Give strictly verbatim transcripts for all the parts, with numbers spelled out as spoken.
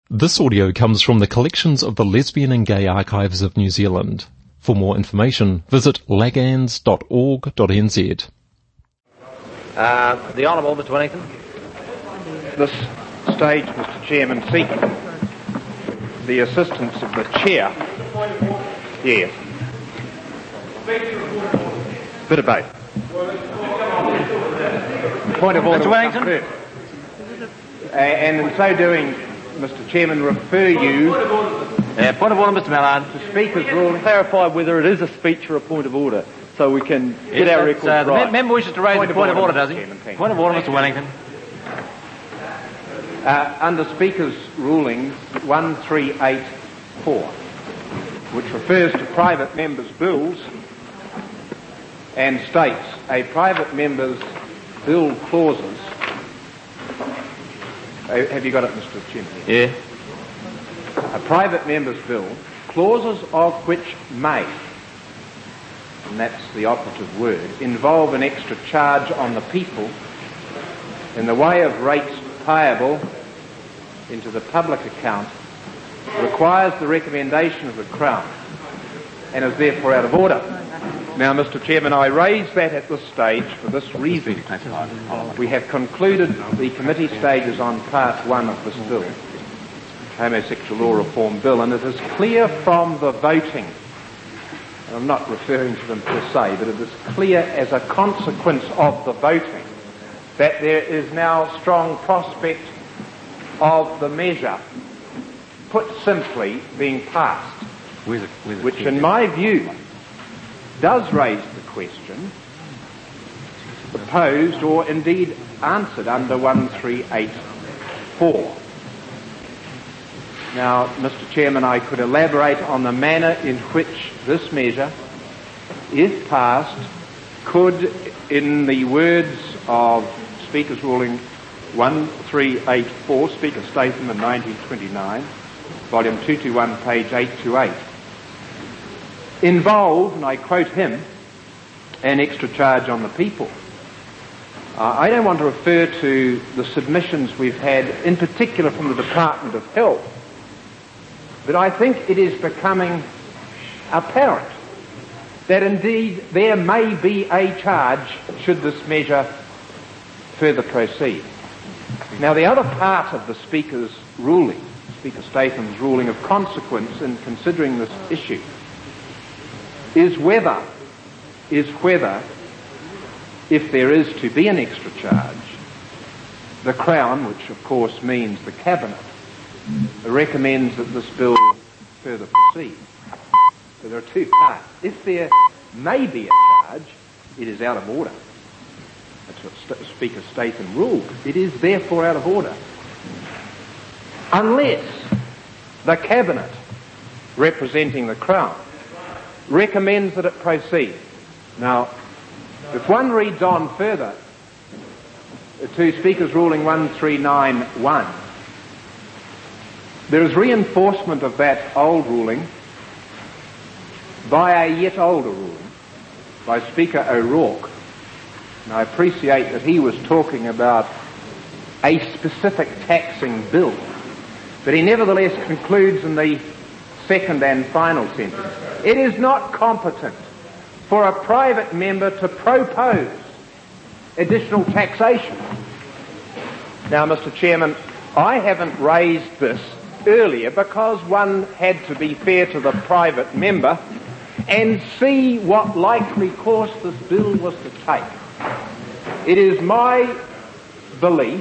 This audio comes from the collections of the Lesbian and Gay Archives of New Zealand. For more information, visit lagans dot org dot n z. Uh, the Honourable Mister Wellington. This stage, Mister Chairman, seek the assistance of the Chair. Yes. Bit of both. Point of order. Mister Wellington. Uh, and in so doing, Mister Chairman, refer you... Uh, point of order, Mister Mallard. To Speaker's ruling. Clarify whether it is a speech or a point of order, so we can get Yes, our that's, records uh, the right. mem- member wishes to raise Point a of point of order, order, does he? Mister Chairman, thank Point of you. order, Mister Wellington. Uh, under Speaker's rulings one three eight four, which refers to private members' bills and states a private member's bill clauses. Uh, have you got it, Mister Chairman? Yeah. A private member's bill, clauses of which may, and that's the operative word, involve an extra charge on the people in the way of rates payable into the public account, requires the recommendation of the Crown and is therefore out of order. Now, Mister Chairman, I raise that at this stage for this reason. We have concluded the committee stages on part one of this bill, Homosexual Law Reform Bill, and it is clear from the voting, and I'm not referring to them per se, but it is clear as a consequence of the voting that there is now strong prospect of the measure, put simply, being passed, Where's it, where's it which in my view does raise the question proposed or indeed answered under one three eight four. Now, Mister Chairman, I could elaborate on the manner in which this measure, if passed, could, in the words of Speaker's ruling one three eight four, Speaker Statham in nineteen twenty-nine, volume two twenty-one, page eight twenty-eight, involve, and I quote him, an extra charge on the people. Uh, I don't want to refer to the submissions we've had, in particular from the Department of Health, but I think it is becoming apparent that indeed there may be a charge should this measure further proceed. Now, the other part of the Speaker's ruling, Speaker Statham's ruling of consequence in considering this issue, is whether, is whether, if there is to be an extra charge, the Crown, which of course means the Cabinet, recommends that this bill further proceed. So there are two parts. If there may be a charge, it is out of order. That's what St- Speaker Statham ruled. It is therefore out of order. Unless the Cabinet, representing the Crown, recommends that it proceed. Now, if one reads on further to Speaker's ruling one three nine one, there is reinforcement of that old ruling by a yet older ruling by Speaker O'Rourke. And I appreciate that he was talking about a specific taxing bill, but he nevertheless concludes in the second and final sentence, it is not competent for a private member to propose additional taxation. Now, Mister Chairman, I haven't raised this earlier because one had to be fair to the private member and see what likely course this bill was to take. It is my belief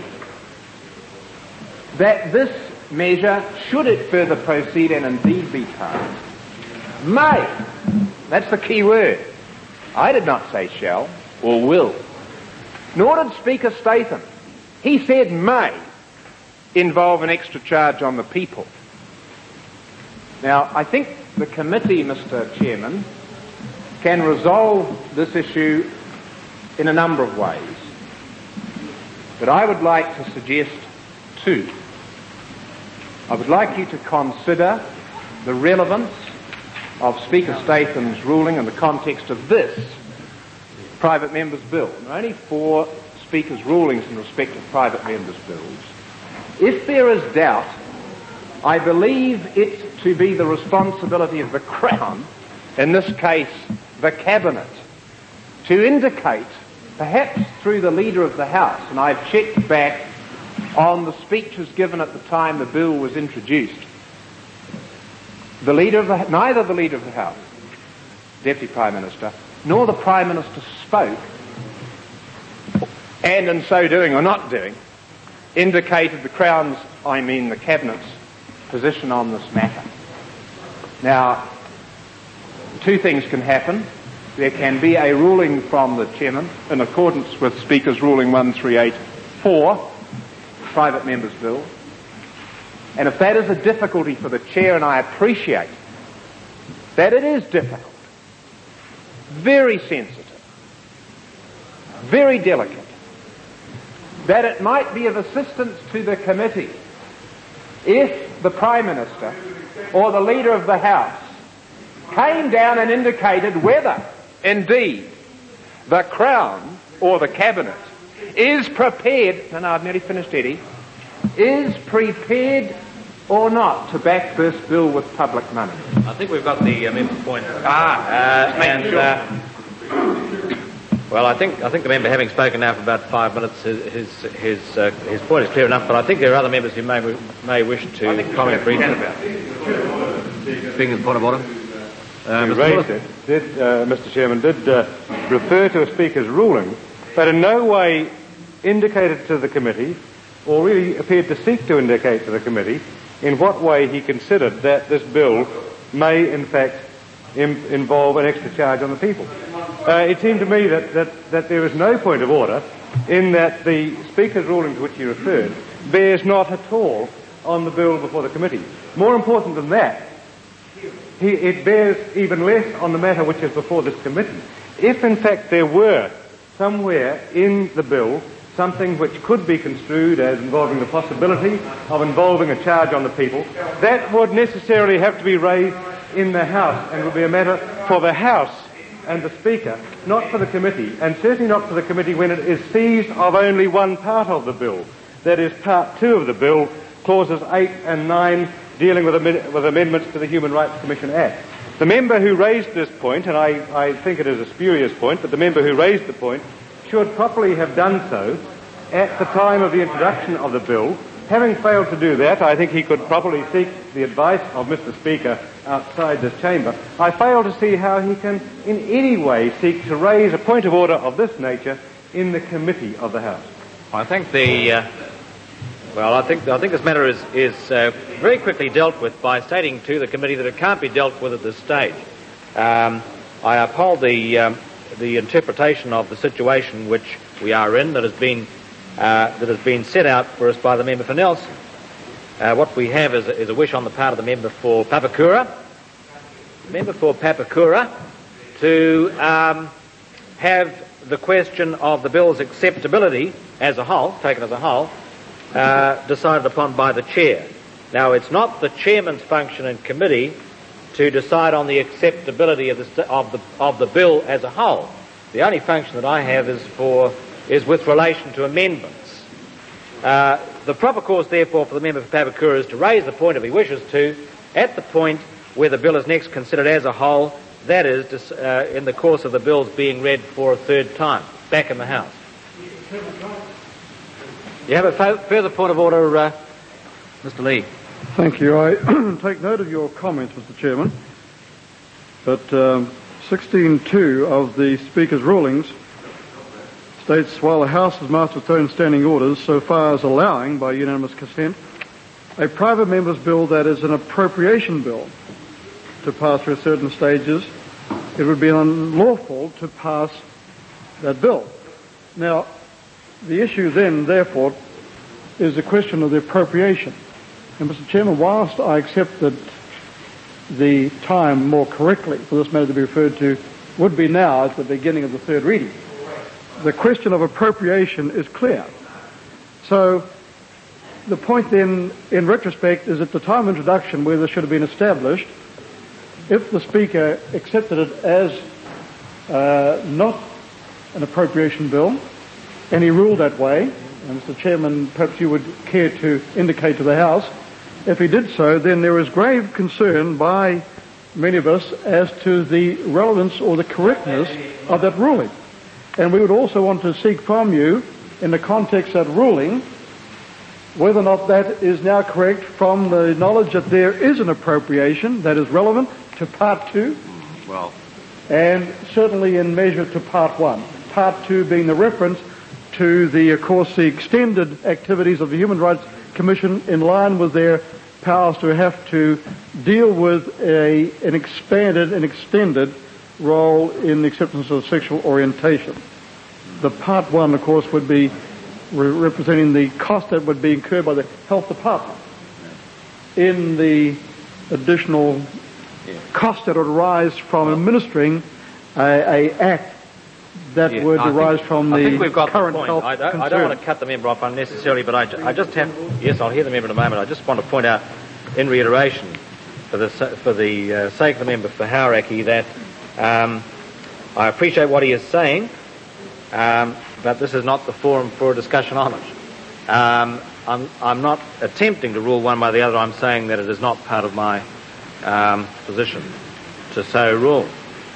that this measure, should it further proceed and indeed be passed, may, that's the key word, I did not say shall or will, nor did Speaker Statham. He said may involve an extra charge on the people. Now, I think the committee, Mister Chairman, can resolve this issue in a number of ways. But I would like to suggest two. I would like you to consider the relevance of Speaker Statham's ruling in the context of this private members' bill. There are only four Speaker's rulings in respect of private members' bills. If there is doubt I believe it to be the responsibility of the Crown, in this case the Cabinet, to indicate, perhaps through the Leader of the House, and I've checked back on the speeches given at the time the bill was introduced, the leader of the, neither the Leader of the House, Deputy Prime Minister, nor the Prime Minister spoke, and in so doing, or not doing, indicated the Crown's, I mean the Cabinet's, position on this matter. Now, two things can happen. There can be a ruling from the Chairman in accordance with Speaker's Ruling one three eight four, Private Member's Bill. And if that is a difficulty for the Chair, and I appreciate that it is difficult, very sensitive, very delicate, that it might be of assistance to the committee if the Prime Minister or the Leader of the House came down and indicated whether, indeed, the Crown or the Cabinet is prepared, and I've nearly finished, Eddie, is prepared or not to back this bill with public money. I think we've got the uh, member's point. Ah, uh, and sure. uh, well, I think I think the member, having spoken now for about five minutes, his his his, uh, his point is clear enough. But I think there are other members who may may wish to comment briefly. Speaking of the point of order, uh, you Mister raised it, did, uh, Mister Chairman, did uh, refer to a Speaker's ruling, but in no way indicated to the committee, or really appeared to seek to indicate to the committee, in what way he considered that this bill may, in fact, im- involve an extra charge on the people. Uh, it seemed to me that, that, that there was no point of order in that the Speaker's ruling to which he referred bears not at all on the bill before the committee. More important than that, he, it bears even less on the matter which is before this committee. If, in fact, there were somewhere in the bill something which could be construed as involving the possibility of involving a charge on the people, that would necessarily have to be raised in the House and would be a matter for the House and the Speaker, not for the committee, and certainly not for the committee when it is seized of only one part of the bill. That is part two of the bill, clauses eight and nine, dealing with, am- with amendments to the Human Rights Commission Act. The member who raised this point, and I, I think it is a spurious point, but the member who raised the point should properly have done so at the time of the introduction of the bill. Having failed to do that, I think he could properly seek the advice of Mister Speaker outside this chamber. I fail to see how he can in any way seek to raise a point of order of this nature in the committee of the House. I think the uh, well, I think I think this matter is is uh, very quickly dealt with by stating to the committee that it can't be dealt with at this stage. Um, I uphold the um, the interpretation of the situation which we are in that has been uh, that has been set out for us by the member for Nelson. Uh, what we have is a, is a wish on the part of the member for Papakura, member for Papakura, to um, have the question of the bill's acceptability as a whole, taken as a whole, uh, decided upon by the chair. Now, it's not the chairman's function in committee to decide on the acceptability of the st- of the of the bill as a whole. The only function that I have is for is with relation to amendments. Uh, the proper course, therefore, for the member for Papakura is to raise the point if he wishes to at the point where the bill is next considered as a whole. That is, to, uh, in the course of the bills being read for a third time back in the House. You have a fo- further point of order, uh, Mister Lee. Thank you. I take note of your comments, Mister Chairman, but um, sixteen two of the Speaker's rulings states, while the House has marched its own standing orders so far as allowing, by unanimous consent, a private member's bill that is an appropriation bill to pass through certain stages, it would be unlawful to pass that bill. Now, the issue then, therefore, is the question of the appropriation. And, Mister Chairman, whilst I accept that the time more correctly for this matter to be referred to would be now at the beginning of the third reading, the question of appropriation is clear. So the point then, in retrospect, is at the time of introduction where this should have been established, if the Speaker accepted it as uh, not an appropriation bill, and he ruled that way, and Mister Chairman, perhaps you would care to indicate to the House if he did so, then there is grave concern by many of us as to the relevance or the correctness of that ruling. And we would also want to seek from you, in the context of that ruling, whether or not that is now correct from the knowledge that there is an appropriation that is relevant to Part two, Well, and certainly in measure to Part one. Part two being the reference to the, of course, the extended activities of the Human Rights Commission in line with their powers to have to deal with a, an expanded and extended role in the acceptance of sexual orientation. The Part one, of course, would be re- representing the cost that would be incurred by the Health Department in the additional cost that would arise from administering a, a act that yeah, would I arise think, from I the think we've got current the point. health I don't, I concern. don't want to cut the member off unnecessarily, but I, ju- I just have... Yes, I'll hear the member in a moment. I just want to point out, in reiteration, for the, for the uh, sake of the member for Hauraki, that um, I appreciate what he is saying, um, but this is not the forum for a discussion on it. Um, I'm, I'm not attempting to rule one way or the other. I'm saying that it is not part of my um, position to so rule.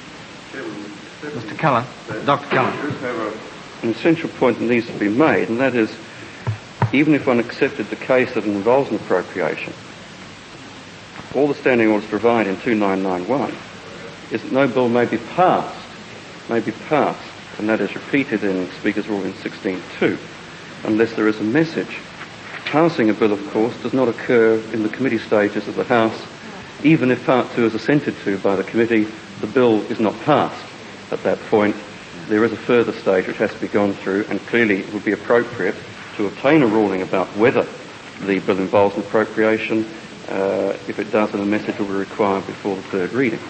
Mister Cullen, Doctor Cullen. An essential point that needs to be made, and that is, even if one accepted the case that it involves an appropriation, all the standing orders provide in two nine nine one is that no bill may be passed, may be passed, and that is repeated in Speaker's Ruling sixteen two, unless there is a message. Passing a bill, of course, does not occur in the committee stages of the House. Even if Part two is assented to by the committee, the bill is not passed. At that point, there is a further stage which has to be gone through, and clearly it would be appropriate to obtain a ruling about whether the bill involves an appropriation. Uh, if it does, then a message will be required before the third reading.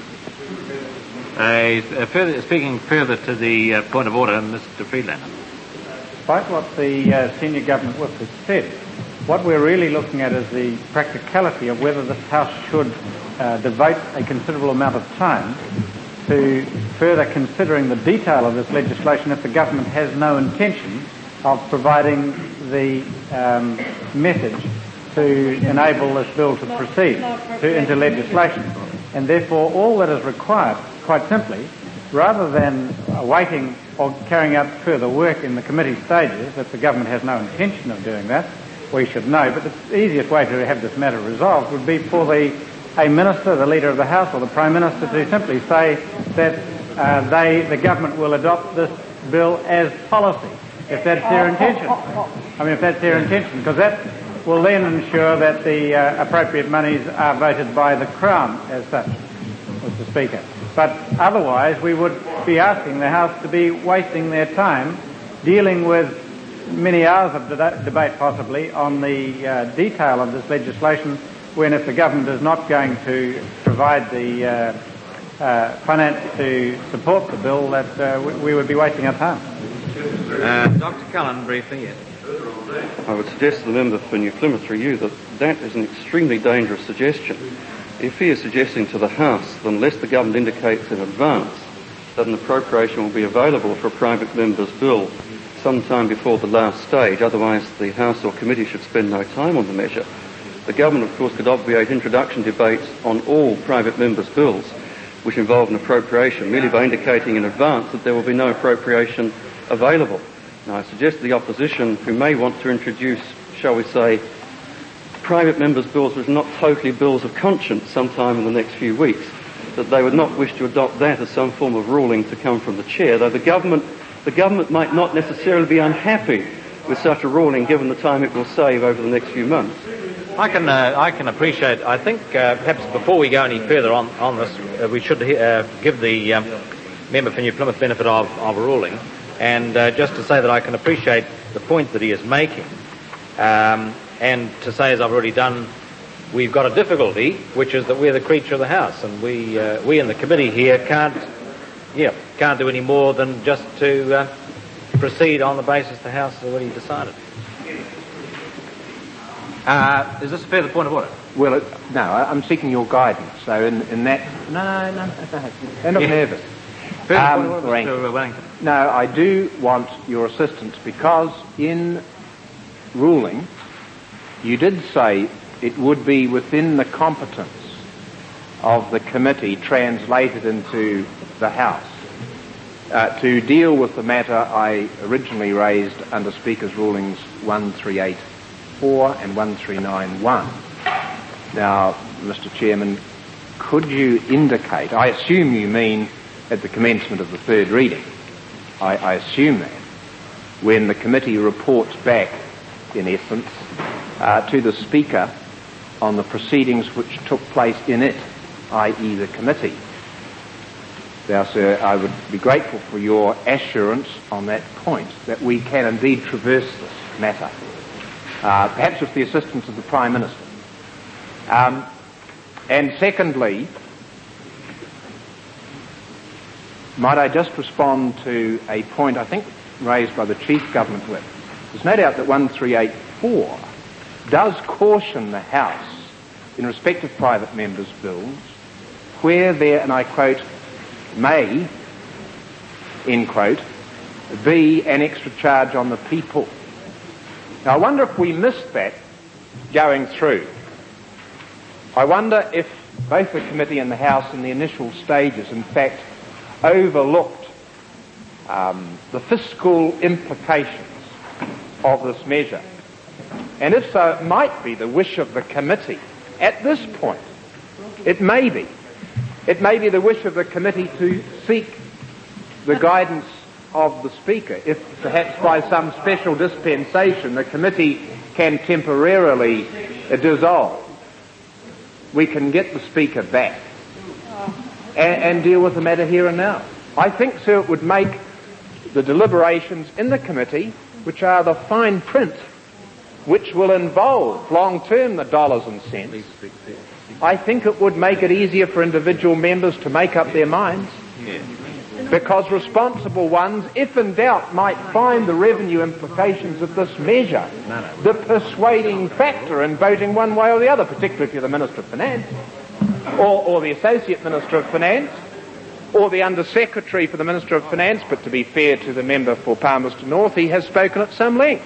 Uh, further, speaking further to the uh, point of order, Mister Friedlander. Despite what the uh, senior government whip has said, what we're really looking at is the practicality of whether this House should uh, devote a considerable amount of time to further considering the detail of this legislation if the government has no intention of providing the um, message to enable this bill to proceed to, into legislation. And therefore all that is required, quite simply, rather than waiting or carrying out further work in the committee stages, if the government has no intention of doing that, we should know. But the easiest way to have this matter resolved would be for the a minister, the Leader of the House, or the Prime Minister to simply say that uh, they, the government will adopt this bill as policy, if that's their intention. I mean, if that's their intention, because that will then ensure that the uh, appropriate monies are voted by the Crown as such, Mister Speaker. But otherwise, we would be asking the House to be wasting their time dealing with many hours of de- debate, possibly, on the uh, detail of this legislation, when if the government is not going to provide the uh, uh, finance to support the bill, that uh, we, we would be wasting our time. Uh, Doctor Cullen, briefly, yes. I would suggest to the member for New Plymouth Review that that is an extremely dangerous suggestion. If he is suggesting to the House that unless the government indicates in advance that an appropriation will be available for a private member's bill sometime before the last stage, otherwise the House or committee should spend no time on the measure, the government, of course, could obviate introduction debates on all private members' bills which involve an appropriation, merely by indicating in advance that there will be no appropriation available. Now, I suggest to the opposition, who may want to introduce, shall we say, private members' bills which are not totally bills of conscience sometime in the next few weeks, that they would not wish to adopt that as some form of ruling to come from the chair, though the government, the government might not necessarily be unhappy with such a ruling given the time it will save over the next few months. I can uh, I can appreciate. I think uh, perhaps before we go any further on on this, uh, we should uh, give the um, member for New Plymouth benefit of, of a ruling, and uh, just to say that I can appreciate the point that he is making, um, and to say, as I've already done, we've got a difficulty, which is that we're the creature of the House, and we uh, we in the committee here can't yeah can't do any more than just to uh, proceed on the basis the House has already decided. Uh, is this a further point of order? Well, it, no, I, I'm seeking your guidance. So in, in that... No, no, no, no. They're not Yeah. nervous. Further Um, point of order, Mister Wellington. No, I do want your assistance because in ruling, you did say it would be within the competence of the committee translated into the House uh, to deal with the matter I originally raised under Speaker's Rulings one three eight four and one three nine one. Now, Mister Chairman, could you indicate, I assume you mean at the commencement of the third reading, I, I assume that, when the committee reports back, in essence, uh, to the Speaker on the proceedings which took place in it, that is the committee. Now, sir, I would be grateful for your assurance on that point, that we can indeed traverse this matter, uh, perhaps with the assistance of the Prime Minister. Um, and secondly, might I just respond to a point I think raised by the Chief Government Whip? There's no doubt that one three eight four does caution the House in respect of private members' bills where there, and I quote, may, end quote, be an extra charge on the people. Now I wonder if we missed that going through. I wonder if both the committee and the House in the initial stages in fact overlooked um, the fiscal implications of this measure. And if so, it might be the wish of the committee at this point. It may be. It may be the wish of the committee to seek the guidance of the Speaker. If perhaps by some special dispensation the committee can temporarily uh, dissolve, we can get the Speaker back and, and deal with the matter here and now. I think, sir, it would make the deliberations in the committee, which are the fine print, which will involve long-term the dollars and cents, I think it would make it easier for individual members to make up their minds. Yeah. Because responsible ones, if in doubt, might find the revenue implications of this measure the persuading factor in voting one way or the other, particularly if you're the Minister of Finance, or, or the Associate Minister of Finance, or the Under-Secretary for the Minister of Finance. But to be fair to the member for Palmerston North, he has spoken at some length.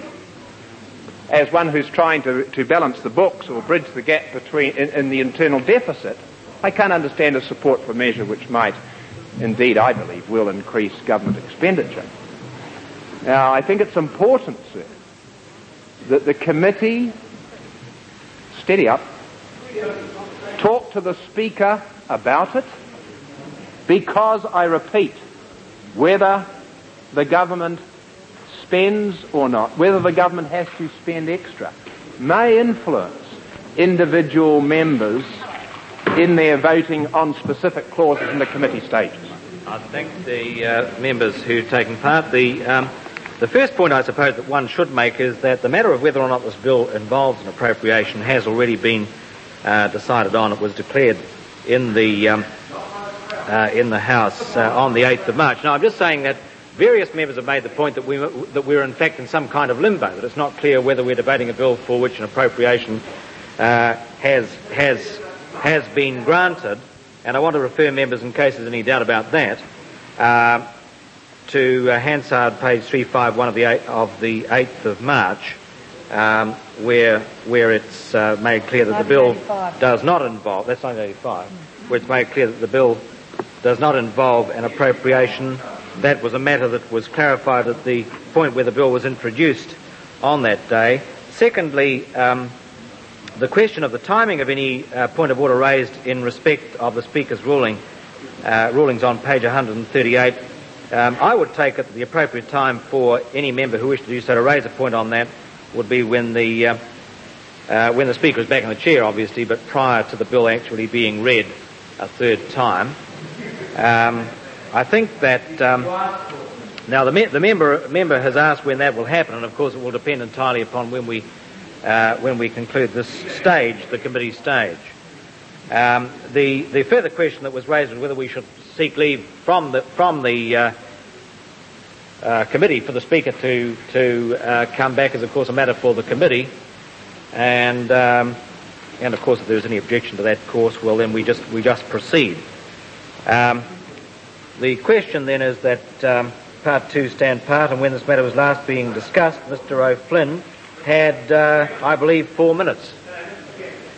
As one who's trying to, to balance the books or bridge the gap between in, in the internal deficit, I can't understand a support for a measure which might, indeed, I believe, will increase government expenditure. Now, I think it's important, sir, that the committee, steady up, talk to the Speaker about it, because, I repeat, whether the government spends or not, whether the government has to spend extra, may influence individual members in their voting on specific clauses in the committee stages. I think the uh, members who've taken part, the um, the first point I suppose that one should make is that the matter of whether or not this bill involves an appropriation has already been uh, decided on. It was declared in the um, uh, in the House uh, on the eighth of March. Now, I'm just saying that various members have made the point that we that we're in fact in some kind of limbo, that it's not clear whether we're debating a bill for which an appropriation uh, has has has been granted. And I want to refer members, in case there's any doubt about that, uh, to uh, Hansard, page three fifty-one of the eight, of the eighth of March, um, where where it's uh, made clear that the bill does not involve. That's nineteen eighty-five, where it's made clear that the bill does not involve an appropriation. That was a matter that was clarified at the point where the bill was introduced on that day. Secondly, um, the question of the timing of any uh, point of order raised in respect of the Speaker's ruling, uh, rulings on page one thirty-eight, um, I would take it that the appropriate time for any member who wished to do so to raise a point on that would be when the uh, uh, when the Speaker is back in the chair, obviously, but prior to the bill actually being read a third time. Um, I think that um, now the, me- the member member has asked when that will happen, and of course it will depend entirely upon when we uh, when we conclude this stage, the committee stage. Um, the the further question that was raised was whether we should seek leave from the from the uh, uh, committee for the Speaker to to uh, come back, is of course a matter for the committee, and um, and of course if there is any objection to that course, well then we just we just proceed. Um, The question then is that um, part two stand part, and when this matter was last being discussed, Mister O'Flynn had, uh, I believe, four minutes.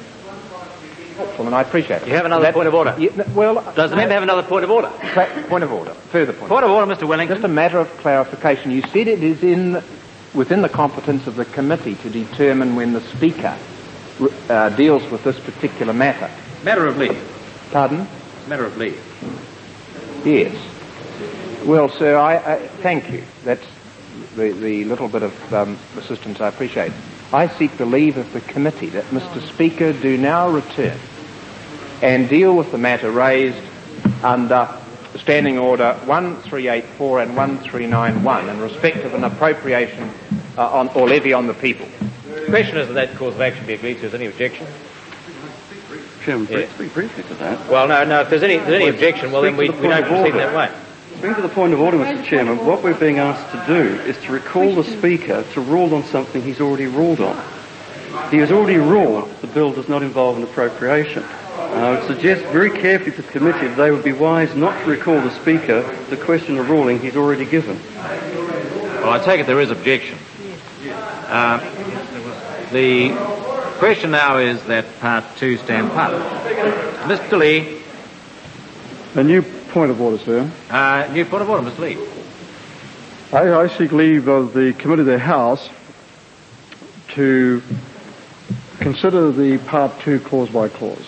helpful, and I appreciate it. You have another That- point of order. Yeah, well, Does the member have another point of order? Cla- point of order. Further point. Point of order, Mister Wellington. Just a matter of clarification. You said it is in within the competence of the committee to determine when the Speaker uh, deals with this particular matter. Matter of leave. Pardon? Matter of leave. Yes. Well, sir, I, I thank you. That's the, the little bit of um, assistance I appreciate. I seek the leave of the committee that Mister Speaker do now return and deal with the matter raised under Standing Order one three eight four and one three nine one in respect of an appropriation uh, on, or levy on the people. The question is that that course of action be agreed to. Is there any objection? Chairman, Yeah. speak briefly to that. Well, no, no. If there's any, if there's any objection, well, then we, Speak to we the don't point of proceed in order. that way. Speaking to the point of order, Mister Chairman, what we're being asked to do is to recall the Speaker to rule on something he's already ruled on. He has already ruled the bill does not involve an appropriation. And I would suggest very carefully to the committee that they would be wise not to recall the Speaker the question of ruling he's already given. Well, I take it there is objection. Uh, the question now is that part two stand part. Mister Lee. A new point of order, sir. Uh, new point of order, Mister Lee. I, I seek leave of the Committee of the House to consider the Part two clause by clause.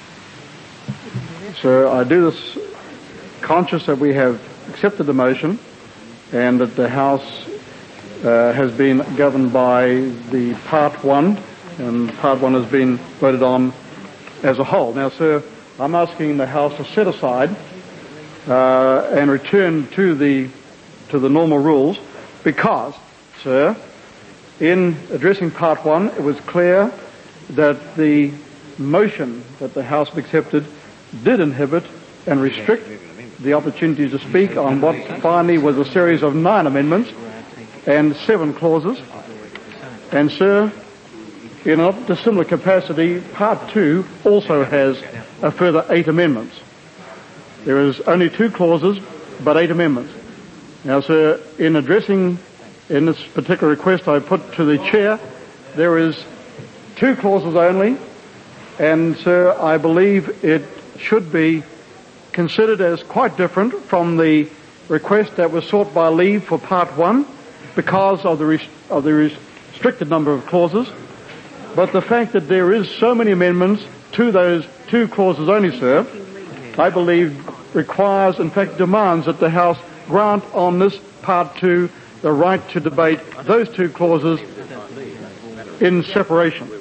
So I do this conscious that we have accepted the motion and that the House uh, has been governed by the Part one, and Part one has been voted on as a whole. Now, sir, I'm asking the House to set aside uh, and return to the to the normal rules because, sir, in addressing Part one, it was clear that the motion that the House accepted did inhibit and restrict the opportunity to speak on what finally was a series of nine amendments and seven clauses. And, sir, in a dissimilar capacity, Part two also has a further eight amendments. There is only two clauses, but eight amendments. Now, sir, in addressing, in this particular request I put to the Chair, there is two clauses only, and, sir, I believe it should be considered as quite different from the request that was sought by leave for Part one because of the, res- of the restricted number of clauses. But the fact that there is so many amendments to those two clauses only, sir, I believe requires, in fact demands, that the House grant on this Part two the right to debate those two clauses in separation.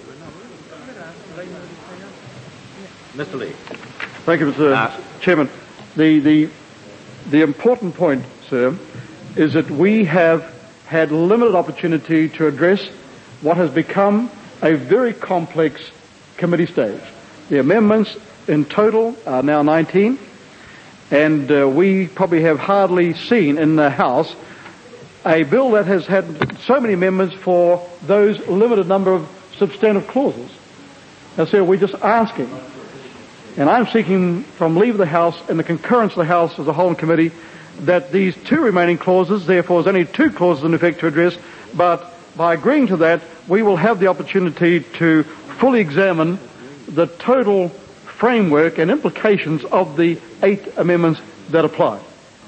Mister Lee. Thank you, Mister Uh, Chairman. The, the, the important point, sir, is that we have had limited opportunity to address what has become a very complex committee stage. The amendments in total are now nineteen, and uh, we probably have hardly seen in the House a bill that has had so many amendments for those limited number of substantive clauses. And so we're just asking, and I'm seeking from leave of the House and the concurrence of the House as a whole in committee, that these two remaining clauses, therefore there's only two clauses in effect to address, but by agreeing to that, we will have the opportunity to fully examine the total framework and implications of the eight amendments that apply.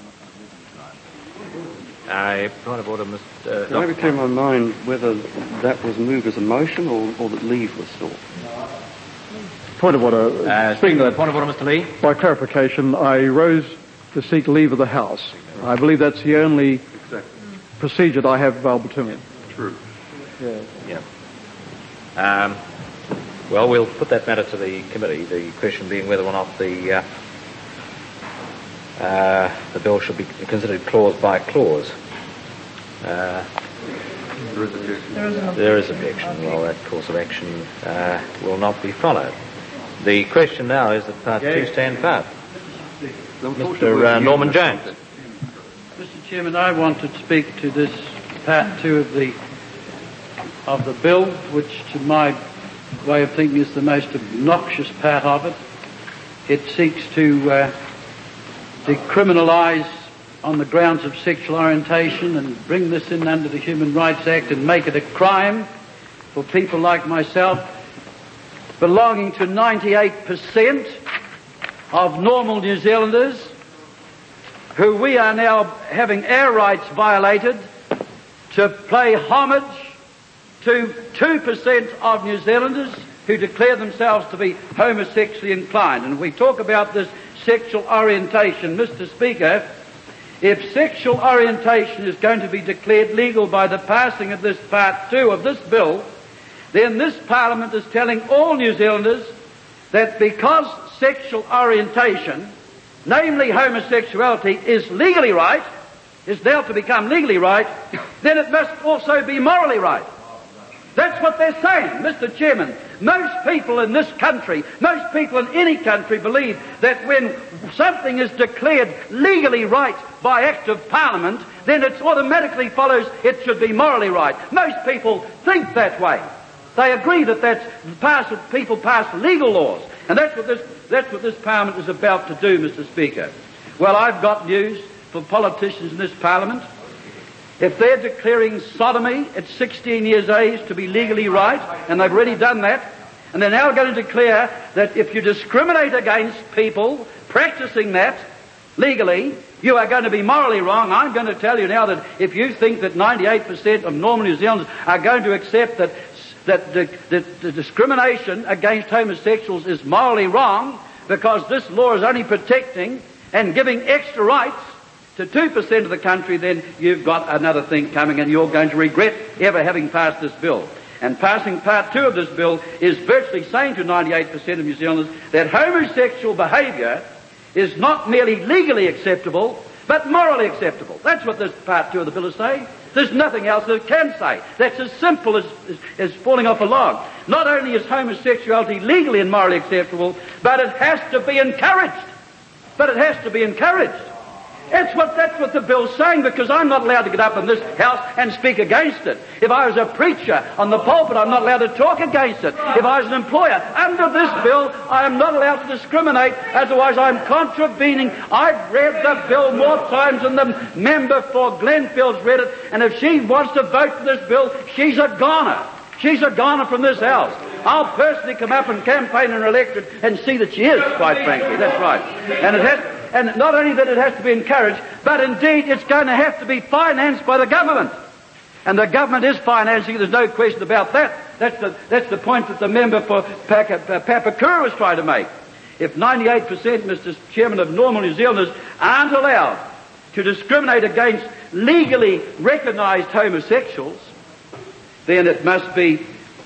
I point of order, Mister Can I be clear in my mind whether that was moved as a motion or, or that leave was sought? Point of order. Uh, speaking to the point of order, Mister Lee. By clarification, I rose to seek leave of the House. I believe that's the only Exactly. procedure that I have available to me. True. Yeah. Yeah. Um, well, we'll put that matter to the committee. The question being whether or not the uh, uh, the bill should be considered clause by clause. Uh, There is objection. there is objection. Well, that course of action uh, will not be followed. The question now is that Part two stand part. Mister Uh, Norman Jones. Mister Chairman, I want to speak to this Part two of the of the bill, which to my way of thinking is the most obnoxious part of it. It seeks to uh, decriminalise on the grounds of sexual orientation and bring this in under the Human Rights Act and make it a crime for people like myself belonging to ninety-eight percent of normal New Zealanders, who we are now having our rights violated, to pay homage to two percent of New Zealanders who declare themselves to be homosexually inclined. And we talk about this sexual orientation. Mister Speaker, if sexual orientation is going to be declared legal by the passing of this Part two of this bill, then this Parliament is telling all New Zealanders that because sexual orientation, namely homosexuality, is legally right, is now to become legally right, then it must also be morally right. That's what they're saying, Mister Chairman. Most people in this country, most people in any country believe that when something is declared legally right by Act of Parliament, then it automatically follows it should be morally right. Most people think that way. They agree that that's pass, people pass legal laws. And that's what this, that's what this Parliament is about to do, Mister Speaker. Well, I've got news for politicians in this Parliament. If they're declaring sodomy at sixteen years age to be legally right, and they've already done that, and they're now going to declare that if you discriminate against people practicing that legally, you are going to be morally wrong. I'm going to tell you now that if you think that ninety-eight percent of normal New Zealanders are going to accept that that the, the, the discrimination against homosexuals is morally wrong because this law is only protecting and giving extra rights to two percent of the country, then you've got another thing coming and you're going to regret ever having passed this bill. And passing Part two of this bill is virtually saying to ninety-eight percent of New Zealanders that homosexual behaviour is not merely legally acceptable, but morally acceptable. That's what this Part two of the bill is saying. There's nothing else that it can say. That's as simple as, as, as falling off a log. Not only is homosexuality legally and morally acceptable, but it has to be encouraged. But it has to be encouraged. That's what, that's what the bill's saying, because I'm not allowed to get up in this house and speak against it. If I was a preacher on the pulpit, I'm not allowed to talk against it. If I was an employer, under this bill, I am not allowed to discriminate, otherwise I'm contravening. I've read the bill more times than the member for Glenfield's read it, and if she wants to vote for this bill, she's a goner. She's a goner from this house. I'll personally come up and campaign in her electorate and see that she is, quite frankly. That's right. And it has... And not only that it has to be encouraged, but indeed it's going to have to be financed by the government. And the government is financing it, there's no question about that. That's the, that's the point that the member for Papakura was trying to make. If ninety-eight percent, Mister Chairman, of normal New Zealanders aren't allowed to discriminate against legally recognised homosexuals, then it must be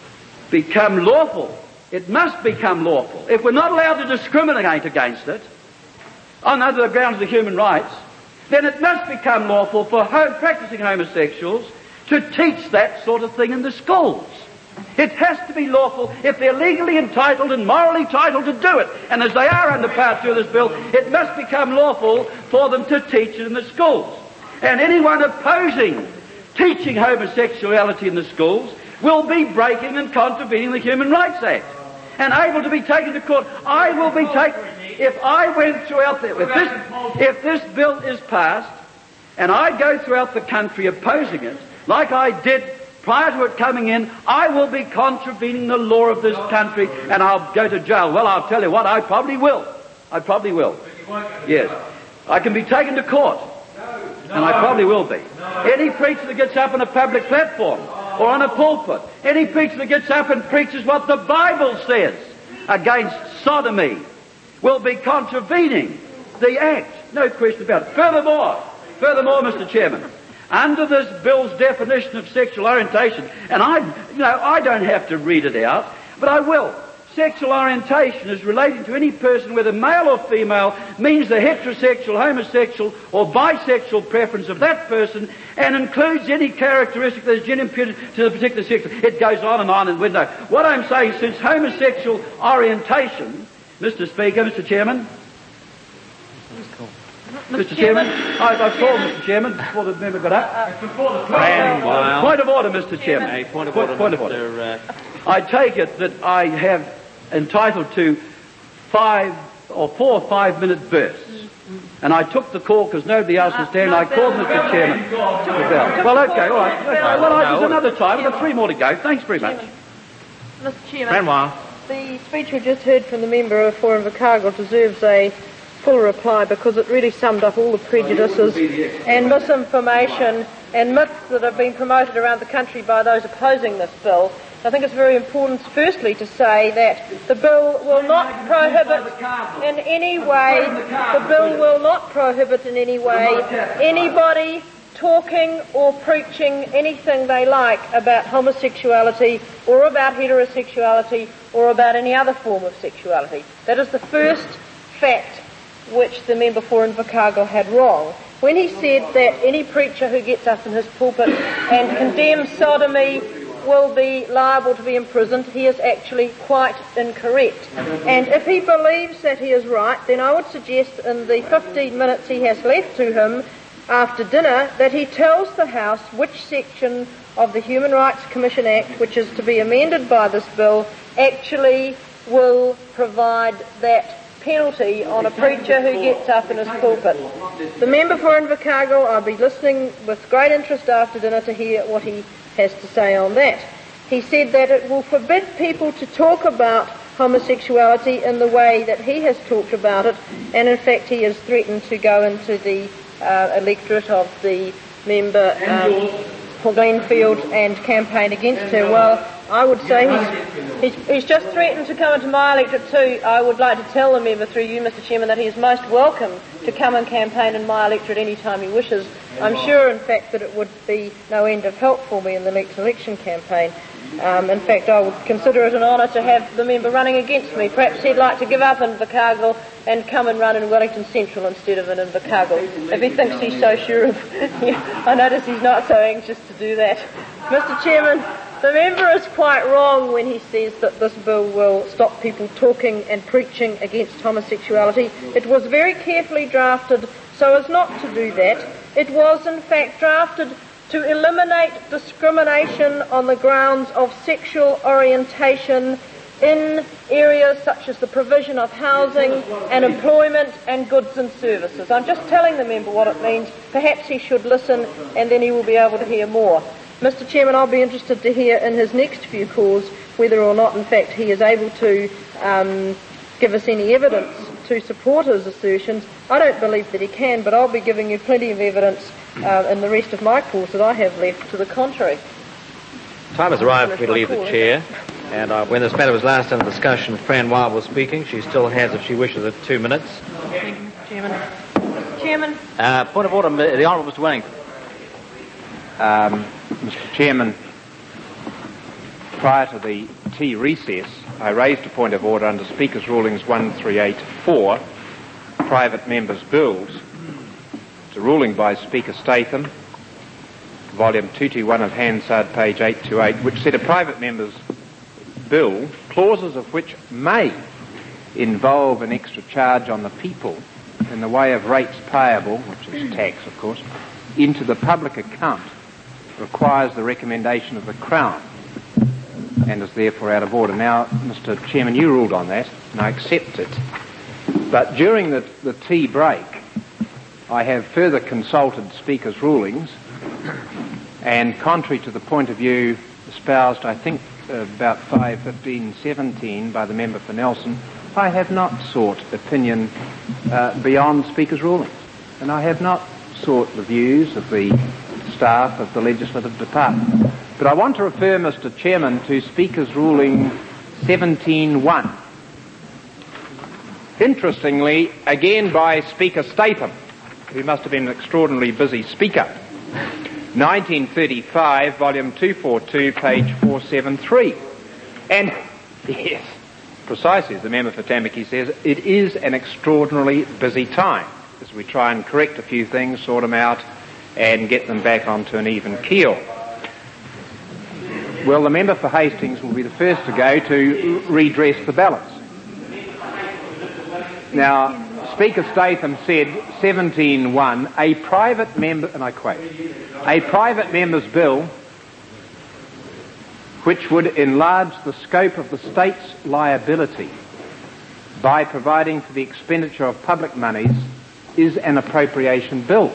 become lawful. It must become lawful. If we're not allowed to discriminate against it, on under the grounds of human rights, then it must become lawful for home practicing homosexuals to teach that sort of thing in the schools. It has to be lawful if they're legally entitled and morally entitled to do it. And as they are under Part two of this bill, it must become lawful for them to teach it in the schools. And anyone opposing teaching homosexuality in the schools will be breaking and contravening the Human Rights Act. And able to be taken to court. I will be taken... If I went throughout the... If this, if this bill is passed, and I go throughout the country opposing it, like I did prior to it coming in, I will be contravening the law of this country, and I'll go to jail. Well, I'll tell you what, I probably will. I probably will. Yes. I can be taken to court. And I probably will be. Any preacher that gets up on a public platform, or on a pulpit, any preacher that gets up and preaches what the Bible says against sodomy, will be contravening the Act. No question about it. Furthermore, furthermore, Mister Chairman, under this bill's definition of sexual orientation, and I, you know, I don't have to read it out, but I will. Sexual orientation is relating to any person, whether male or female, means the heterosexual, homosexual, or bisexual preference of that person, and includes any characteristic that is imputed to the particular sex. It goes on and on, and we know. What I'm saying, since homosexual orientation, Mister Speaker, Mister Chairman, Mister Chairman, I, I called Mister Chairman before the member got up. Uh, point of order, Mister Chairman. Hey, point of order, point of order. Uh... I take it that I have entitled to five or four five-minute bursts. And I took the call because nobody else was there, and I called Mister Chairman. Well, okay, all right. Well, there's another time. We've got three more to go. Thanks very much. Mister Chairman. the speech we just heard from the member for Invercargill deserves a full reply because it really summed up all the prejudices and misinformation and myths that have been promoted around the country by those opposing this bill. I think it's very important, firstly, to say that the bill will not prohibit in any way, the bill will not prohibit in any way anybody talking or preaching anything they like about homosexuality or about heterosexuality or about any other form of sexuality. That is the first fact which the member for Invercargill had wrong. When he said that any preacher who gets up in his pulpit and condemns sodomy will be liable to be imprisoned, he is actually quite incorrect. And if he believes that he is right, then I would suggest in the fifteen minutes he has left to him after dinner that he tells the House which section of the Human Rights Commission Act, which is to be amended by this bill, actually will provide that penalty on a preacher who gets up in his pulpit. The member for Invercargill, I'll be listening with great interest after dinner to hear what he has to say on that. He said that it will forbid people to talk about homosexuality in the way that he has talked about it, and in fact he has threatened to go into the uh, electorate of the member um, for Glenfield and campaign against her. Well, I would say he's, he's, he's just threatened to come into my electorate too. I would like to tell the member through you, Mister Chairman, that he is most welcome to come and campaign in my electorate any time he wishes. I'm sure, in fact, that it would be no end of help for me in the next election campaign. Um, in fact, I would consider it an honour to have the member running against me. Perhaps he'd like to give up Invercargill and come and run in Wellington Central instead of in Invercargill, if he thinks he's so sure of... yeah, I notice he's not so anxious to do that. Mister Chairman, the member is quite wrong when he says that this bill will stop people talking and preaching against homosexuality. It was very carefully drafted so as not to do that. It was, in fact, drafted to eliminate discrimination on the grounds of sexual orientation in areas such as the provision of housing and employment and goods and services. I'm just telling the member what it means. Perhaps he should listen and then he will be able to hear more. Mister Chairman, I'll be interested to hear in his next few calls whether or not, in fact, he is able to um, give us any evidence to support his assertions. I don't believe that he can, but I'll be giving you plenty of evidence uh, in the rest of my calls that I have left to the contrary. Time has arrived for me to leave the chair, and uh, when this matter was last under discussion, Fran Wild was speaking. She still has, if she wishes, it two minutes. Thank you, Mister Chairman. Mister Chairman. Uh, point of order, the Honourable Mister Wellington. Um, Mister Chairman, prior to the tea recess, I raised a point of order under Speaker's Rulings one three eight four, Private Members' Bills. It's a ruling by Speaker Statham, volume two twenty-one of Hansard, page eight twenty-eight, which said a private member's bill, clauses of which may involve an extra charge on the people in the way of rates payable, which is tax, of course, into the public account, requires the recommendation of the Crown and is therefore out of order. Now, Mister Chairman, you ruled on that, and I accept it. But during the, the tea break, I have further consulted Speaker's rulings, and contrary to the point of view espoused, I think, uh, about five fifteen seventeen by the member for Nelson, I have not sought opinion uh, beyond Speaker's rulings, and I have not sought the views of the staff of the Legislative Department. But I want to refer, Mister Chairman, to Speaker's ruling seventeen one. Interestingly, again by Speaker Statham, who must have been an extraordinarily busy speaker. nineteen thirty-five, volume two forty-two, page four seventy-three. And, yes, precisely as the member for Tamaki says, it is an extraordinarily busy time as we try and correct a few things, sort them out, and get them back onto an even keel. Well, the member for Hastings will be the first to go to redress the balance. Now, Speaker Statham said, seventeen one, a private member, and I quote, a private member's bill which would enlarge the scope of the state's liability by providing for the expenditure of public monies is an appropriation bill.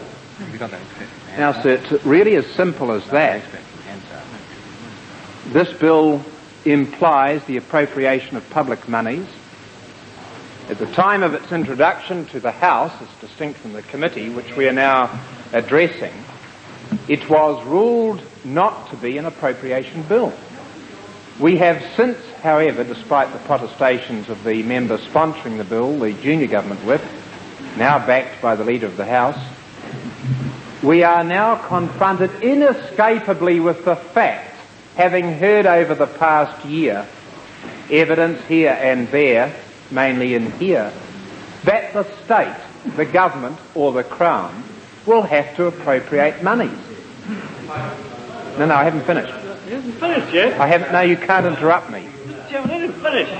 Now, sir, it's really as simple as that. This bill implies the appropriation of public monies. At the time of its introduction to the House, as distinct from the committee, which we are now addressing, it was ruled not to be an appropriation bill. We have since, however, despite the protestations of the member sponsoring the bill, the junior government whip, now backed by the Leader of the House, we are now confronted inescapably with the fact, having heard over the past year evidence here and there, mainly in here, that the state, the government or the Crown will have to appropriate monies. No, no, I haven't finished. You haven't finished yet? I haven't. No, you can't interrupt me. You haven't finished.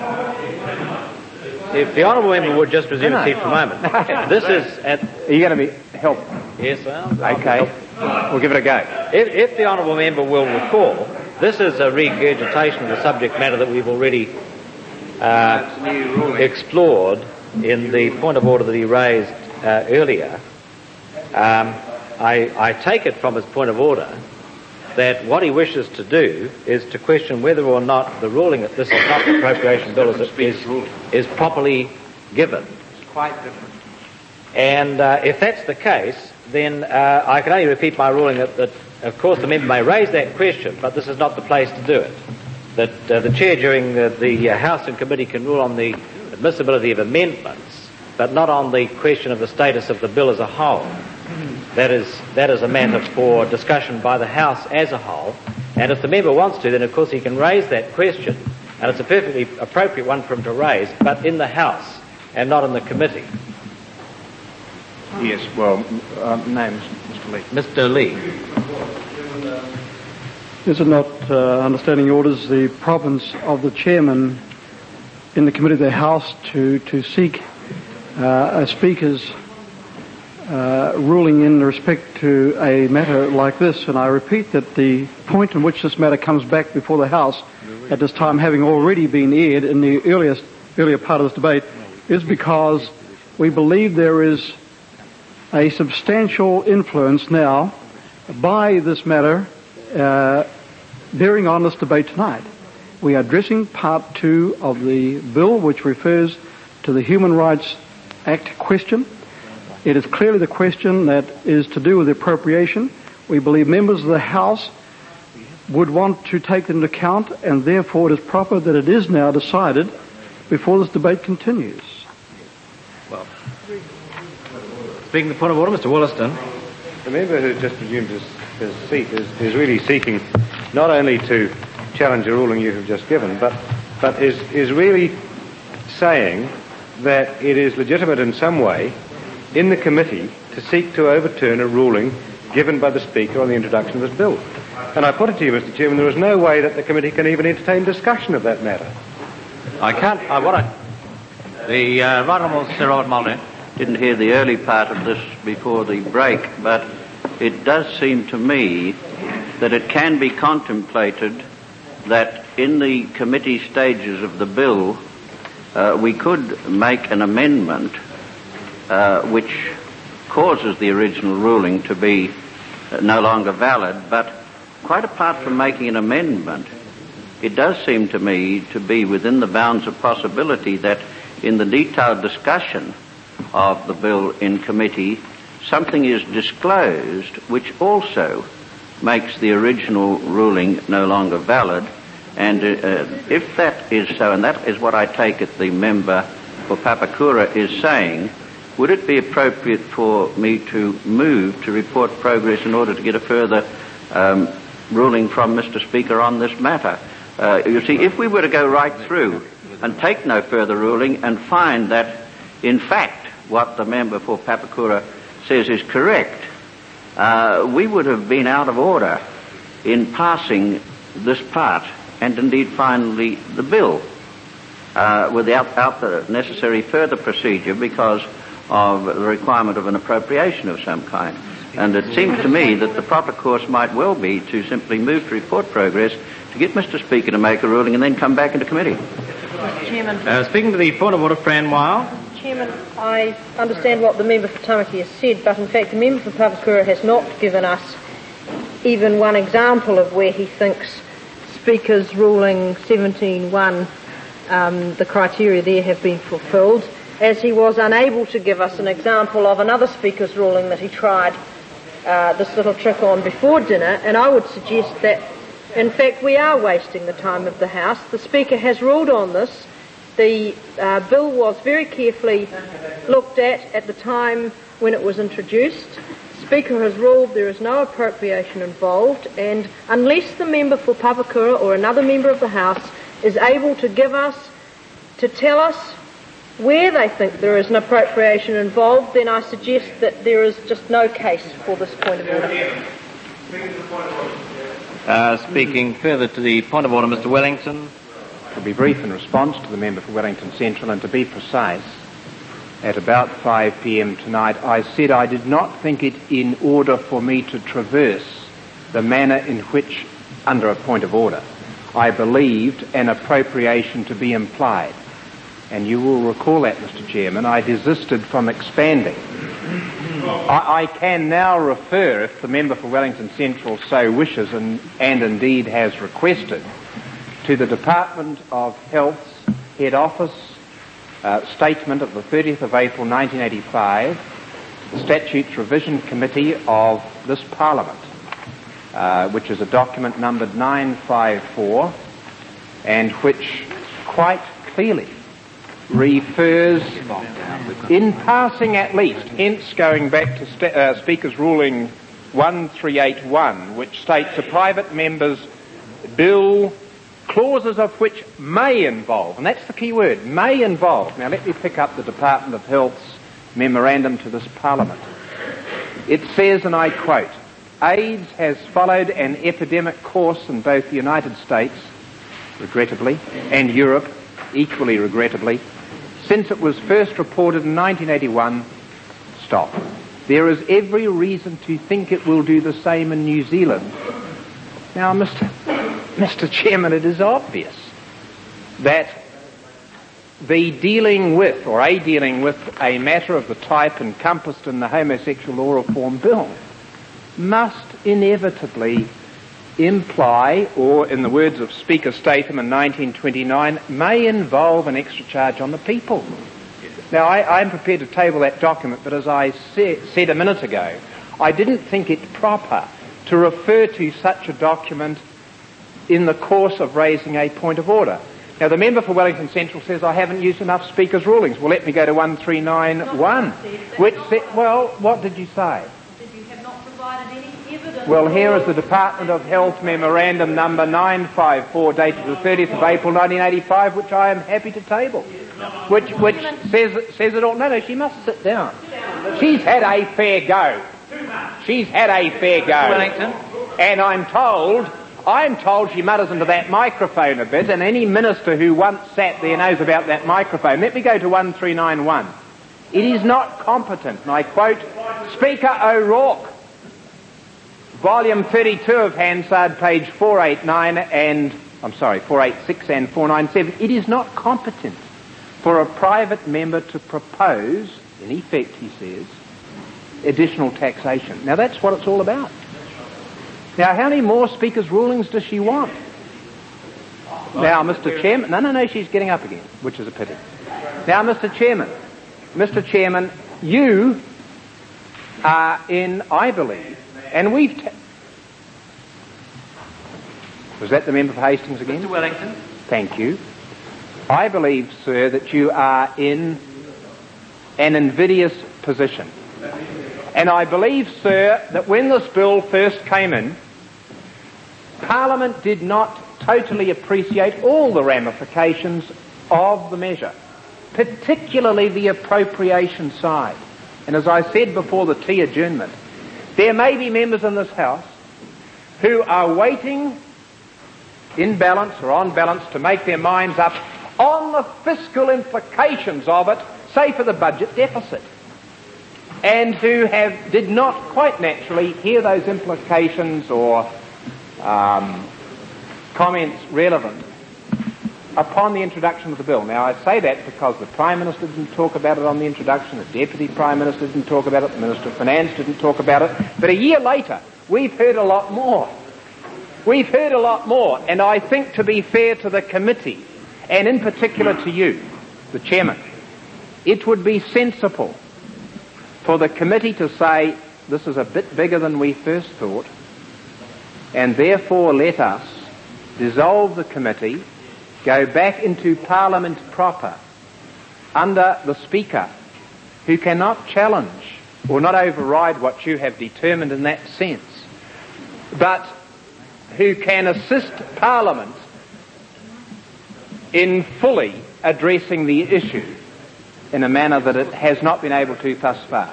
If the honourable member would just resume his seat for a moment. This is at... Are you going to be help? Yes, sir. Okay. We'll give it a go. If, if the honourable member will recall, this is a regurgitation of the subject matter that we've already uh, explored in the point of order that he raised uh, earlier. Um, I, I take it from his point of order that what he wishes to do is to question whether or not the ruling that this is not an appropriation bill is, is, is properly given. It's quite different. And uh, if that's the case, then uh, I can only repeat my ruling that, that, of course, the member may raise that question, but this is not the place to do it. That uh, the chair during the, the uh, House and committee can rule on the admissibility of amendments, but not on the question of the status of the bill as a whole. That is, that is a matter for discussion by the House as a whole. And if the member wants to, then of course he can raise that question. And it's a perfectly appropriate one for him to raise, but in the House and not in the committee. Yes, well, uh, name Mister Lee. Mister Lee. Is it not, uh, understanding orders, the province of the chairman in the committee of the House to, to seek uh, a speaker's Uh, ruling in respect to a matter like this, and I repeat that the point in which this matter comes back before the House at this time, having already been aired in the earliest, earlier part of this debate, is because we believe there is a substantial influence now by this matter uh, bearing on this debate tonight. We are addressing part two of the bill, which refers to the Human Rights Act question. It is clearly the question that is to do with the appropriation. We believe members of the House would want to take it into account, and therefore it is proper that it is now decided before this debate continues. Well, speaking the point of order, Mister Wollaston. The member who just resumed his, his seat is, is really seeking not only to challenge a ruling you have just given, but, but is, is really saying that it is legitimate in some way in the committee to seek to overturn a ruling given by the Speaker on the introduction of this bill. And I put it to you, Mister Chairman, there is no way that the committee can even entertain discussion of that matter. I can't. I want to. The uh, Right Honourable Sir Robert Muldoon. Didn't hear the early part of this before the break, but it does seem to me that it can be contemplated that in the committee stages of the bill uh, we could make an amendment Uh, which causes the original ruling to be uh, no longer valid, but quite apart from making an amendment, it does seem to me to be within the bounds of possibility that in the detailed discussion of the bill in committee, something is disclosed which also makes the original ruling no longer valid, and uh, if that is so, and that is what I take it the member for Papakura is saying, would it be appropriate for me to move to report progress in order to get a further um, ruling from Mister Speaker on this matter? Uh, you see, if we were to go right through and take no further ruling and find that, in fact, what the member for Papakura says is correct, uh, we would have been out of order in passing this part and indeed finally the bill uh, without out the necessary further procedure because of the requirement of an appropriation of some kind. And it seems to me that the proper course might well be to simply move to report progress, to get Mister Speaker to make a ruling and then come back into committee. Mister Chairman. Uh, speaking to the point of order, Fran Weil. Chairman, I understand what the member for Tamaki has said, but in fact the member for Papakura has not given us even one example of where he thinks Speaker's ruling seventeen one, um, the criteria there have been fulfilled, as he was unable to give us an example of another Speaker's ruling that he tried uh, this little trick on before dinner, and I would suggest that, in fact, we are wasting the time of the House. The Speaker has ruled on this. The uh, bill was very carefully looked at at the time when it was introduced. The Speaker has ruled there is no appropriation involved, and unless the member for Papakura or another member of the House is able to give us, to tell us where they think there is an appropriation involved, then I suggest that there is just no case for this point of order. Uh, speaking further to the point of order, Mister Wellington. To be brief in response to the member for Wellington Central, and to be precise, at about five p.m. tonight, I said I did not think it in order for me to traverse the manner in which, under a point of order, I believed an appropriation to be implied. And you will recall that, Mister Chairman, I desisted from expanding. I, I can now refer, if the member for Wellington Central so wishes and, and indeed has requested, to the Department of Health's Head Office uh, statement of the thirtieth of April nineteen eighty-five, the Statutes Revision Committee of this Parliament, uh, which is a document numbered nine five four, and which quite clearly refers, in passing at least, hence going back to st- uh, Speaker's ruling one three eight one, which states a private member's bill, clauses of which may involve, and that's the key word, may involve. Now let me pick up the Department of Health's memorandum to this Parliament. It says, and I quote, AIDS has followed an epidemic course in both the United States, regrettably, and Europe, equally regrettably, since it was first reported in nineteen eighty-one, stop. There is every reason to think it will do the same in New Zealand. Now, Mister Mister Chairman, it is obvious that the dealing with, or a dealing with, a matter of the type encompassed in the Homosexual Law Reform Bill must inevitably imply, or in the words of Speaker Statham in nineteen twenty-nine, may involve an extra charge on the people. Now, I, I'm prepared to table that document, but as I say, said a minute ago, I didn't think it proper to refer to such a document in the course of raising a point of order. Now, the member for Wellington Central says I haven't used enough Speaker's rulings. Well, let me go to one three nine one, which said, well, what did you say? Well, here is the Department of Health memorandum number nine five four, dated the thirtieth of April nineteen eighty-five, which I am happy to table. Which which says says it all. No, no, she must sit down. She's had a fair go. She's had a fair go. And I'm told, I'm told she mutters into that microphone a bit, and any minister who once sat there knows about that microphone. Let me go to one three nine one. It is not competent, and I quote Speaker O'Rourke, Volume thirty-two of Hansard, page four eighty-nine and, I'm sorry, four eighty-six and four ninety-seven. It is not competent for a private member to propose, in effect, he says, additional taxation. Now, that's what it's all about. Now, how many more Speaker's rulings does she want? Now, Mister Chairman, no, no, no, she's getting up again, which is a pity. Now, Mister Chairman, Mister Chairman, you are in, I believe, and we've... Ta- Was that the member for Hastings again? Mister Wellington. Thank you. I believe, sir, that you are in an invidious position. And I believe, sir, that when this bill first came in, Parliament did not totally appreciate all the ramifications of the measure, particularly the appropriation side. And as I said before the tea adjournment, there may be members in this House who are waiting in balance or on balance to make their minds up on the fiscal implications of it, say for the budget deficit, and who have did not quite naturally hear those implications or um, comments relevant upon the introduction of the bill. Now, I say that because the Prime Minister didn't talk about it on the introduction, the Deputy Prime Minister didn't talk about it, the Minister of Finance didn't talk about it, but a year later, we've heard a lot more. We've heard a lot more, and I think, to be fair to the committee, and in particular to you, the chairman, it would be sensible for the committee to say, this is a bit bigger than we first thought, and therefore let us dissolve the committee, go back into Parliament proper, under the Speaker, who cannot challenge or not override what you have determined in that sense, but who can assist Parliament in fully addressing the issue in a manner that it has not been able to thus far.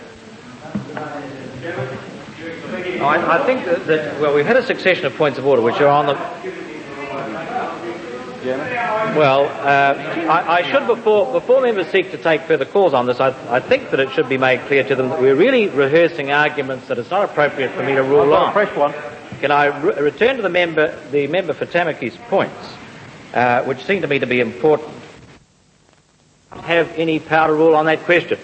I, I think that, that, well, we've had a succession of points of order which are on the... Well, uh, I, I should, before before members seek to take further calls on this, I, I think that it should be made clear to them that we're really rehearsing arguments that it's not appropriate for me to rule on. Fresh one. Can I re- return to the member, the member for Tamaki's points, uh, which seem to me to be important? Have any power to rule on that question?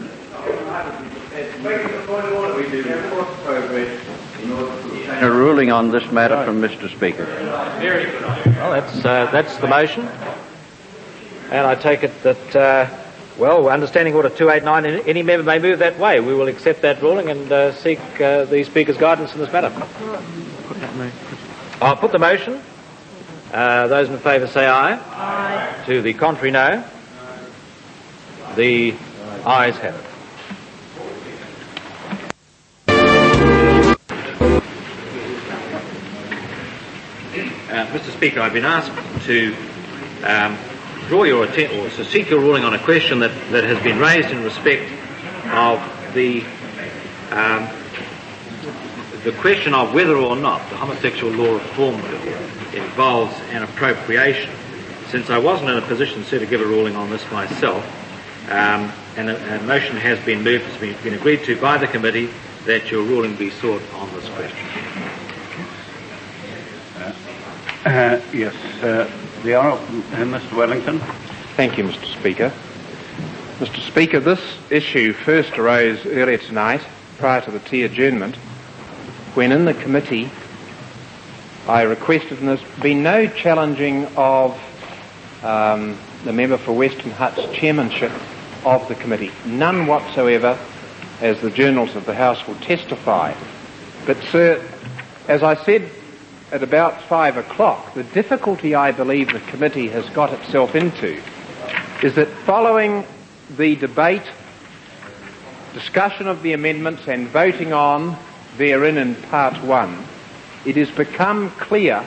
A ruling on this matter from Mister Speaker. Well, that's uh, that's the motion, and I take it that, uh, well, understanding Order two eighty-nine, any member may move that way. We will accept that ruling and uh, seek uh, the Speaker's guidance in this matter. I'll put the motion. Uh, those in favour say aye. Aye. To the contrary, no. The ayes have it. Uh, Mister Speaker, I've been asked to um, draw your attention, or to seek your ruling on a question that, that has been raised in respect of the um, the question of whether or not the homosexual law reform bill involves an appropriation. Since I wasn't in a position, sir, to give a ruling on this myself, um, and a, a motion has been moved, has been, been agreed to by the committee, that your ruling be sought on this question. Uh, yes, uh, the Honourable uh, Mister Wellington. Thank you, Mister Speaker. Mister Speaker, this issue first arose earlier tonight, prior to the tea adjournment, when in the committee I requested, and there's been no challenging of um, the member for Western Hutt's chairmanship of the committee. None whatsoever, as the journals of the House will testify. But, sir, as I said at about five o'clock, the difficulty I believe the committee has got itself into is that following the debate, discussion of the amendments and voting on therein in part one, it has become clear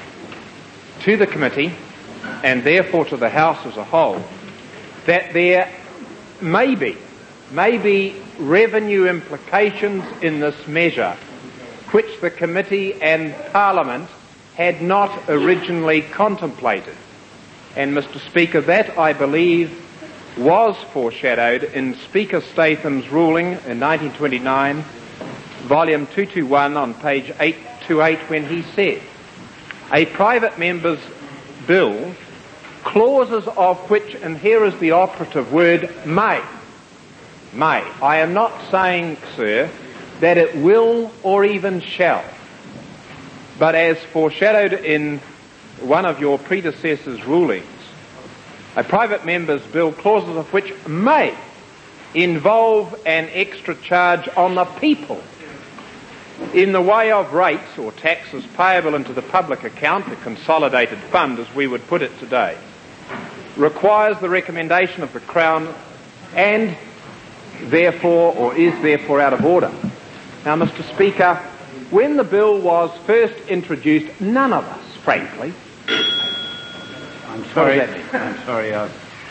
to the committee and therefore to the House as a whole that there may be, may be revenue implications in this measure which the committee and Parliament had not originally contemplated. And, Mister Speaker, that, I believe, was foreshadowed in Speaker Statham's ruling in nineteen twenty-nine, volume two twenty-one on page eight twenty-eight, when he said, a private member's bill, clauses of which, and here is the operative word, may, may. I am not saying, sir, that it will or even shall, but as foreshadowed in one of your predecessors' rulings, a private member's bill, clauses of which may involve an extra charge on the people in the way of rates or taxes payable into the public account, the consolidated fund as we would put it today, requires the recommendation of the Crown and therefore, or is therefore out of order. Now, Mister Speaker, when the bill was first introduced, none of us, frankly... I'm sorry, I'm sorry, uh,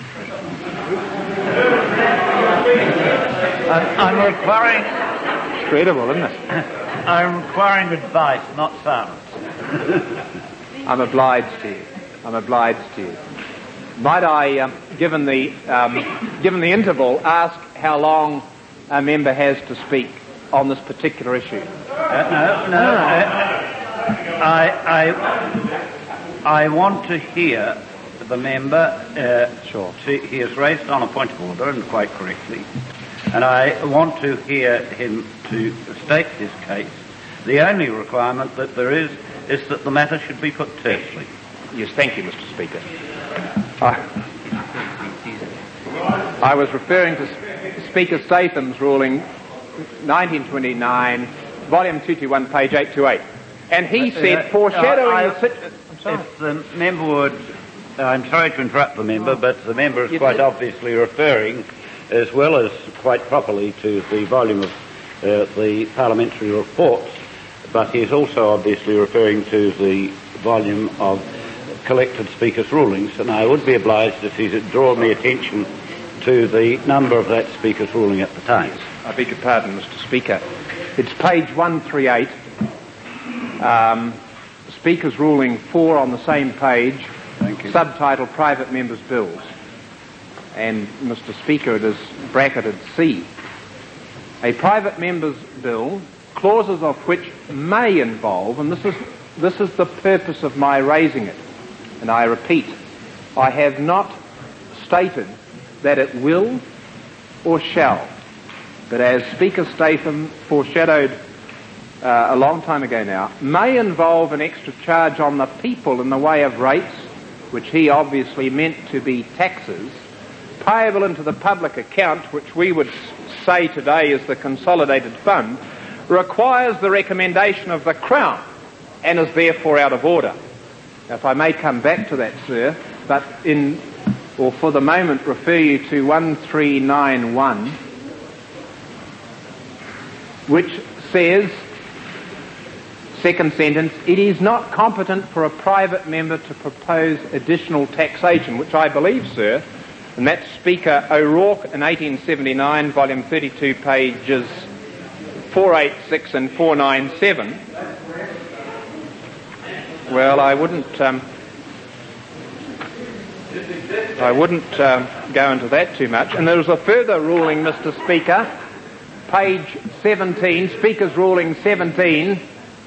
I'm, I'm requiring... It's credible, isn't it? I'm requiring advice, not silence. I'm obliged to you. I'm obliged to you. Might I, um, given the um, given the interval, ask how long a member has to speak on this particular issue? Uh, no, no. Uh, I, I, I want to hear the member. Uh, sure. To, he has raised on a point of order, and quite correctly, and I want to hear him to state his case. The only requirement that there is is that the matter should be put tersely. Yes, thank you, Mister Speaker. I, I was referring to Speaker Statham's ruling, nineteen twenty-nine, volume two twenty-one, page eight twenty-eight. And he Uh, said, uh, foreshadowing I- the situation... I'm sorry. If the member would... I'm sorry to interrupt the member, but the member is You quite did. obviously referring, as well as quite properly, to the volume of uh, the parliamentary reports, but he is also obviously referring to the volume of collected Speaker's rulings, and I would be obliged if he would draw me attention to the number of that Speaker's ruling at the time. Yes, I beg your pardon, Mister Speaker. It's page one thirty-eight, um, Speaker's ruling four on the same page, Thank you. subtitled Private Members' Bills. And, Mister Speaker, it is bracketed C. A private member's bill, clauses of which may involve, and this is, this is the purpose of my raising it, and I repeat, I have not stated that it will or shall, but as Speaker Statham foreshadowed uh, a long time ago now, may involve an extra charge on the people in the way of rates, which he obviously meant to be taxes, payable into the public account, which we would say today is the consolidated fund, requires the recommendation of the Crown and is therefore out of order. Now, if I may come back to that, sir, but in, or for the moment, refer you to one three nine one, which says, second sentence, it is not competent for a private member to propose additional taxation, which I believe, sir, and that's Speaker O'Rourke in eighteen seventy-nine, volume thirty-two, pages four eighty-six and four ninety-seven. Well, I wouldn't, um, I wouldn't um, go into that too much. And there was a further ruling, Mister Speaker, page seventeen, Speaker's ruling seventeen,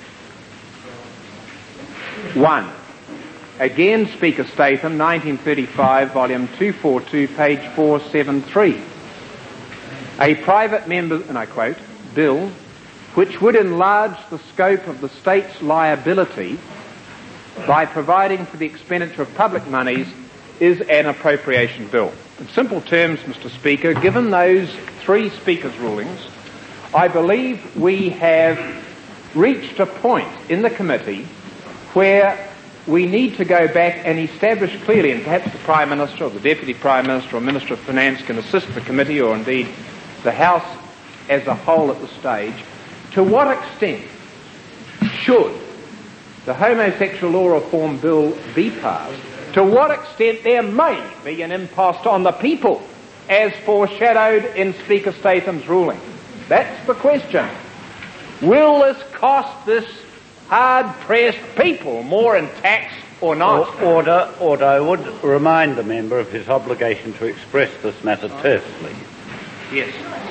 one. Again, Speaker Statham, nineteen thirty-five, volume two forty-two, page four seventy-three. A private member, and I quote, bill, which would enlarge the scope of the state's liability by providing for the expenditure of public monies is an appropriation bill. In simple terms, Mister Speaker, given those three Speaker's rulings, I believe we have reached a point in the committee where we need to go back and establish clearly, and perhaps the Prime Minister or the Deputy Prime Minister or Minister of Finance can assist the committee, or indeed the House as a whole at the stage, to what extent should the Homosexual Law Reform Bill be passed, to what extent there may be an impost on the people as foreshadowed in Speaker Statham's ruling. That's the question. Will this cost this hard-pressed people more in tax or not? Order, order. I would remind the member of his obligation to express this matter tersely. Yes.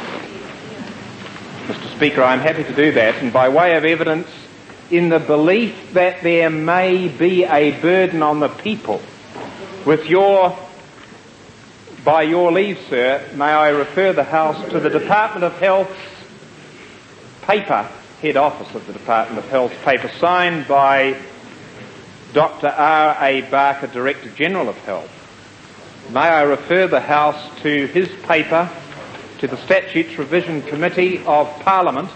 Mister Speaker, I'm happy to do that, and by way of evidence, in the belief that there may be a burden on the people, with your, by your leave, sir, may I refer the House to the Department of Health's paper, head office of the Department of Health's paper, signed by Doctor R A Barker, Director General of Health. May I refer the House to his paper, to the Statutes Revision Committee of Parliament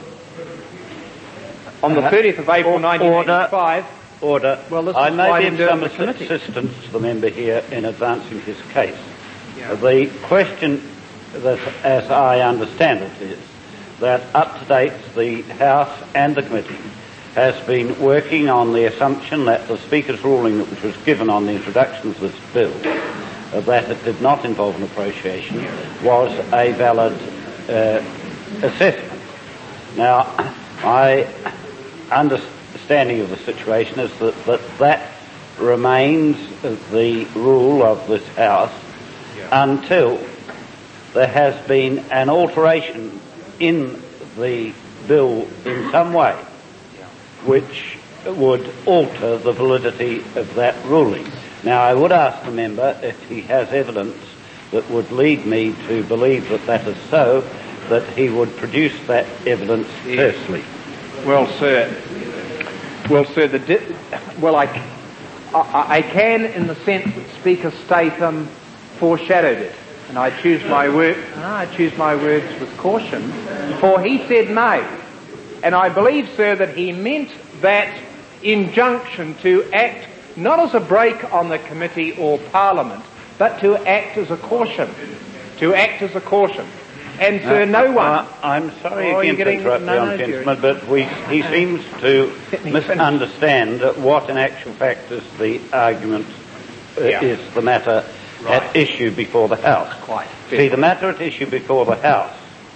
on the thirtieth of April nineteen eighty-five. Order. Well, this I is may why be we of do it some in the committee. assistance to the member here in advancing his case. Yeah. The question, that, as I understand it, is that up to date the House and the committee has been working on the assumption that the Speaker's ruling which was given on the introduction of this bill, uh, that it did not involve an appropriation, was a valid uh, assessment. Now, my understanding of the situation is that that, that remains the rule of this House yeah. until there has been an alteration in the bill in some way which would alter the validity of that ruling. Now, I would ask the member if he has evidence that would lead me to believe that that is so, that he would produce that evidence tersely. Well, sir, Well, sir, the di- well, I, I, I can, in the sense that Speaker Statham foreshadowed it, and I choose my word. I choose my words with caution, for he said may, and I believe, sir, that he meant that injunction to act not as a brake on the committee or Parliament, but to act as a caution, to act as a caution. And, sir, no uh, one... Uh, I'm sorry oh, again to interrupt no, the honourable no, gentleman, but we, he seems to misunderstand what in actual fact is the argument, uh, yeah. is the matter right. at issue before the House. Quite. See, the matter at issue before the House,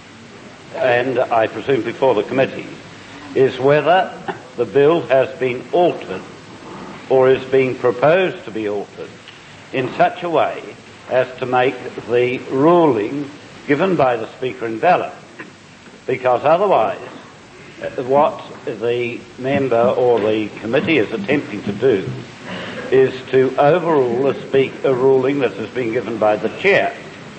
and I presume before the committee, is whether the bill has been altered or is being proposed to be altered in such a way as to make the ruling given by the Speaker invalid, because otherwise uh, what the member or the committee is attempting to do is to overrule a, speak, a ruling that has been given by the chair.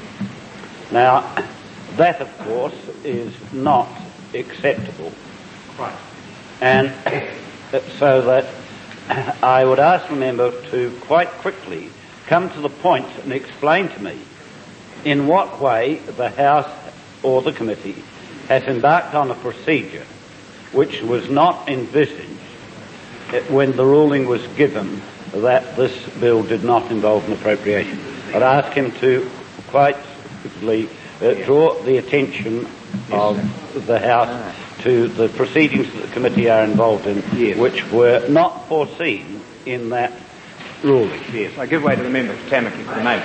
Now, that of course is not acceptable. Right. And so that I would ask the member to quite quickly come to the point and explain to me in what way the House or the committee has embarked on a procedure which was not envisaged when the ruling was given that this bill did not involve an appropriation. I'd ask him to quite quickly uh, draw the attention of the House to the proceedings that the committee are involved in, yes. which were not foreseen in that ruling. Yes, I give way to the member for Tamaki for the moment.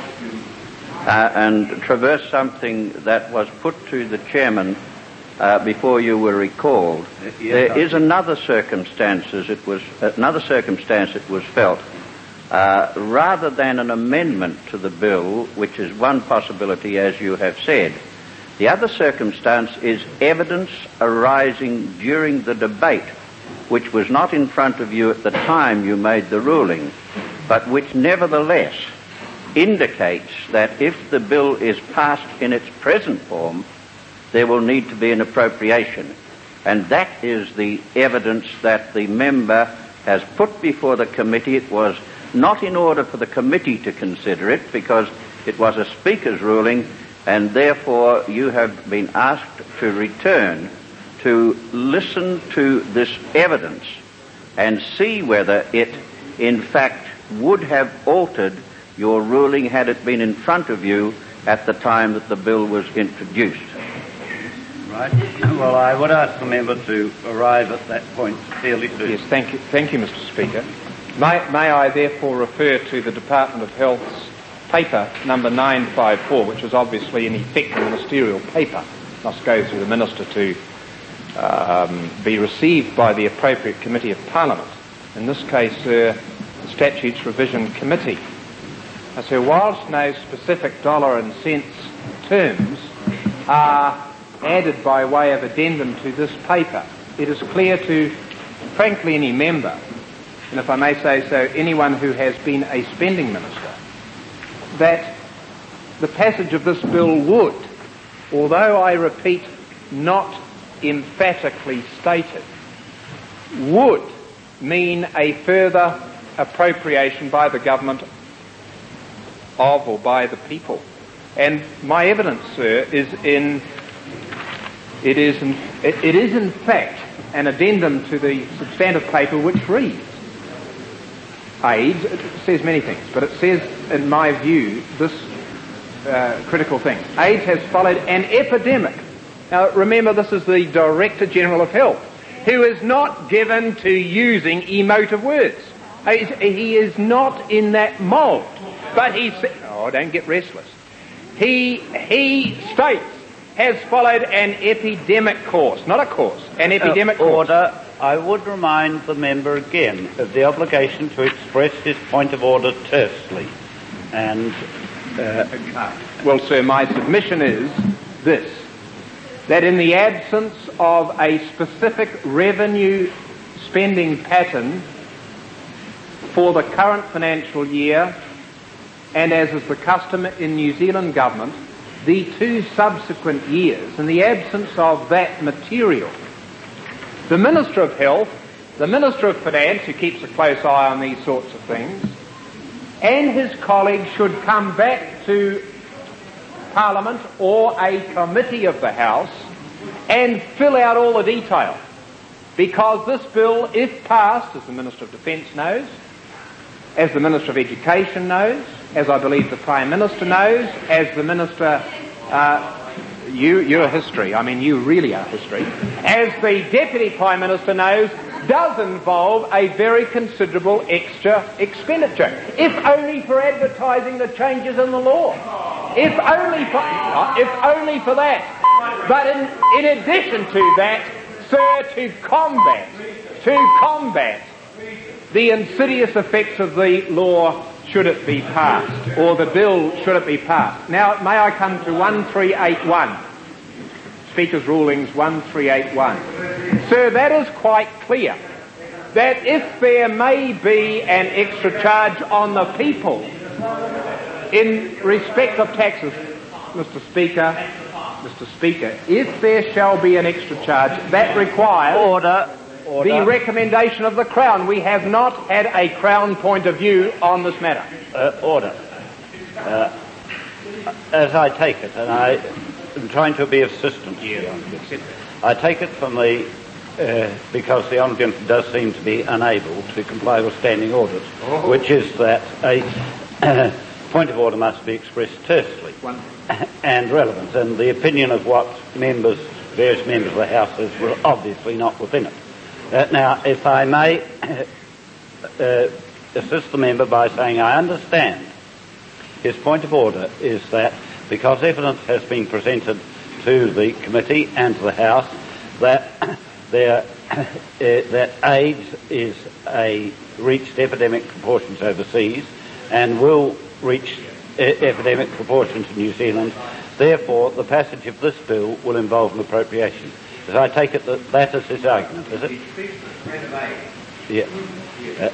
Uh, and traverse something that was put to the chairman uh, before you were recalled. Yes, there is another circumstance, as it was another circumstance it was felt, uh, rather than an amendment to the bill, which is one possibility, as you have said. The other circumstance is evidence arising during the debate, which was not in front of you at the time you made the ruling, but which nevertheless indicates that if the bill is passed in its present form, there will need to be an appropriation. And that is the evidence that the member has put before the committee. It was not in order for the committee to consider it, because it was a Speaker's ruling, and therefore you have been asked to return to listen to this evidence and see whether it, in fact, would have altered your ruling had it been in front of you at the time that the bill was introduced. Right. Well, I would ask the member to arrive at that point fairly soon. Yes, thank you, thank you, Mister Speaker. May, may I therefore refer to the Department of Health's paper number nine five four, which is obviously in effect a ministerial paper, must go through the Minister to um, be received by the appropriate committee of Parliament. In this case, uh, the Statutes Revision Committee. Now, so whilst no specific dollar and cents terms are added by way of addendum to this paper, it is clear to, frankly, any member, and if I may say so, anyone who has been a spending minister, that the passage of this bill would, although I repeat, not emphatically stated, would mean a further appropriation by the government of or by the people. And my evidence, sir, is in it is in, it, it is in fact an addendum to the substantive paper which reads AIDS. It says many things, but it says, in my view, this uh, critical thing: AIDS has followed an epidemic. Now remember, this is the Director General of Health, who is not given to using emotive words. He is not in that mould. But he said, oh, don't get restless. He, he states, has followed an epidemic course, not a course, an epidemic uh, course. Order. I would remind the member again of the obligation to express his point of order tersely. And, uh, well, sir, my submission is this, that in the absence of a specific revenue spending pattern for the current financial year, and as is the custom in New Zealand government, the two subsequent years, in the absence of that material, the Minister of Health the Minister of Finance, who keeps a close eye on these sorts of things, and his colleagues should come back to Parliament or a committee of the House and fill out all the detail. Because this bill, if passed, as the Minister of Defence knows, as the Minister of Education knows, as I believe the Prime Minister knows, as the Minister, uh, you, you're history, I mean you really are history, as the Deputy Prime Minister knows, does involve a very considerable extra expenditure, if only for advertising the changes in the law. If only for, uh, if only for that. But in, in addition to that, sir, to combat, to combat the insidious effects of the law should it be passed, or the bill should it be passed. Now, may I come to one three eight one, Speaker's Rulings one three eight one. Sir, that is quite clear, that if there may be an extra charge on the people in respect of taxes, Mister Speaker, Mister Speaker, if there shall be an extra charge, that requires Order. Order. the recommendation of the Crown. We have not had a Crown point of view on this matter. Uh, order. Uh, as I take it, and I am trying to be of assistance here, I take it from the, uh, because the Honourable Gentleman does seem to be unable to comply with standing orders, oh. which is that a uh, point of order must be expressed tersely One. and relevant, and the opinion of what members, various members of the House is obviously not within it. Uh, now, if I may uh, assist the member by saying I understand his point of order is that because evidence has been presented to the committee and to the House that there, uh, that AIDS is a reached epidemic proportions overseas and will reach uh, epidemic proportions in New Zealand, therefore the passage of this bill will involve an appropriation. As I take it that that is his argument, is it? Yeah. Uh,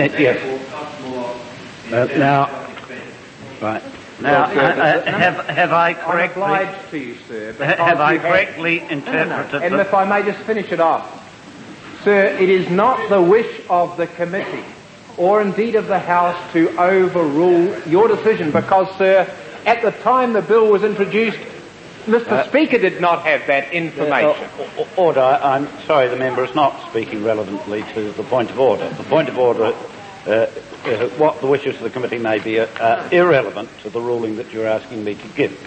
yes. Uh, now, right. Now, uh, uh, have, have I correctly... I'm obliged to you, sir. Have I you correctly have, interpreted... No, no, no. And if I may just finish it off. Sir, it is not the wish of the committee, or indeed of the House, to overrule your decision, because, sir, at the time the bill was introduced, Mister Uh, Speaker did not have that information. Uh, order. I'm sorry, the member is not speaking relevantly to the point of order. The point of order, uh, uh, what the wishes of the committee may be, uh, uh, irrelevant to the ruling that you're asking me to give.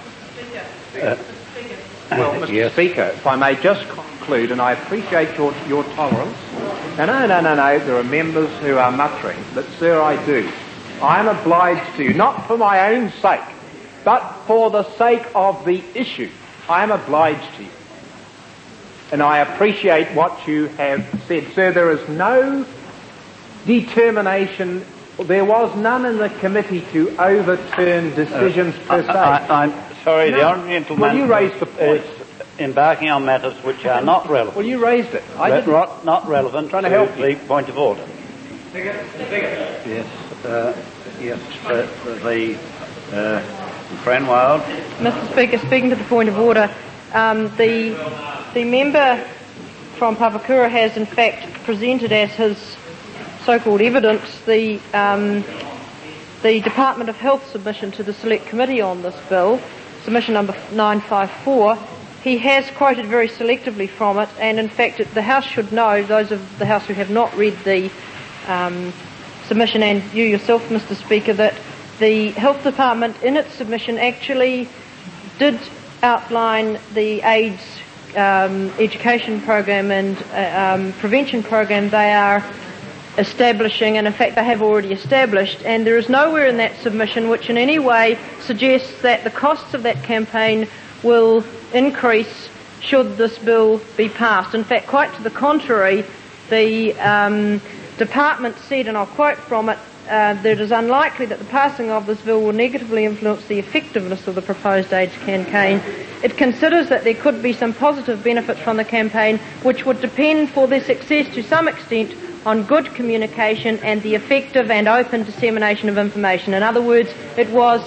Uh, well, Mister Yes. Speaker, if I may just conclude, and I appreciate your, your tolerance. No, no, no, no, no, there are members who are muttering, but, sir, I do. I am obliged to you, not for my own sake, but for the sake of the issue. I am obliged to you. And I appreciate what you have said. Sir, there is no determination, there was none in the committee to overturn decisions uh, per se. I, I, I'm sorry, no. The Honourable Gentleman well, you raised the point. is embarking on matters which are not relevant. Well, you raised it. I didn't. Not, not relevant trying to, to help the you. point of order. Figure, figure. Yes, uh, yes, uh, the... Uh, Fran Wild. Mister Speaker, speaking to the point of order, um, the the member from Papakura has in fact presented as his so-called evidence the um, the Department of Health submission to the Select Committee on this bill, submission number nine five four. He has quoted very selectively from it, and in fact the House should know, those of the House who have not read the um, submission, and you yourself, Mister Speaker, that the Health Department in its submission actually did outline the AIDS um, education program and uh, um, prevention program they are establishing, and in fact they have already established, and there is nowhere in that submission which in any way suggests that the costs of that campaign will increase should this bill be passed. In fact, quite to the contrary, the um, department said, and I'll quote from it, Uh, that it is unlikely that the passing of this bill will negatively influence the effectiveness of the proposed AIDS campaign. It considers that there could be some positive benefits from the campaign which would depend for their success to some extent on good communication and the effective and open dissemination of information. In other words, it was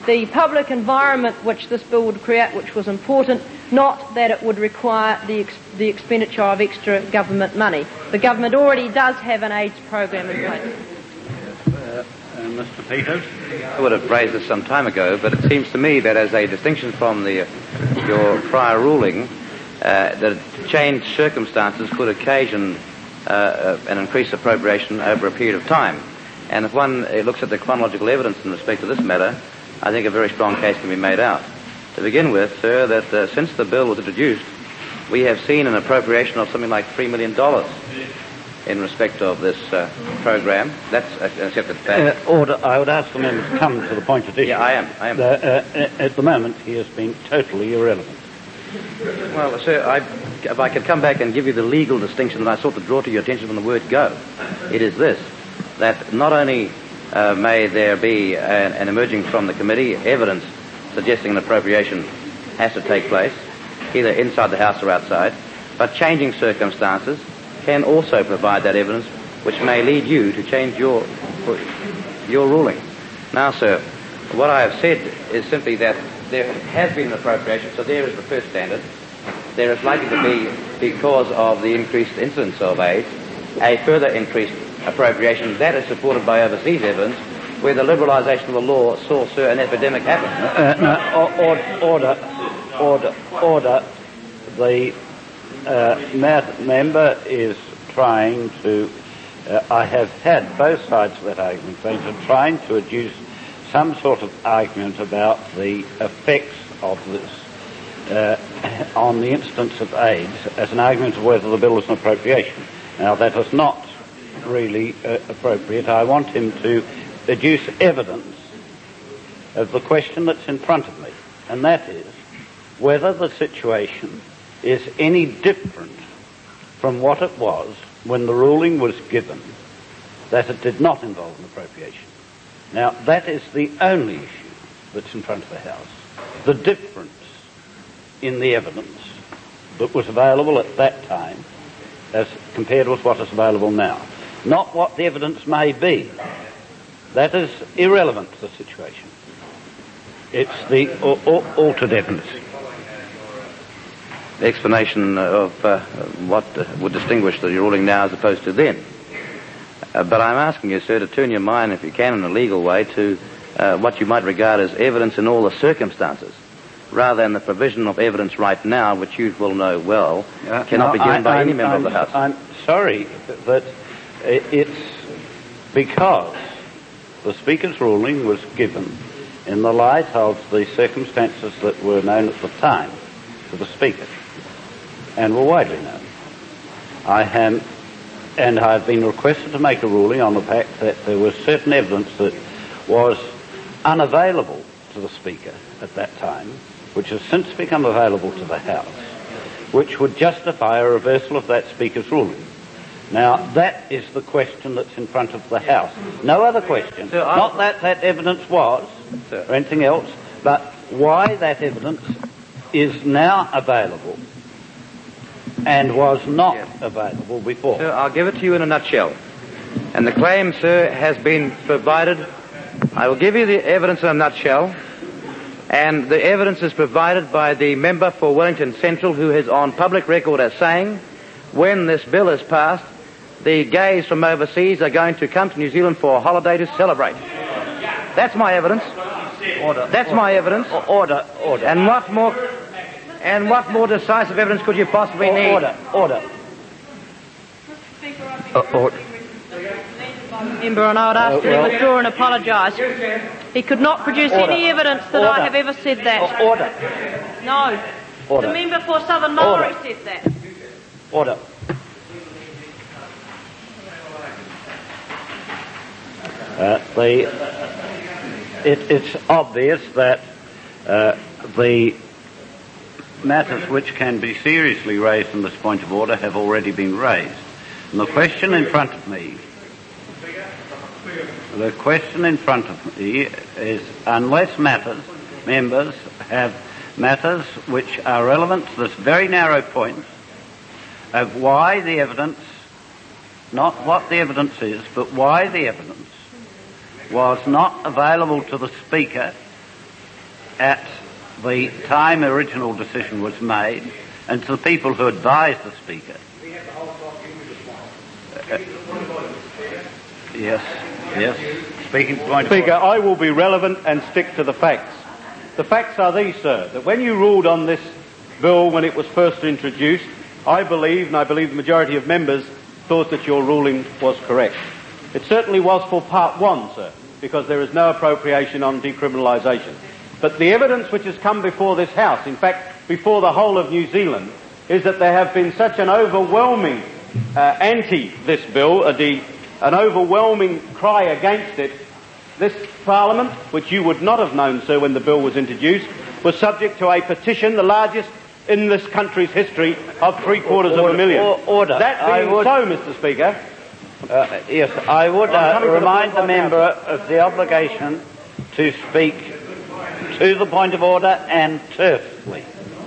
the public environment which this bill would create, which was important, not that it would require the, ex- the expenditure of extra government money. The government already does have an AIDS program in place. Uh, uh, Mister Peters? I would have raised this some time ago, but it seems to me that as a distinction from the, your prior ruling, uh, that changed circumstances could occasion uh, an increased appropriation over a period of time. And if one uh, looks at the chronological evidence in respect to this matter, I think a very strong case can be made out. To begin with, sir, that uh, since the bill was introduced, we have seen an appropriation of something like three million dollars in respect of this uh, program. That's an accepted fact. Uh, order. I would ask the member to come to the point of issue. Yeah, I am. I am. Uh, uh, at the moment, he has been totally irrelevant. Well, sir, I, if I could come back and give you the legal distinction that I sought to draw to your attention from the word go, it is this, that not only uh, may there be an, an emerging from the committee evidence suggesting an appropriation has to take place, either inside the House or outside, but changing circumstances can also provide that evidence which may lead you to change your your ruling. Now, sir, what I have said is simply that there has been an appropriation, so there is the first standard. There is likely to be, because of the increased incidence of AIDS, a further increased appropriation that is supported by overseas evidence, where the liberalisation of the law saw, sir, an epidemic happen. Uh, no, order, order, order, order. The uh, member is trying to, uh, I have had both sides of that argument, they are trying to adduce some sort of argument about the effects of this uh, on the instance of AIDS as an argument of whether the bill is an appropriation. Now, that is not really uh, appropriate. I want him to deduce evidence of the question that's in front of me, and that is whether the situation is any different from what it was when the ruling was given that it did not involve an appropriation. Now, that is the only issue that's in front of the House. The difference in the evidence that was available at that time as compared with what is available now. Not what the evidence may be. That is irrelevant to the situation. It's the a- a- altered evidence. The explanation of uh, what uh, would distinguish the ruling now as opposed to then. Uh, but I'm asking you, sir, to turn your mind, if you can, in a legal way, to uh, what you might regard as evidence in all the circumstances, rather than the provision of evidence right now, which you will know well, uh, cannot no, be given I, by I'm, any member I'm, of the House. I'm sorry that it's because the Speaker's ruling was given in the light of the circumstances that were known at the time to the Speaker and were widely known. I am, and I have been requested to make a ruling on the fact that there was certain evidence that was unavailable to the Speaker at that time, which has since become available to the House, which would justify a reversal of that Speaker's ruling. Now, that is the question that's in front of the House. No other question. Sir, Not that that evidence was, Sir. or anything else, but why that evidence is now available and was not yes. available before. Sir, I'll give it to you in a nutshell. And the claim, sir, has been provided. I will give you the evidence in a nutshell. And the evidence is provided by the member for Wellington Central, who is on public record as saying, when this bill is passed, the gays from overseas are going to come to New Zealand for a holiday to celebrate. That's my evidence. Order. That's order. my evidence. Order. Order. And what more? And what more decisive evidence could you possibly need? Order. Order. Uh, order. Member, and I would ask him to withdraw and apologise. He could not produce order. any evidence that order. I have ever said that. Order. No. Order. The member for Southern Maori said that. Order. Uh, the, it, it's obvious that uh, the matters which can be seriously raised from this point of order have already been raised. And the question in front of me, the question in front of me is, unless matters, members have matters which are relevant to this very narrow point of why the evidence, not what the evidence is, but why the evidence was not available to the Speaker at the time original decision was made, and to the people who advised the Speaker. Uh, yes, yes. Speaking point Speaker, I will be relevant and stick to the facts. The facts are these, sir, that when you ruled on this bill when it was first introduced, I believe, and I believe the majority of members, thought that your ruling was correct. It certainly was for part one, sir, because there is no appropriation on decriminalisation. But the evidence which has come before this House, in fact before the whole of New Zealand, is that there have been such an overwhelming uh, anti this bill, a de- an overwhelming cry against it. This Parliament, which you would not have known, sir, when the bill was introduced, was subject to a petition, the largest in this country's history, of three quarters of a million. Order. That being would, so, Mister Speaker. Uh, yes, I would uh, remind the, the member of the obligation to speak to the point of order and tersely.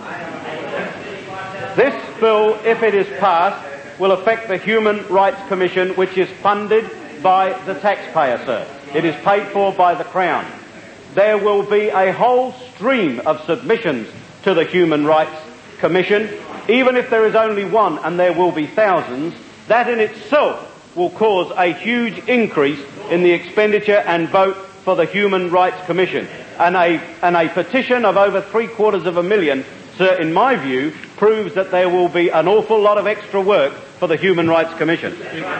This bill, if it is passed, will affect the Human Rights Commission, which is funded by the taxpayer, sir. It is paid for by the Crown. There will be a whole stream of submissions to the Human Rights Commission. Even if there is only one, and there will be thousands, that in itself will cause a huge increase in the expenditure and vote for the Human Rights Commission. And a, and a petition of over three quarters of a million, sir, in my view, proves that there will be an awful lot of extra work for the Human Rights Commission.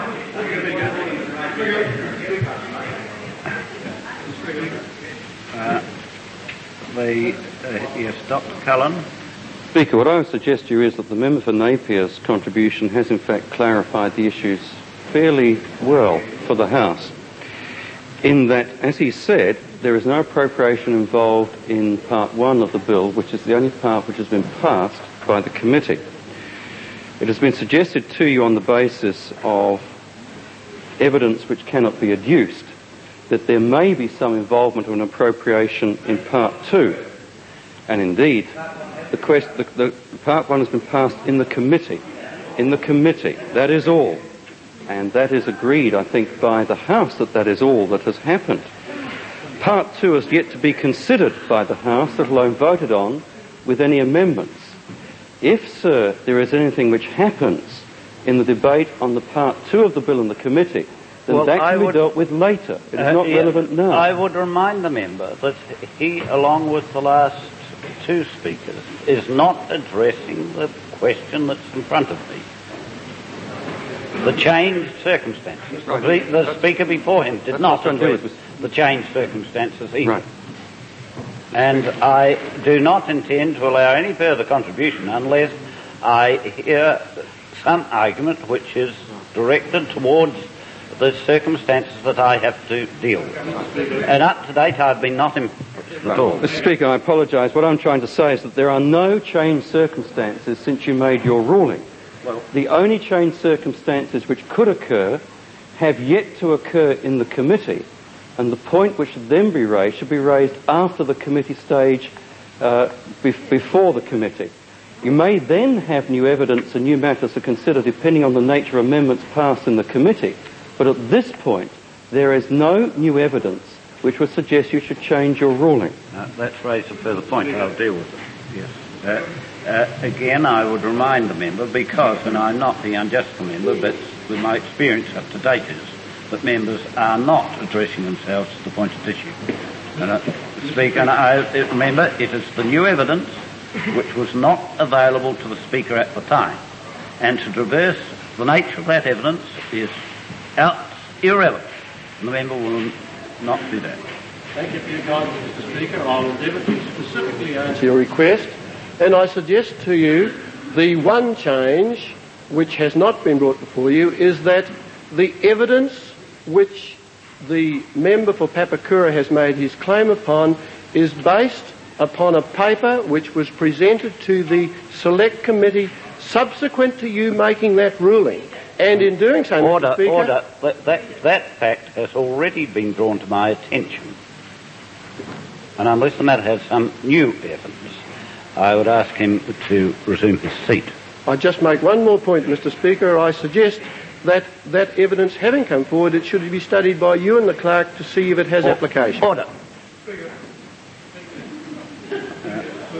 Uh, the, uh, yes, Doctor Cullen. Speaker, what I would suggest to you is that the member for Napier's contribution has in fact clarified the issues fairly well for the House, in that, as he said, there is no appropriation involved in part one of the bill, which is the only part which has been passed by the committee. It has been suggested to you on the basis of evidence which cannot be adduced that there may be some involvement of an appropriation in part two. And indeed, the, quest, the, the part one has been passed in the committee. In the committee. That is all. And that is agreed, I think, by the House that that is all that has happened. Part two is yet to be considered by the House, let alone voted on, with any amendments. If, sir, there is anything which happens in the debate on the part two of the bill in the committee, then well, that can I be would, dealt with later. It is uh, not yeah, relevant now. I would remind the member that he, along with the last two speakers, is not addressing the question that's in front of me. The changed circumstances. Right. The, the speaker before him did that's not address the changed circumstances either. Right. And I do not intend to allow any further contribution unless I hear some argument which is directed towards the circumstances that I have to deal with. And up to date I've been not impressed at all. Mister Speaker, I apologise. What I'm trying to say is that there are no changed circumstances since you made your ruling. Well, the only changed circumstances which could occur have yet to occur in the committee, and the point which should then be raised should be raised after the committee stage, uh, be- before the committee. You may then have new evidence and new matters to consider depending on the nature of amendments passed in the committee, but at this point there is no new evidence which would suggest you should change your ruling. Uh, let's raise a further point and I'll deal with it. Yes. Uh, uh, again, I would remind the member, because, and I'm not the unjust member, but with my experience up to date is, that members are not addressing themselves to the point of issue. And uh, Speaker, and I remember it is the new evidence which was not available to the Speaker at the time, and to traverse the nature of that evidence is out irrelevant, and the member will not do that. Thank you for your guidance, Mister Speaker. I will endeavour to specifically answer your request, and I suggest to you the one change which has not been brought before you is that the evidence which the member for Papakura has made his claim upon is based upon a paper which was presented to the Select Committee subsequent to you making that ruling. And in doing so, order, Mister Speaker... Order, that, that, that fact has already been drawn to my attention. And unless the matter has some new evidence, I would ask him to resume his seat. I just make one more point, Mister Speaker. I suggest that that evidence having come forward, it should be studied by you and the clerk to see if it has Or, application. Order.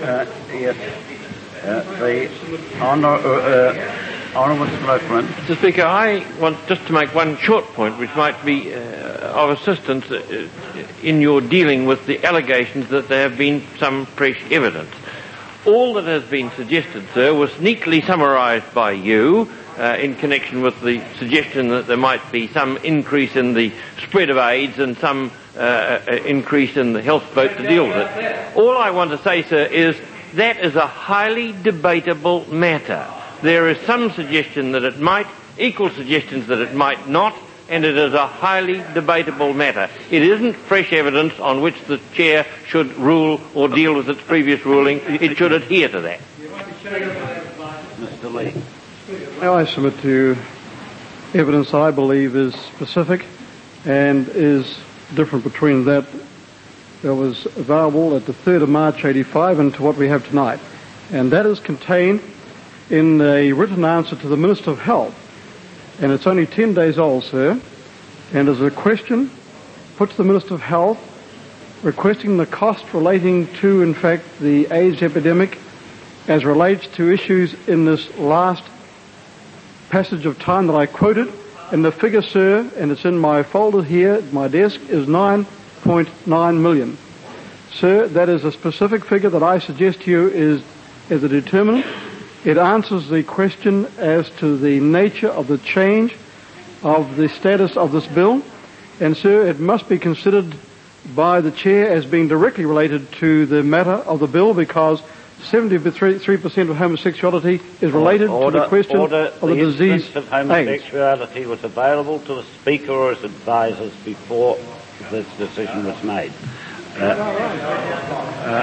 Uh, yes. Uh, the honour, uh, Honourable Spokesman. Mister Speaker, I want just to make one short point which might be uh, of assistance uh, in your dealing with the allegations that there have been some fresh evidence. All that has been suggested, sir, was neatly summarised by you uh, in connection with the suggestion that there might be some increase in the spread of AIDS and some uh, increase in the health vote to deal with it. All I want to say, sir, is that is a highly debatable matter. There is some suggestion that it might, equal suggestions that it might not, and it is a highly debatable matter. It isn't fresh evidence on which the Chair should rule or deal with its previous ruling. It should adhere to that. Mister Lee. Now I submit to you evidence I believe is specific and is different between that that was available at the third of March eighty-five and to what we have tonight. And that is contained in a written answer to the Minister of Health. And it's only ten days old, sir. And is a question put to the Minister of Health requesting the cost relating to, in fact, the AIDS epidemic as relates to issues in this last passage of time that I quoted. And the figure, sir, and it's in my folder here at my desk, is nine point nine million. Sir, that is a specific figure that I suggest to you is, is a determinant. It answers the question as to the nature of the change of the status of this bill. And, sir, it must be considered by the Chair as being directly related to the matter of the bill because seventy-three percent of homosexuality is related order, to the question order, of the, the disease of homosexuality AIDS. Was available to the Speaker or his advisers before this decision was made. Uh, uh,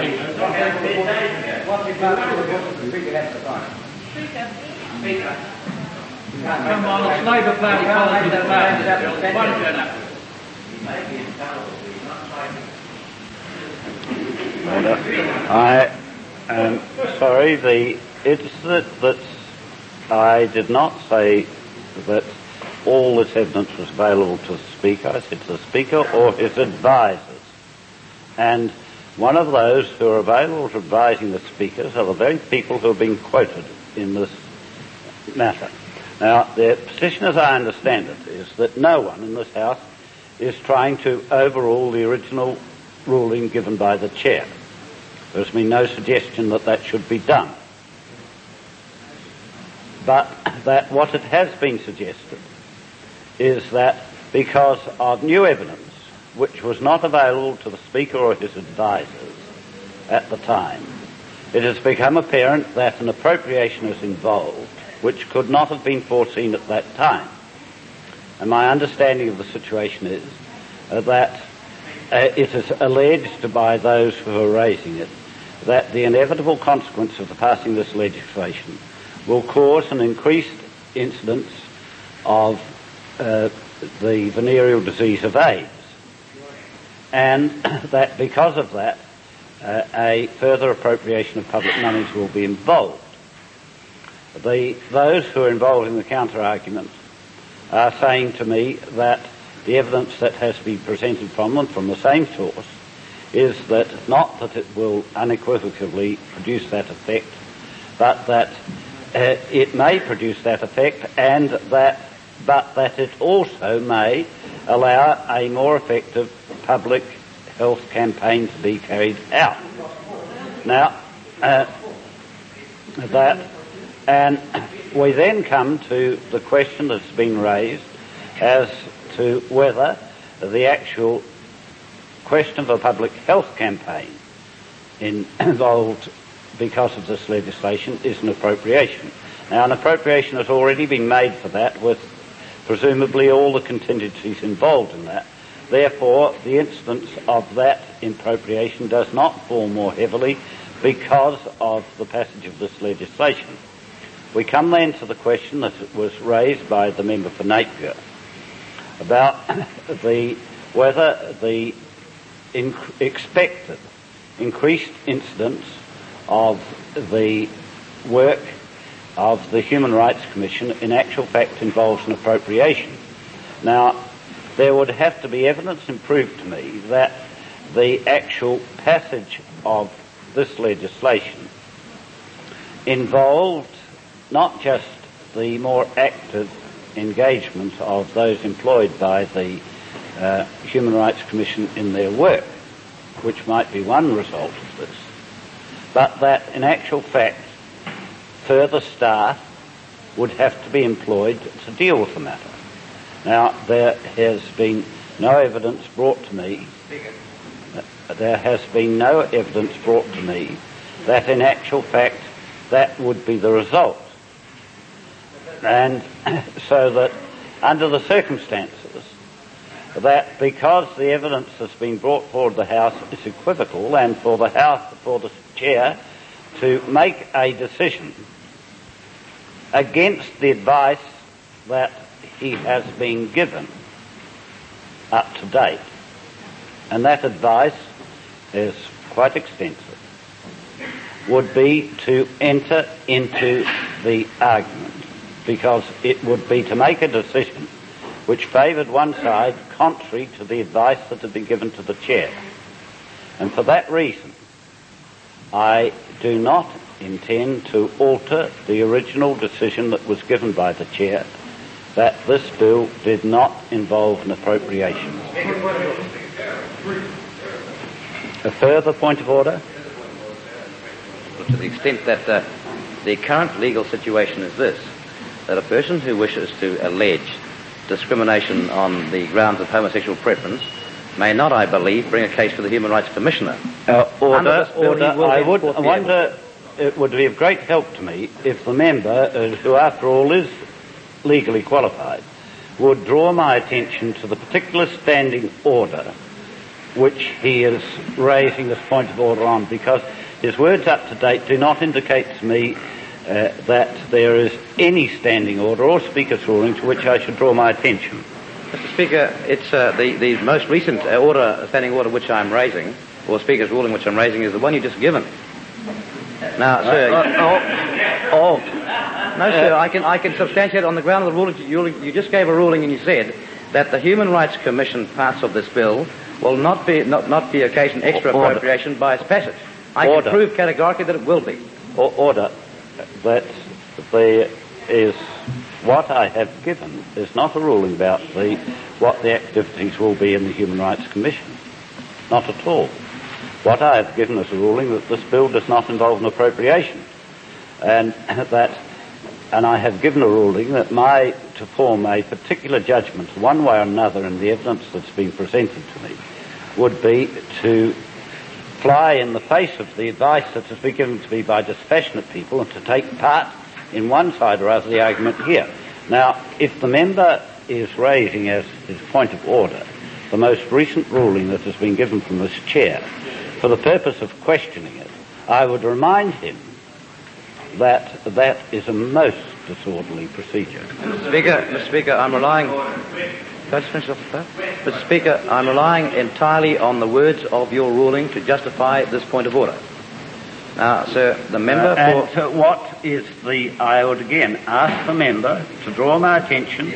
Come on, it's Labour Party politics. Order. I am sorry, the incident that I did not say that all this evidence was available to the Speaker. I said to the Speaker or his advisers. And one of those who are available to advising the Speakers are the very people who have been quoted in this matter. Now, their position, as I understand it, is that no one in this House is trying to overrule the original ruling given by the Chair. There's been no suggestion that that should be done. But that what it has been suggested is that because of new evidence which was not available to the Speaker or his advisers at the time, it has become apparent that an appropriation is involved which could not have been foreseen at that time. And my understanding of the situation is uh, that uh, it is alleged by those who are raising it that the inevitable consequence of the passing of this legislation will cause an increased incidence of uh, the venereal disease of AIDS, and that because of that uh, a further appropriation of public monies will be involved. The, those who are involved in the counter-argument are saying to me that the evidence that has been presented from them from the same source is that not that it will unequivocally produce that effect, but that uh, it may produce that effect and that but that it also may allow a more effective public health campaign to be carried out. Now, uh, that, and we then come to the question that's been raised as to whether the actual question of a public health campaign in, involved because of this legislation is an appropriation. Now, an appropriation has already been made for that with presumably all the contingencies involved in that. Therefore, the instance of that appropriation does not fall more heavily because of the passage of this legislation. We come then to the question that was raised by the member for Napier about the whether the inc- expected increased incidence of the work of the Human Rights Commission in actual fact involves an appropriation. Now, there would have to be evidence and proof to me that the actual passage of this legislation involved not just the more active engagement of those employed by the uh, Human Rights Commission in their work, which might be one result of this, but that in actual fact further staff would have to be employed to deal with the matter. Now, there has been no evidence brought to me, there has been no evidence brought to me that in actual fact that would be the result. And so that under the circumstances, that because the evidence that's been brought forward the House is equivocal, and for the House, for the Chair to make a decision against the advice that he has been given up to date, and that advice is quite extensive, would be to enter into the argument, because it would be to make a decision which favoured one side contrary to the advice that had been given to the Chair. And for that reason, I do not intend to alter the original decision that was given by the Chair that this bill did not involve an appropriation. A further point of order? To the extent that uh, the current legal situation is this, that a person who wishes to allege discrimination on the grounds of homosexual preference may not, I believe, bring a case to the Human Rights Commissioner. Uh, order, bill, order. I would I wonder, it would be of great help to me if the member, uh, who after all is legally qualified, would draw my attention to the particular standing order which he is raising this point of order on, because his words up to date do not indicate to me uh, that there is any standing order or Speaker's ruling to which I should draw my attention. Mister Speaker, it's uh, the, the most recent uh, order, standing order which I'm raising, or Speaker's ruling which I'm raising, is the one you just given. Now, sir... Uh, uh, oh, oh. No, sir, I can I can substantiate on the ground of the ruling. You, you just gave a ruling and you said that the Human Rights Commission parts of this bill will not be not, not be occasion extra Order. appropriation by its passage. I Order. can prove categorically that it will be. Or, order. That there is... What I have given is not a ruling about the what the activities will be in the Human Rights Commission. Not at all. What I have given is a ruling that this bill does not involve an appropriation. And that... And I have given a ruling that my, to form a particular judgment one way or another in the evidence that's been presented to me, would be to fly in the face of the advice that has been given to me by dispassionate people and to take part in one side or other of the argument here. Now, if the member is raising as his point of order the most recent ruling that has been given from this Chair for the purpose of questioning it, I would remind him that that is a most disorderly procedure. Mister Speaker, Mister Speaker, I'm relying... Can I just finish off the phone? Mister Speaker, I'm relying entirely on the words of your ruling to justify this point of order. Now, sir, the member uh, for... And uh, what is the... I would again ask the member to draw my attention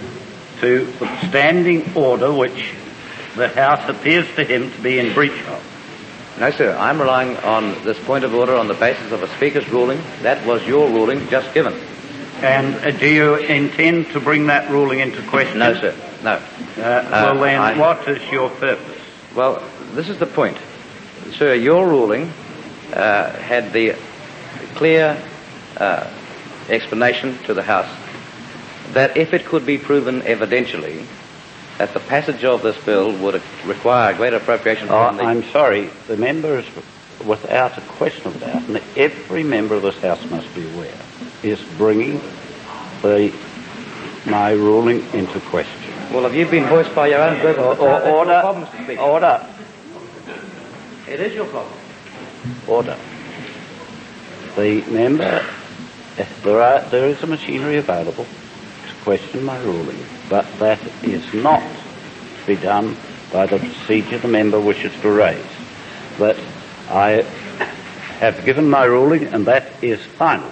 to the standing order which the House appears to him to be in breach of. No, sir, I'm relying on this point of order on the basis of a Speaker's ruling. That was your ruling just given. And uh, do you intend to bring that ruling into question? No, sir, no. Uh, well, then, I, what is your purpose? Well, this is the point. Sir, your ruling uh, had the clear uh, explanation to the House that if it could be proven evidentially that the passage of this bill would require greater appropriation Oh, from the... I'm sorry. The member is without a question of that, and every member of this House must be aware, is bringing the my ruling into question. Well, have you been voiced by your own group? Or, or, order. Problem, Mister Speaker. Order. It is your problem. Order. The member, there are there is a machinery available to question my ruling, but that is not to be done by the procedure the member wishes to raise. That I have given my ruling, and that is final.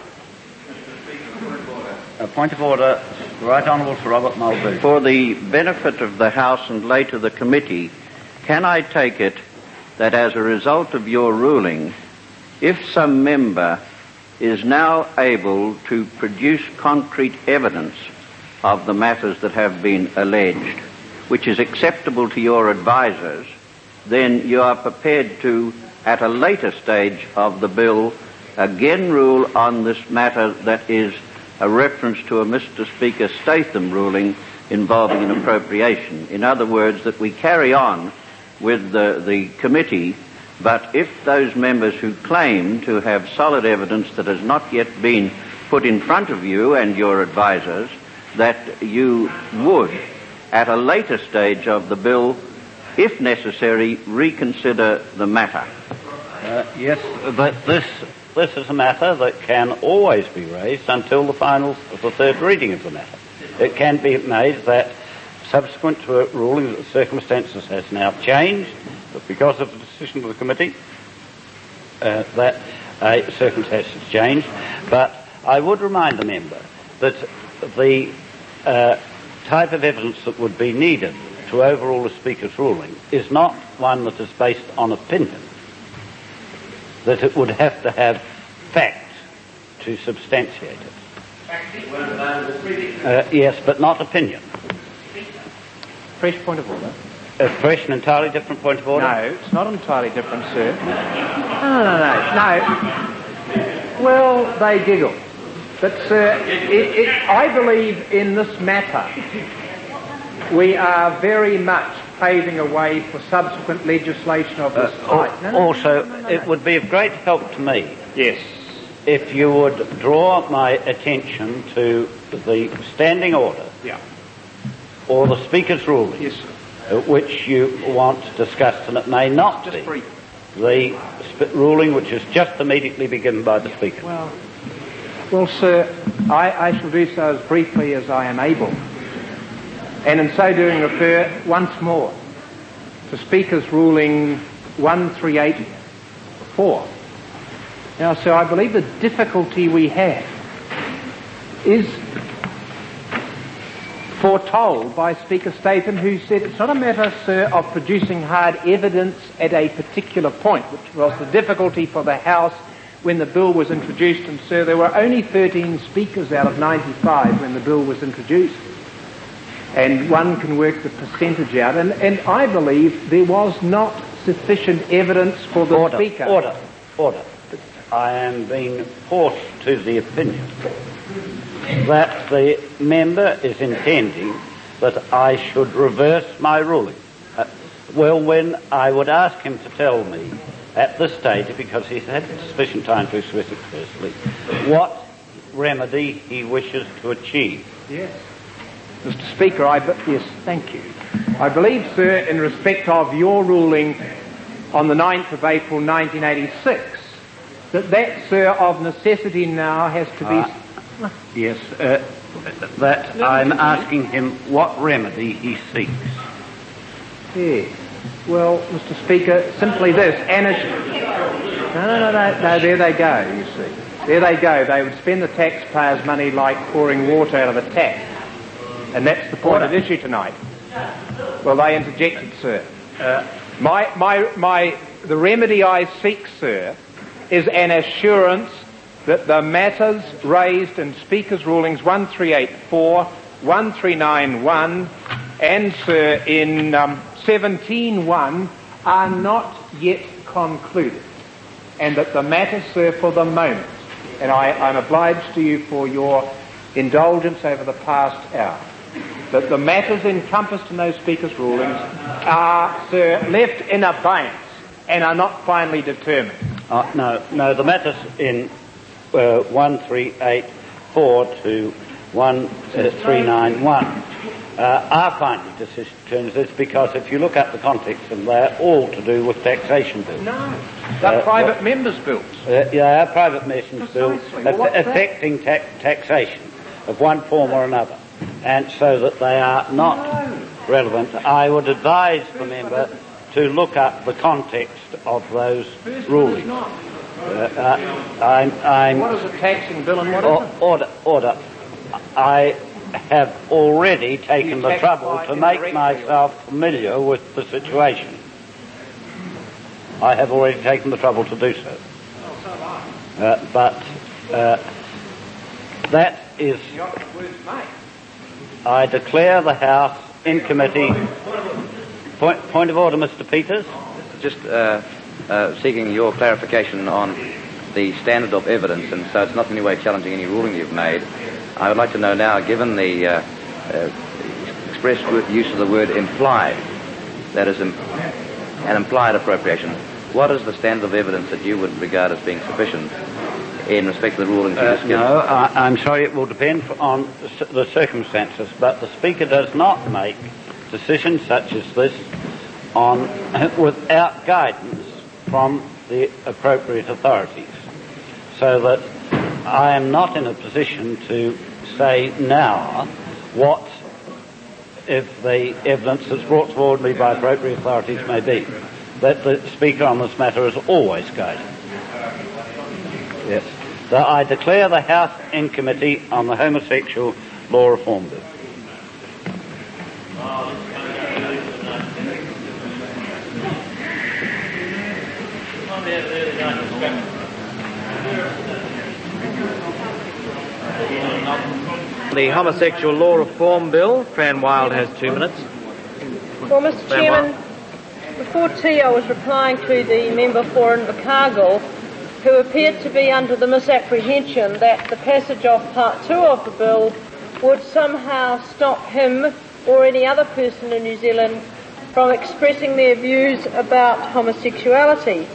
A point of order, Right Honourable Sir Robert Mulvey. For the benefit of the House and later the committee, can I take it that as a result of your ruling, if some member is now able to produce concrete evidence of the matters that have been alleged, which is acceptable to your advisers, then you are prepared to, at a later stage of the bill, again rule on this matter that is a reference to a Mister Speaker Statham ruling involving an appropriation. In other words, that we carry on with the, the committee, but if those members who claim to have solid evidence that has not yet been put in front of you and your advisers, that you would, at a later stage of the bill, if necessary, reconsider the matter. Uh, yes, but this this is a matter that can always be raised until the final, the third reading of the matter. It can be made that subsequent to a ruling that the circumstances has now changed, but because of the decision of the committee, uh, that uh, circumstances changed. But I would remind the member that the uh, type of evidence that would be needed to overrule the Speaker's ruling is not one that is based on opinion, that it would have to have facts to substantiate it. Uh, yes, but not opinion. Fresh point of order. A fresh and entirely different point of order? No, it's not entirely different, sir. No, no, no, no. Well, they giggle. But, sir, it, it, I believe in this matter we are very much paving a way for subsequent legislation of this uh, type. No, no, also, no, no, no, it would be of great help to me. Yes. If you would draw my attention to the standing order. Yeah. Or the Speaker's ruling. Yes, sir. Uh, which you want discussed, and it may not just be brief. the sp- ruling which is just immediately be given by the Speaker. Well, well, sir, I, I shall do so as briefly as I am able, and in so doing refer once more to Speaker's ruling one three eight four. Now, sir, I believe the difficulty we have is foretold by Speaker Statham, who said it's not a matter, sir, of producing hard evidence at a particular point, which was the difficulty for the House when the bill was introduced. And, sir, there were only thirteen speakers out of ninety-five when the bill was introduced. And one can work the percentage out. And, and I believe there was not sufficient evidence for the order, Speaker. Order, order. I am being forced to the opinion that the member is intending that I should reverse my ruling. Uh, well, when I would ask him to tell me at this stage, because he's had sufficient time to express it firstly, what remedy he wishes to achieve. Yes. Mister Speaker, I... Be- yes, thank you. I believe, sir, in respect of your ruling on the ninth of April nineteen eighty-six, that that, sir, of necessity now has to be... Uh, Yes, uh, that I'm asking him what remedy he seeks. Yes. Well, Mister Speaker, simply this. Anish... No, no, no, no, no, there they go, you see. There they go. They would spend the taxpayers' money like pouring water out of a tap. And that's the point at issue tonight. Well, they interjected, sir. Uh, my, my, my, the remedy I seek, sir, is an assurance that the matters raised in Speaker's rulings one three eight four, one three nine one, and, sir, in um, seventeen one are not yet concluded, and that the matters, sir, for the moment, and I, I'm obliged to you for your indulgence over the past hour, that the matters encompassed in those Speaker's rulings are, sir, left in abeyance and are not finally determined. Uh, no, no, the matters in Uh, one three eight four to one three nine one uh, are finally determined. It's because if you look at the context, and they're all to do with taxation bills. No, they're uh, private what, members' bills. Uh, yeah, they are private members' bills well, aff- affecting ta- taxation of one form or another, and so that they are not no. relevant. I would advise the member to look up the context of those First rulings. Uh, uh, I'm, I'm, what is a taxing bill and what or, isn't? Order, order. I have already taken the trouble to make myself familiar with the situation. I have already taken the trouble to do so. Uh, but uh, that is... I declare the House in committee... Point, point of order, Mister Peters. Just uh, uh, seeking your clarification on the standard of evidence, and so it's not in any way challenging any ruling you've made. I would like to know now, given the uh, uh, express use of the word implied, that is im- an implied appropriation, what is the standard of evidence that you would regard as being sufficient in respect to the rulings you Uh, just given? no, I, I'm sorry, it will depend on the circumstances, but the Speaker does not make decisions such as this on without guidance from the appropriate authorities. So that I am not in a position to say now what if the evidence that's brought forward me by appropriate authorities may be. That the Speaker on this matter is always guided. Yes. So I declare the House in committee on the Homosexual Law Reform Bill. The Homosexual Law Reform Bill. Fran Wild has two minutes. Well, Mister Chairman, before tea I was replying to the member for Invercargill, who appeared to be under the misapprehension that the passage of Part two of the bill would somehow stop him or any other person in New Zealand from expressing their views about homosexuality.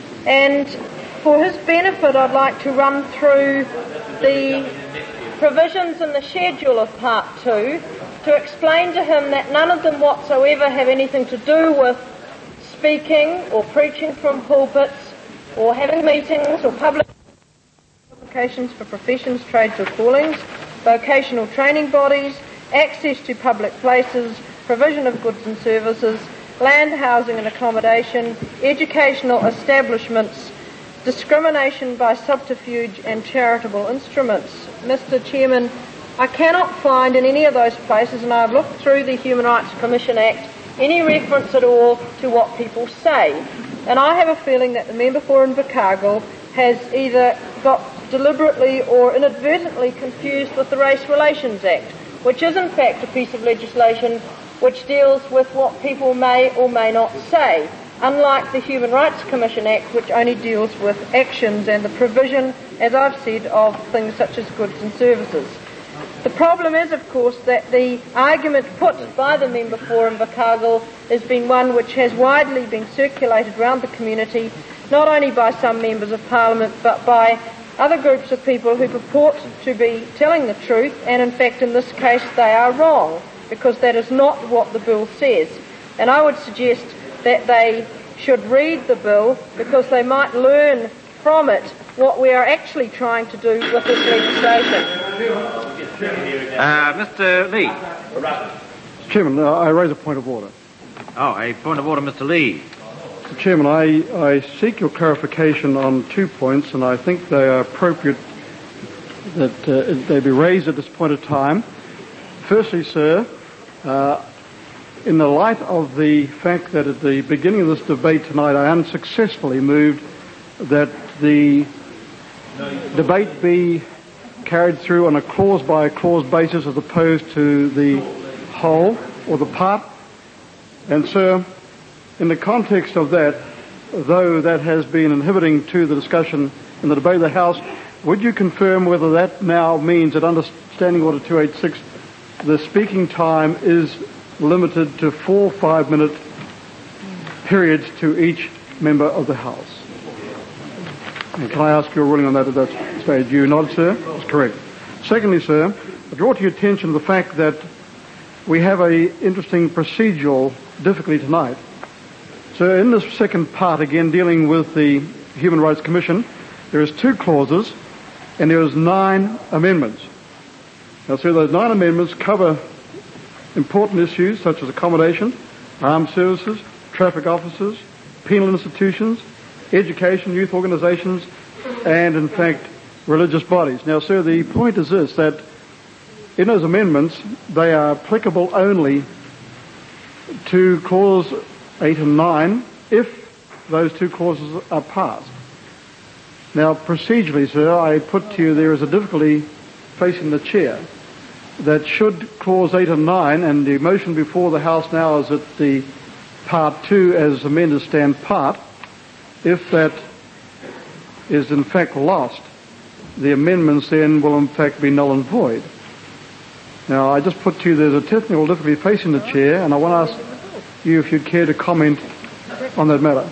And for his benefit, I'd like to run through the provisions in the schedule of Part two to explain to him that none of them whatsoever have anything to do with speaking or preaching from pulpits or having meetings or public applications for professions, trades or callings, vocational training bodies, access to public places, provision of goods and services, land, housing and accommodation, educational establishments, discrimination by subterfuge and charitable instruments. Mister Chairman, I cannot find in any of those places, and I've looked through the Human Rights Commission Act, any reference at all to what people say. And I have a feeling that the member for Invercargill has either got deliberately or inadvertently confused with the Race Relations Act, which is in fact a piece of legislation which deals with what people may or may not say, unlike the Human Rights Commission Act, which only deals with actions and the provision, as I've said, of things such as goods and services. The problem is, of course, that the argument put by the member for Invercargill has been one which has widely been circulated around the community, not only by some members of Parliament, but by other groups of people who purport to be telling the truth, and in fact in this case they are wrong, because that is not what the bill says. And I would suggest that they should read the bill, because they might learn from it what we are actually trying to do with this legislation. Uh, Mister Lee. Mister Chairman, uh, I raise a point of order. Oh, a point of order, Mister Lee. Mister Chairman, I, I seek your clarification on two points, and I think they are appropriate that uh, they be raised at this point of time. Firstly, sir, uh, in the light of the fact that at the beginning of this debate tonight I unsuccessfully moved that the debate be carried through on a clause-by-clause basis as opposed to the whole or the part. And, sir, in the context of that, though that has been inhibiting to the discussion in the debate of the House, would you confirm whether that now means that under Standing Order two eighty-six, the speaking time is limited to four five-minute periods to each member of the House? And can I ask your ruling on that at that stage? You nod, sir? That's correct. Secondly, sir, I draw to your attention the fact that we have a interesting procedural difficulty tonight. So in this second part, again dealing with the Human Rights Commission, there is two clauses and there is nine amendments. Now, sir, those nine amendments cover important issues such as accommodation, armed services, traffic officers, penal institutions, education, youth organisations, and, in fact, religious bodies. Now, sir, the point is this, that in those amendments, they are applicable only to Clause eight and nine if those two clauses are passed. Now, procedurally, sir, I put to you there is a difficulty facing the chair that should clause eight and nine, and the motion before the House now is that the part two as amended stand part, if that is in fact lost, the amendments then will in fact be null and void. Now, I just put to you there's a technical difficulty facing the chair, and I want to ask you if you'd care to comment on that matter.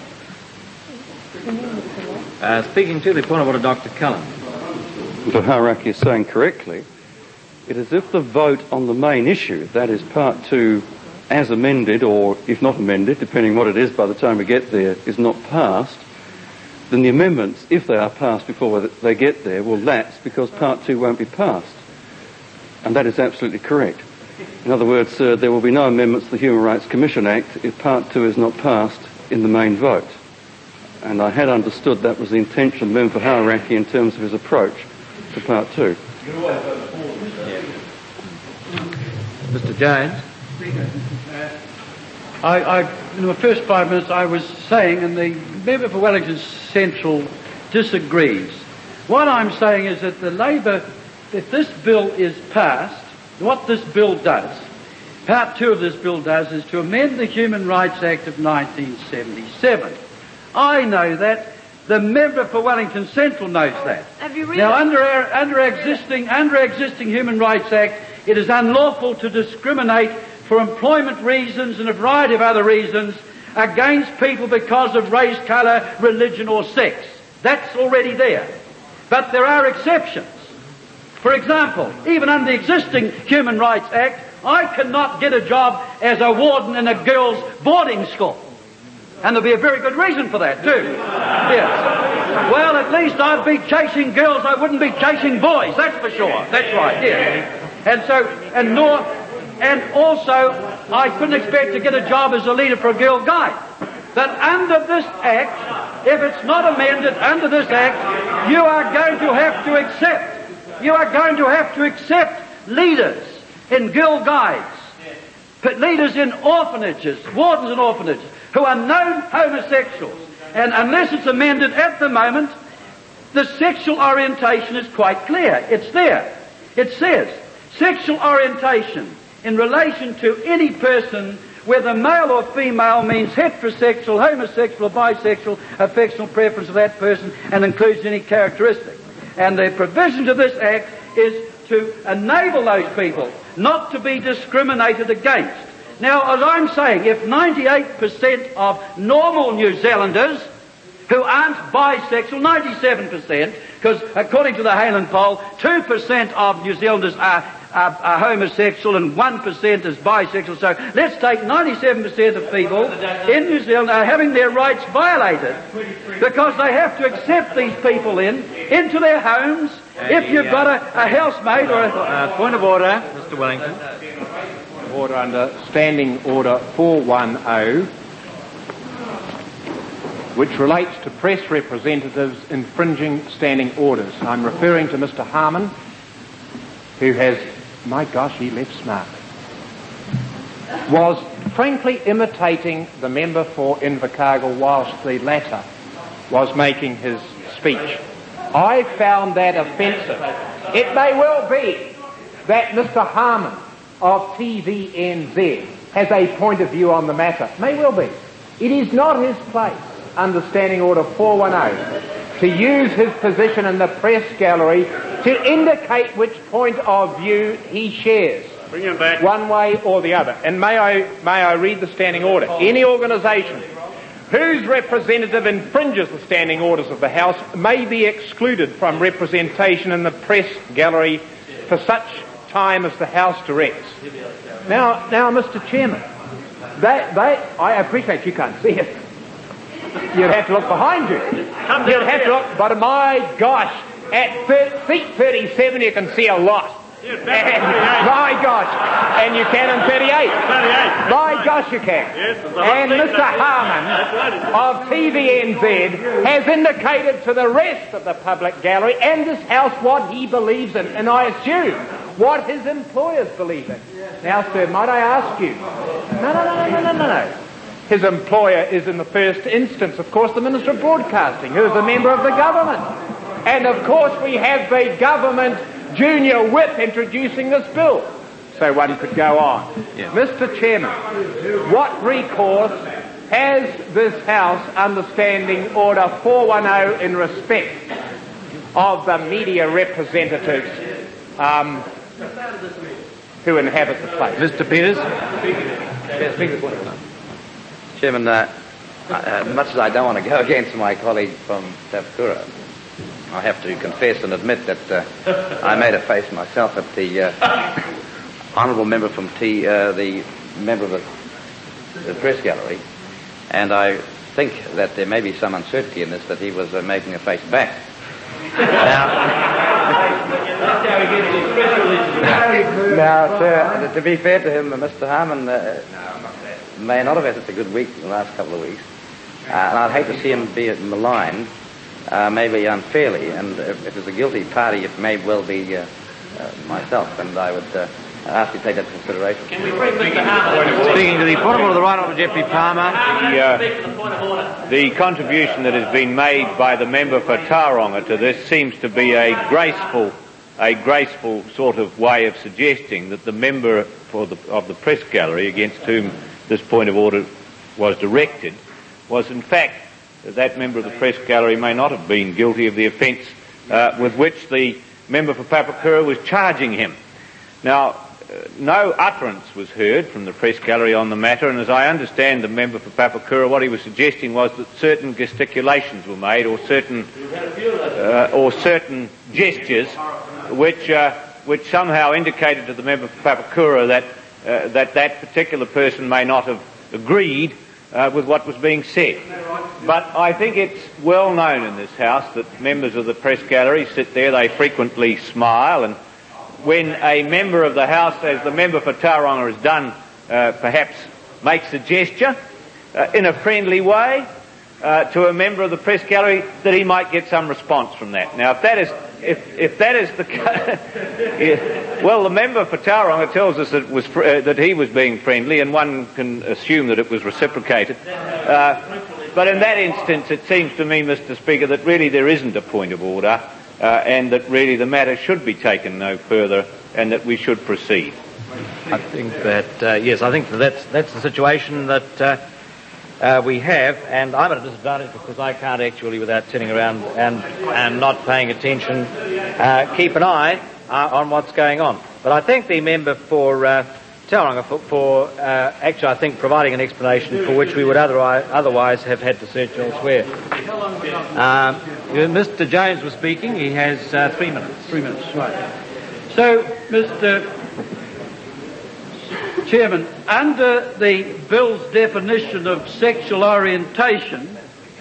Uh, speaking to the point of order, Doctor Cullen. Mister Hauraki is saying correctly, it is if the vote on the main issue, that is part two as amended, or if not amended, depending what it is by the time we get there, is not passed, then the amendments, if they are passed before they get there, will lapse because part two won't be passed. And that is absolutely correct. In other words, sir, there will be no amendments to the Human Rights Commission Act if part two is not passed in the main vote. And I had understood that was the intention of Member Hauraki in terms of his approach to part two. Mister Jones. I, I, in the first five minutes I was saying, and the member for Wellington Central disagrees. What I'm saying is that the Labor, if this bill is passed, what this bill does, part two of this bill does, is to amend the Human Rights Act of nineteen seventy-seven. I know that. The member for Wellington Central knows that. Have you read now, it? under our, under existing under existing Human Rights Act, it is unlawful to discriminate for employment reasons and a variety of other reasons against people because of race, colour, religion or sex. That's already there. But there are exceptions. For example, even under the existing Human Rights Act, I cannot get a job as a warden in a girls' boarding school. And there'll be a very good reason for that, too. Yes. Well, at least I'd be chasing girls, I wouldn't be chasing boys, that's for sure. That's right, yes. And so, and nor, and also, I couldn't expect to get a job as a leader for a Girl Guide. But under this Act, if it's not amended under this Act, you are going to have to accept, you are going to have to accept leaders in Girl Guides, leaders in orphanages, wardens in orphanages, who are known homosexuals. And unless it's amended at the moment, the sexual orientation is quite clear. It's there. It says, sexual orientation in relation to any person, whether male or female, means heterosexual, homosexual, or bisexual, affectional preference of that person, and includes any characteristic. And the provision of this Act is to enable those people not to be discriminated against. Now, as I'm saying, if ninety-eight percent of normal New Zealanders who aren't bisexual, ninety-seven percent, because according to the Halen poll, two percent of New Zealanders are, are, are homosexual and one percent is bisexual. So let's take ninety-seven percent of people in New Zealand are having their rights violated because they have to accept these people in, into their homes. If you've got a, a housemaid or a... Uh, point of order, Mister Wellington. Order under Standing Order four ten, which relates to press representatives infringing standing orders. I'm referring to Mister Harman, who has, my gosh, he left smart, was frankly imitating the member for Invercargill whilst the latter was making his speech. I found that offensive. It may well be that Mister Harman of T V N Z has a point of view on the matter. May well be. It is not his place, under Standing Order four ten, to use his position in the press gallery to indicate which point of view he shares. Bring him back. One way or the other. And may I, may I read the Standing Order? Any organisation whose representative infringes the standing orders of the House may be excluded from representation in the press gallery for such time as the House directs. Now, now, Mister Chairman, that, that, I appreciate you can't see it. You'd have to look behind you. You'd have to look, but my gosh, at thir- seat thirty-seven you can see a lot. And, my gosh, and you can in thirty-eight. My gosh, you can. And Mister Harman of T V N Z has indicated to the rest of the public gallery and this House what he believes in, and I assume what his employers believe in. Now, sir, might I ask you? No, no, no, no, no, no, no. His employer is in the first instance, of course, the Minister of Broadcasting, who is a member of the government. And of course we have the government junior whip introducing this bill. So one could go on. Yeah. Mister Chairman, what recourse has this House understanding Order four ten in respect of the media representatives um, who inhabit the place? Mister Peters? Chairman, uh, uh, much as I don't want to go against my colleague from Papakura, I have to confess and admit that uh, I made a face myself at the uh, honourable member from T, uh, the member of the, the press gallery, and I think that there may be some uncertainty in this, that he was uh, making a face back. Now, now, sir, to be fair to him, Mister Harman uh, may not have had such a good week in the last couple of weeks, uh, and I'd hate to see him be maligned, uh, maybe unfairly, and if, if it's a guilty party, it may well be uh, uh, myself, and I would uh, ask you to take that into consideration. Can we bring Mister Harman? Speaking to the point of order, the Right Honourable Jeffrey Palmer. The, uh, the contribution that has been made by the member for Tauranga to this seems to be a graceful, a graceful sort of way of suggesting that the member for the, of the press gallery against whom this point of order was directed was in fact that member of the press gallery may not have been guilty of the offence uh, with which the member for Papakura was charging him. Now, uh, no utterance was heard from the press gallery on the matter, and as I understand the member for Papakura, what he was suggesting was that certain gesticulations were made, or certain uh, or certain gestures, which uh, which somehow indicated to the member for Papakura that uh, that that particular person may not have agreed uh, with what was being said. But I think it's well known in this House that members of the press gallery sit there, they frequently smile, and when a member of the House, as the member for Tauranga has done, uh, perhaps makes a gesture uh, in a friendly way uh, to a member of the press gallery, that he might get some response from that. Now, if that is if if that is the case, well, the member for Tauranga tells us that it was fr- uh, that he was being friendly, and one can assume that it was reciprocated. Uh, but in that instance, it seems to me, Mister Speaker, that really there isn't a point of order. Uh, and that really the matter should be taken no further, and that we should proceed. I think that, uh, yes, I think that that's, that's the situation that uh, uh, we have, and I'm at a disadvantage because I can't actually, without turning around and, and not paying attention, uh, keep an eye uh, on what's going on. But I thank the member for uh, Tauranga for, for uh, actually, I think, providing an explanation for which we would otherwise, otherwise have had to search elsewhere. Uh, Mister Jones was speaking. He has uh, three minutes. Three minutes, right. So, Mister Chairman, under the bill's definition of sexual orientation,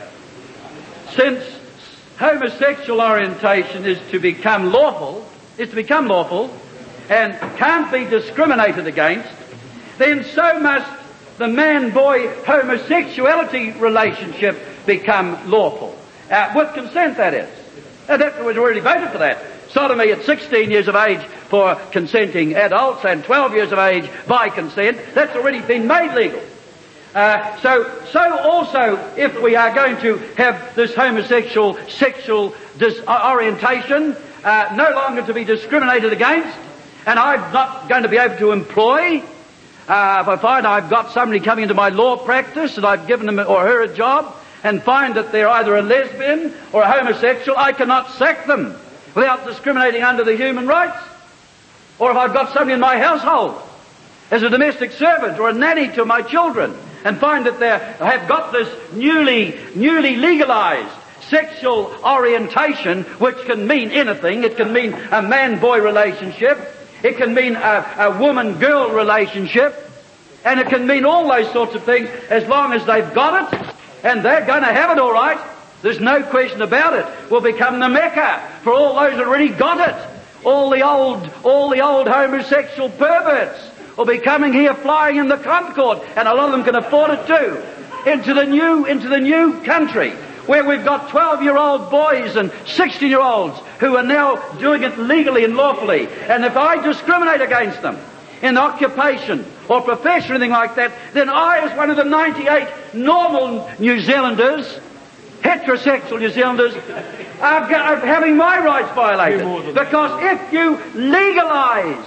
since homosexual orientation is to become lawful, is to become lawful, and can't be discriminated against, then so must the man-boy homosexuality relationship become lawful. Uh, with consent, that is. And that was already voted for that. Sodomy at sixteen years of age for consenting adults and twelve years of age by consent, that's already been made legal. Uh, so, so also, if we are going to have this homosexual sexual dis- orientation uh, no longer to be discriminated against, and I'm not going to be able to employ, uh, if I find I've got somebody coming into my law practice and I've given him or her a job and find that they're either a lesbian or a homosexual, I cannot sack them without discriminating under the human rights. Or if I've got somebody in my household as a domestic servant or a nanny to my children and find that they have got this newly, newly legalized sexual orientation, which can mean anything. It can mean a man-boy relationship. It can mean a, a woman-girl relationship, and it can mean all those sorts of things as long as they've got it, and they're going to have it all right. There's no question about it. Will become the Mecca for all those that already got it. All the old, all the old homosexual perverts will be coming here flying in the Concorde, and a lot of them can afford it too, into the new, into the new country, where we've got twelve-year-old boys and sixteen-year-olds who are now doing it legally and lawfully. And if I discriminate against them in occupation or profession or anything like that, then I, as one of the ninety-eight normal New Zealanders, heterosexual New Zealanders are, are having my rights violated. Because if you legalise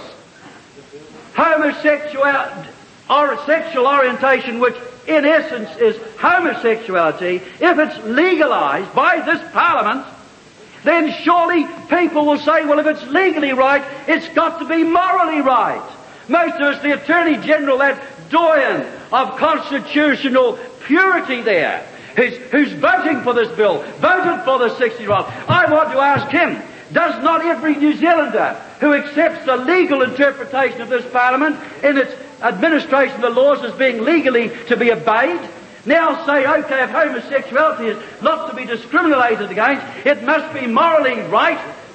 homosexual or sexual orientation, which in essence is homosexuality, if it's legalised by this Parliament, then surely people will say, well, if it's legally right, it's got to be morally right. Most of us, the Attorney General, that doyen of constitutional purity there, who's, who's voting for this bill, voted for the sixty-year-old. I want to ask him, does not every New Zealander who accepts the legal interpretation of this Parliament in its administration of the laws as being legally to be obeyed, now say, OK, if homosexuality is not to be discriminated against, it must be morally right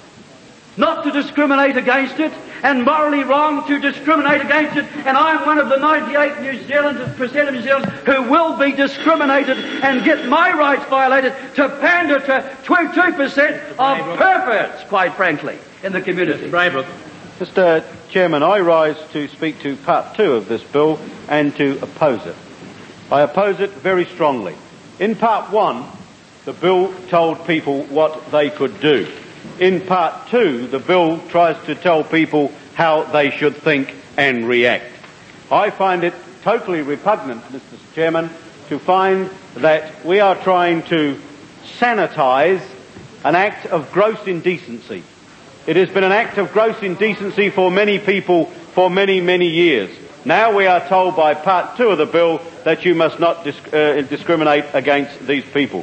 not to discriminate against it, and morally wrong to discriminate against it, and I'm one of the ninety-eight New Zealanders, percent of New Zealanders who will be discriminated and get my rights violated to pander to twenty-two percent of perverts, quite frankly, in the community. Mister Braybrook. Mister Chairman, I rise to speak to part two of this bill and to oppose it. I oppose it very strongly. In part one, the bill told people what they could do. In part two, the bill tries to tell people how they should think and react. I find it totally repugnant, Mister Chairman, to find that we are trying to sanitise an act of gross indecency. It has been an act of gross indecency for many people for many, many years. Now we are told by part two of the bill that you must not disc- uh, discriminate against these people.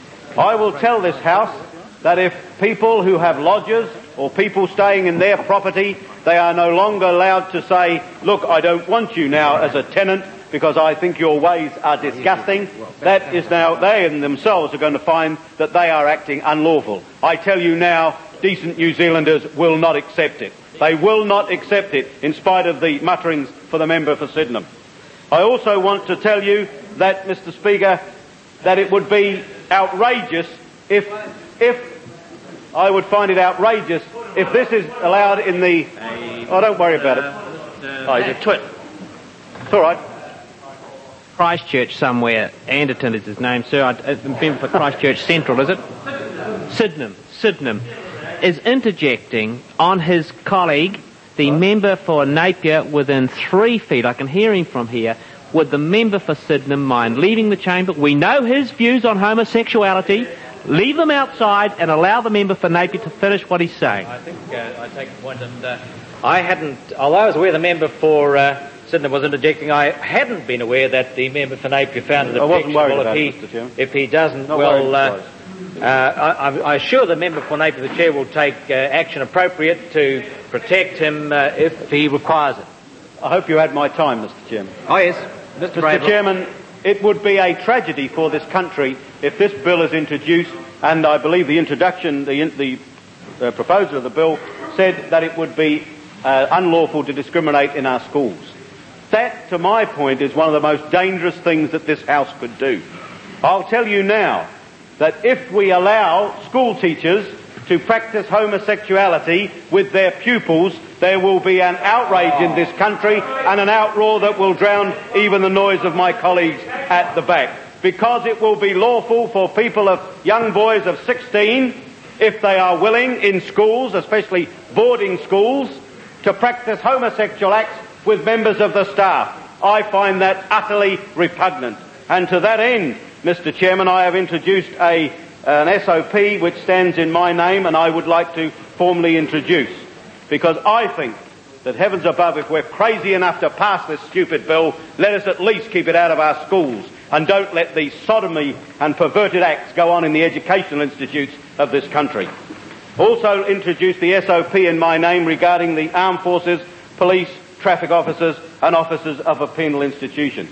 I will tell this House that if people who have lodgers or people staying in their property, they are no longer allowed to say, look, I don't want you now as a tenant because I think your ways are disgusting. That is now, they in themselves are going to find that they are acting unlawful. I tell you now, decent New Zealanders will not accept it. They will not accept it, in spite of the mutterings for the member for Sydenham. I also want to tell you that, Mister Speaker, that it would be outrageous if, if I would find it outrageous if this is allowed in the... Oh, don't worry about it. Oh, he's a twit. It's all right. Christchurch somewhere. Anderton is his name, sir. I'm member for Christchurch Central, is it? Sydenham. Sydenham is interjecting on his colleague, the member for Napier, within three feet. I can hear him from here. Would the member for Sydenham mind leaving the chamber? We know his views on homosexuality. Leave them outside and allow the member for Napier to finish what he's saying. I think uh, I take the point, and uh, I hadn't, although I was aware the member for uh, Sydenham was interjecting, I hadn't been aware that the member for Napier found it objectionable if he, Mister Chairman. If he doesn't. Not well, uh, uh, I, I assure the member for Napier the Chair will take uh, action appropriate to protect him uh, if he requires it. I hope you had my time, Mister Chairman. Oh, yes. Mister Mister Chairman, it would be a tragedy for this country if this bill is introduced, and I believe the introduction, the, the uh, proposal of the bill said that it would be uh, unlawful to discriminate in our schools. That, to my point, is one of the most dangerous things that this House could do. I'll tell you now that if we allow school teachers to practice homosexuality with their pupils, there will be an outrage in this country and an outroar that will drown even the noise of my colleagues at the back. Because it will be lawful for people of young boys of sixteen, if they are willing, in schools, especially boarding schools, to practice homosexual acts with members of the staff. I find that utterly repugnant. And to that end, Mister Chairman, I have introduced a, an S O P which stands in my name and I would like to formally introduce. Because I think that, heavens above, if we're crazy enough to pass this stupid bill, let us at least keep it out of our schools and don't let these sodomy and perverted acts go on in the educational institutes of this country. Also introduced the S O P in my name regarding the armed forces, police, traffic officers and officers of a penal institution.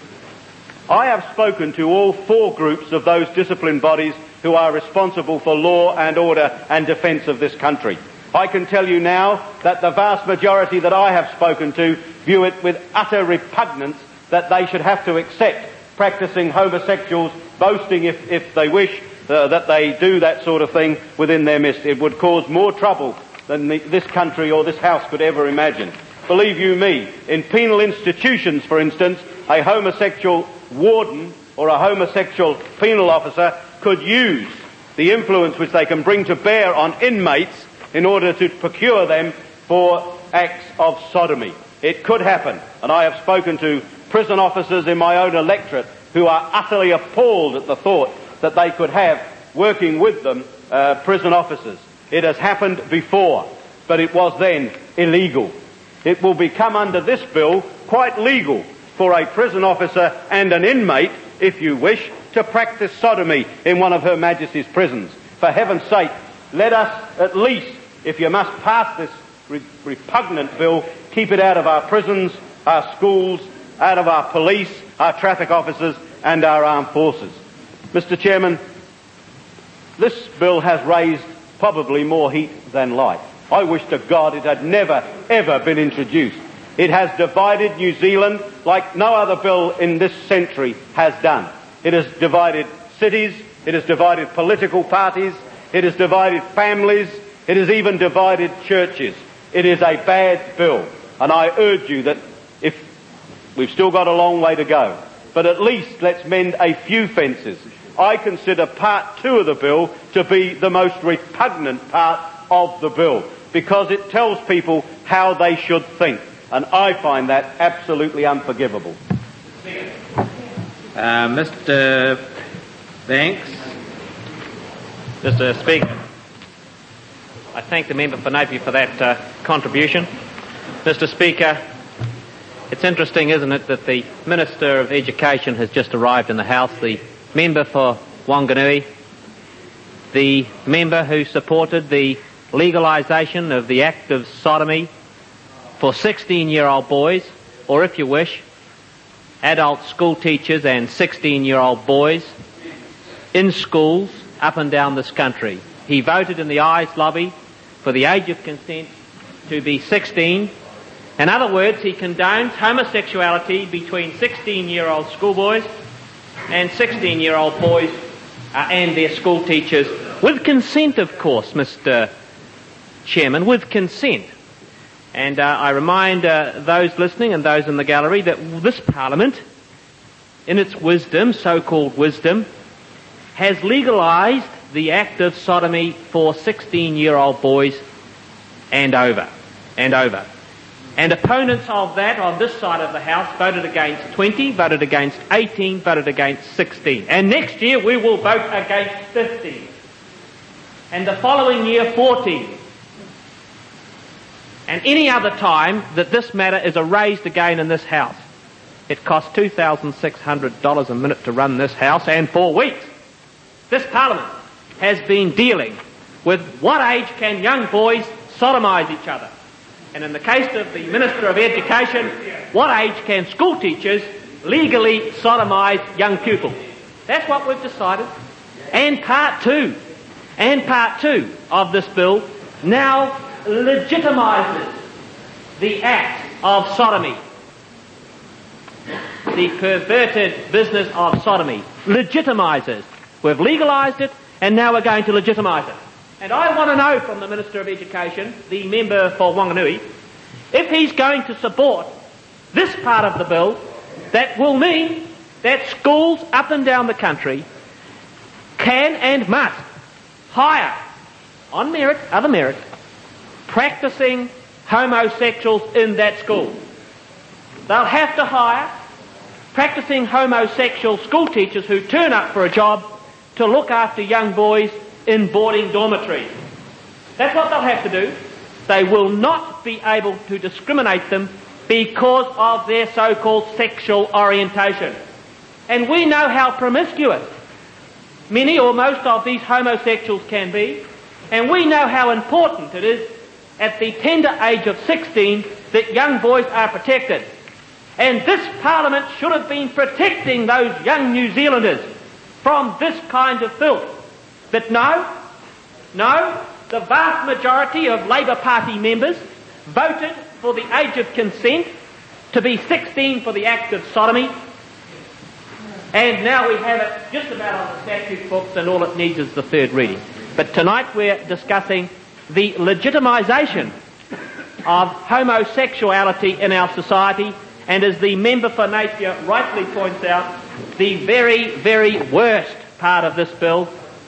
I have spoken to all four groups of those disciplined bodies who are responsible for law and order and defence of this country. I can tell you now that the vast majority that I have spoken to view it with utter repugnance that they should have to accept practising homosexuals, boasting if, if they wish uh, that they do that sort of thing within their midst. It would cause more trouble than the, this country or this House could ever imagine. Believe you me, in penal institutions, for instance, a homosexual warden or a homosexual penal officer could use the influence which they can bring to bear on inmates in order to procure them for acts of sodomy. It could happen, and I have spoken to prison officers in my own electorate who are utterly appalled at the thought that they could have, working with them, uh, prison officers. It has happened before, but it was then illegal. It will become under this bill quite legal for a prison officer and an inmate, if you wish, to practice sodomy in one of Her Majesty's prisons. For heaven's sake, let us at least, if you must pass this re- repugnant bill, keep it out of our prisons, our schools, out of our police, our traffic officers and our armed forces. Mister Chairman, this bill has raised probably more heat than light. I wish to God it had never, ever been introduced. It has divided New Zealand like no other bill in this century has done. It has divided cities, it has divided political parties, it has divided families, it has even divided churches. It is a bad bill, and I urge you that if we've still got a long way to go, but at least let's mend a few fences. I consider part two of the bill to be the most repugnant part of the bill, because it tells people how they should think, and I find that absolutely unforgivable. Uh, Mister Banks. Mister Speaker, I thank the member for Napier for that uh, contribution. Mister Speaker, it's interesting, isn't it, that the Minister of Education has just arrived in the House, the member for Wanganui, the member who supported the legalisation of the act of sodomy for sixteen-year-old boys, or if you wish, adult school teachers and sixteen-year-old boys in schools up and down this country. He voted in the Ayes lobby for the age of consent to be sixteen. In other words, he condones homosexuality between sixteen-year-old schoolboys and sixteen-year-old boys uh, and their school teachers, with consent, of course, Mister Chairman, with consent. And uh, I remind uh, those listening and those in the gallery that this Parliament, in its wisdom, so-called wisdom, has legalised the act of sodomy for sixteen-year-old boys and over, and over. And opponents of that on this side of the House voted against twenty, voted against eighteen, voted against sixteen. And next year we will vote against fifteen. And the following year fourteen. And any other time that this matter is raised again in this House. It costs two thousand six hundred dollars a minute to run this House, and for weeks this Parliament has been dealing with what age can young boys sodomise each other. And in the case of the Minister of Education, what age can school teachers legally sodomise young pupils? That's what we've decided. And part two, and part two of this bill now legitimises the act of sodomy. The perverted business of sodomy legitimises. We've legalised it, and now we're going to legitimise it. And I want to know from the Minister of Education, the member for Wanganui, if he's going to support this part of the bill that will mean that schools up and down the country can and must hire, on merit, other merit, practising homosexuals in that school. They'll have to hire practising homosexual school teachers who turn up for a job to look after young boys in boarding dormitories. That's what they'll have to do. They will not be able to discriminate them because of their so-called sexual orientation. And we know how promiscuous many or most of these homosexuals can be, and we know how important it is at the tender age of sixteen that young boys are protected. And this Parliament should have been protecting those young New Zealanders from this kind of filth. But no, no, the vast majority of Labour Party members voted for the age of consent to be sixteen for the act of sodomy, and now we have it just about on the statute books, and all it needs is the third reading. But tonight we're discussing the legitimisation of homosexuality in our society, and as the member for Napier rightly points out, the very, very worst part of this bill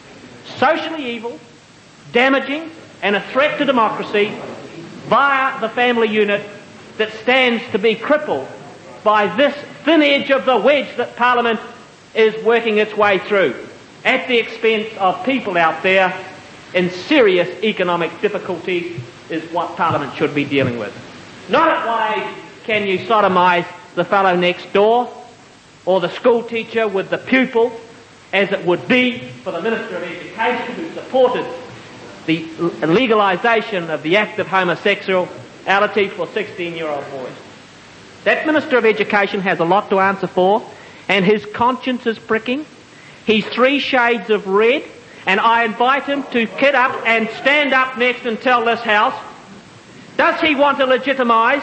socially evil, damaging, and a threat to democracy via the family unit that stands to be crippled by this thin edge of the wedge that Parliament is working its way through at the expense of people out there in serious economic difficulties is what Parliament should be dealing with. Not at why can you sodomise the fellow next door or the school teacher with the pupil, as it would be for the Minister of Education who supported the legalisation of the act of homosexuality for sixteen-year-old boys. That Minister of Education has a lot to answer for, and his conscience is pricking. He's three shades of red, and I invite him to get up and stand up next and tell this House, does he want to legitimise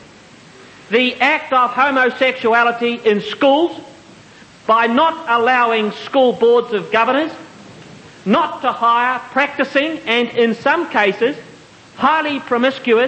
the act of homosexuality in schools by not allowing school boards of governors not to hire practising and, in some cases, highly promiscuous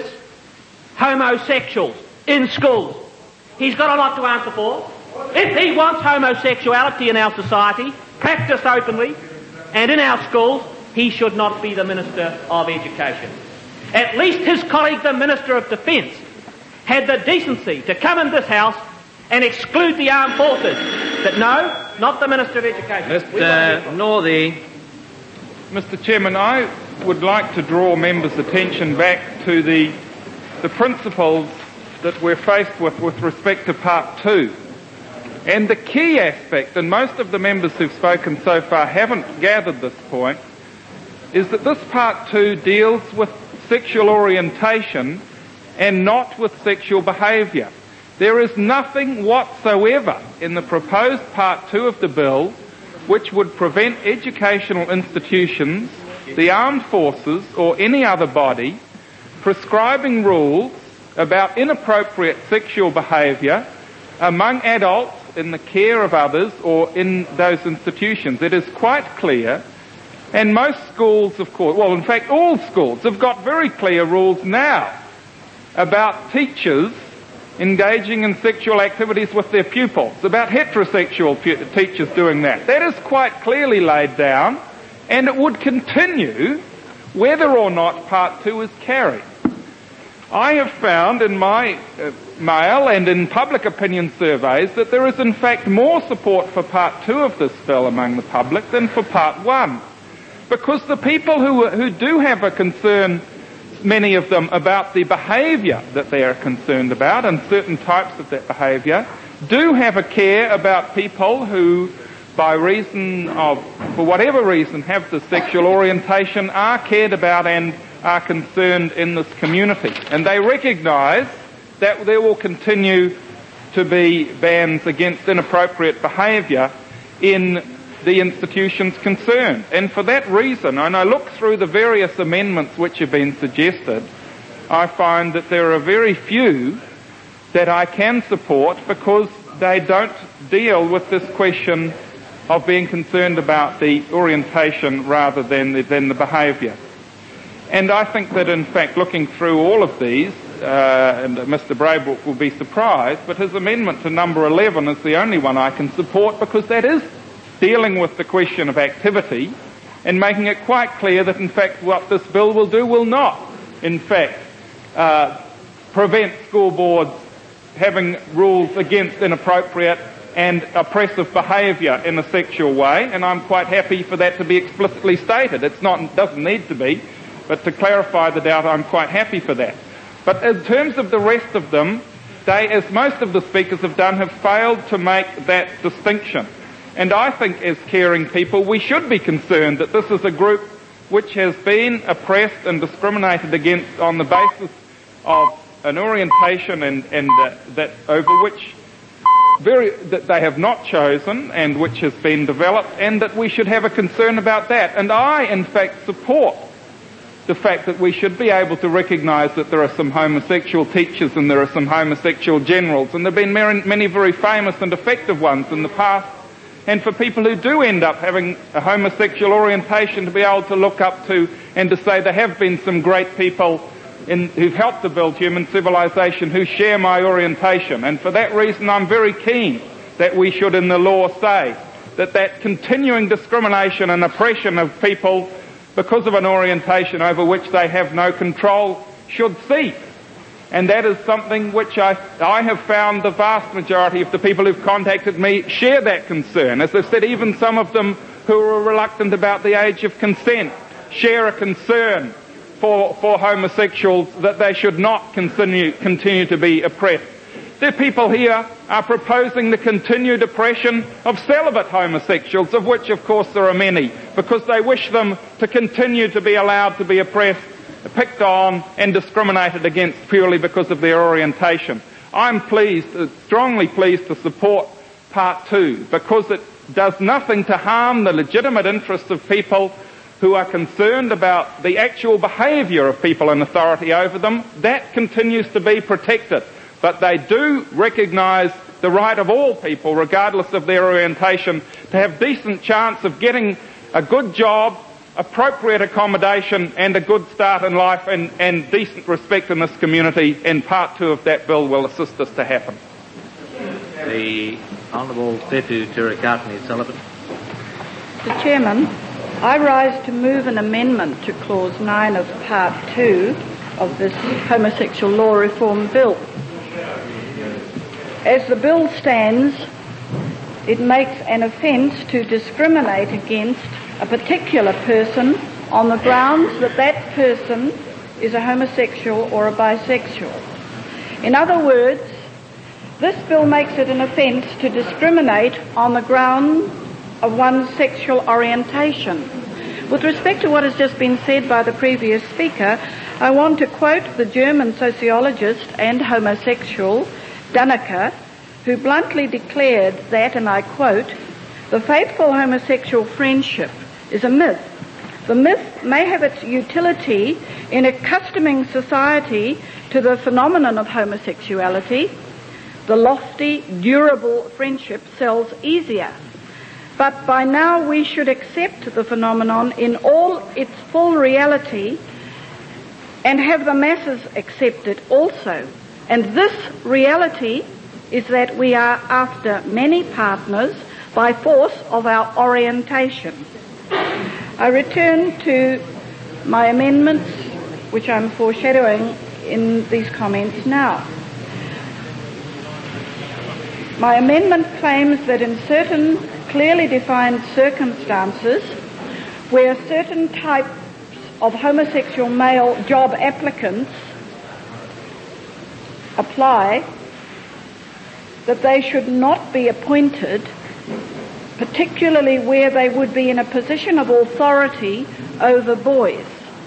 homosexuals in schools? He's got a lot to answer for. If he wants homosexuality in our society practised openly and in our schools, he should not be the Minister of Education. At least his colleague, the Minister of Defence, had the decency to come in this House and exclude the armed forces. But no, not the Minister of Education. Mister Northey. Mister Chairman, I would like to draw members' attention back to the, the principles that we're faced with with respect to Part two. And the key aspect, and most of the members who've spoken so far haven't gathered this point, is that this Part two deals with sexual orientation and not with sexual behaviour. There is nothing whatsoever in the proposed Part two of the bill which would prevent educational institutions, the armed forces or any other body prescribing rules about inappropriate sexual behaviour among adults in the care of others or in those institutions. It is quite clear, and most schools, of course, well, in fact, all schools have got very clear rules now about teachers engaging in sexual activities with their pupils, about heterosexual pu- teachers doing that. That is quite clearly laid down, and it would continue whether or not Part two is carried. I have found in my uh, mail and in public opinion surveys that there is in fact more support for Part two of this bill among the public than for Part one. Because the people who, who do have a concern, many of them, about the behaviour that they are concerned about and certain types of that behaviour, do have a care about people who, by reason of, for whatever reason, have the sexual orientation, are cared about and are concerned in this community. And they recognise that there will continue to be bans against inappropriate behaviour in the institutions concerned. And for that reason, and I look through the various amendments which have been suggested, I find that there are very few that I can support because they don't deal with this question of being concerned about the orientation rather than the, than the behaviour. And I think that, in fact, looking through all of these, uh, and Mister Braybrook will be surprised, but his amendment to number eleven is the only one I can support because that is dealing with the question of activity and making it quite clear that, in fact, what this bill will do will not, in fact, uh, prevent school boards having rules against inappropriate and oppressive behaviour in a sexual way, and I'm quite happy for that to be explicitly stated. It's not, it doesn't need to be, but to clarify the doubt, I'm quite happy for that. But in terms of the rest of them, they, as most of the speakers have done, have failed to make that distinction. And I think as caring people, we should be concerned that this is a group which has been oppressed and discriminated against on the basis of an orientation and, and uh, that over which very, that they have not chosen and which has been developed, and that we should have a concern about that. And I, in fact, support the fact that we should be able to recognise that there are some homosexual teachers and there are some homosexual generals, and there have been many very famous and effective ones in the past. And for people who do end up having a homosexual orientation to be able to look up to and to say there have been some great people in, who've helped to build human civilization who share my orientation. And for that reason I'm very keen that we should in the law say that that continuing discrimination and oppression of people because of an orientation over which they have no control should cease. And that is something which I, I have found the vast majority of the people who've contacted me share that concern. As I've said, even some of them who are reluctant about the age of consent share a concern for, for homosexuals that they should not continue, continue to be oppressed. The people here are proposing the continued oppression of celibate homosexuals, of which of course there are many, because they wish them to continue to be allowed to be oppressed, picked on and discriminated against purely because of their orientation. I'm pleased, strongly pleased to support part two because it does nothing to harm the legitimate interests of people who are concerned about the actual behaviour of people in authority over them. That continues to be protected. But they do recognise the right of all people, regardless of their orientation, to have decent chance of getting a good job, appropriate accommodation and a good start in life and, and decent respect in this community, and part two of that bill will assist us to happen. The Honourable Petu Tirikatini Sullivan. Mister Chairman, I rise to move an amendment to Clause nine of Part two of this homosexual law reform bill. As the bill stands, it makes an offence to discriminate against a particular person on the grounds that that person is a homosexual or a bisexual. In other words, this bill makes it an offence to discriminate on the ground of one's sexual orientation. With respect to what has just been said by the previous speaker, I want to quote the German sociologist and homosexual Dannecker, who bluntly declared that, and I quote, "The faithful homosexual friendship is a myth. The myth may have its utility in accustoming society to the phenomenon of homosexuality. The lofty, durable friendship sells easier. But by now we should accept the phenomenon in all its full reality and have the masses accept it also. And this reality is that we are after many partners by force of our orientation." I return to my amendments, which I'm foreshadowing in these comments now. My amendment claims that in certain clearly defined circumstances where certain types of homosexual male job applicants apply, that they should not be appointed, particularly where they would be in a position of authority over boys.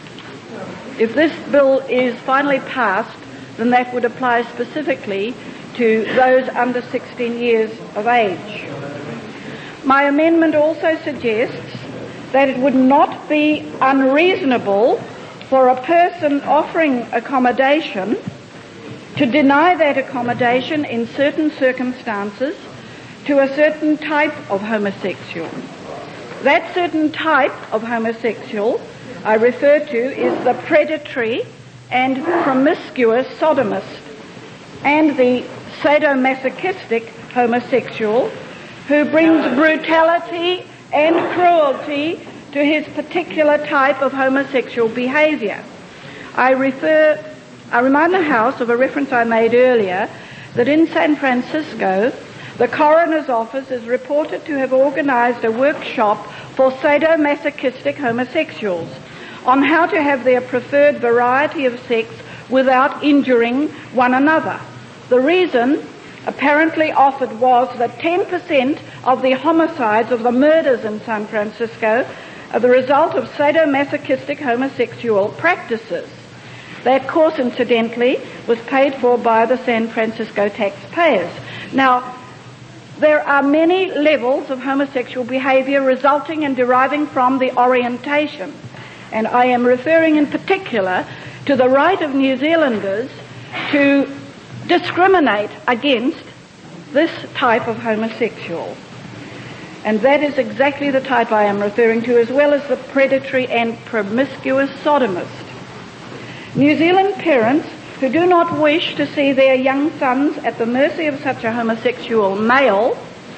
If this bill is finally passed, then that would apply specifically to those under sixteen years of age. My amendment also suggests that it would not be unreasonable for a person offering accommodation to deny that accommodation in certain circumstances to a certain type of homosexual. That certain type of homosexual I refer to is the predatory and promiscuous sodomist and the sadomasochistic homosexual who brings brutality and cruelty to his particular type of homosexual behaviour. I refer, I remind the House of a reference I made earlier that in San Francisco, the coroner's office is reported to have organised a workshop for sadomasochistic homosexuals on how to have their preferred variety of sex without injuring one another. The reason apparently offered was that ten percent of the homicides, of the murders in San Francisco, are the result of sadomasochistic homosexual practices. That course, incidentally, was paid for by the San Francisco taxpayers. Now, there are many levels of homosexual behaviour resulting and deriving from the orientation, and I am referring in particular to the right of New Zealanders to discriminate against this type of homosexual. And that is exactly the type I am referring to, as well as the predatory and promiscuous sodomist. New Zealand parents who do not wish to see their young sons at the mercy of such a homosexual male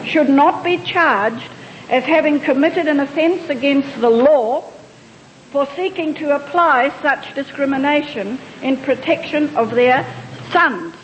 should not be charged as having committed an offence against the law for seeking to apply such discrimination in protection of their sons.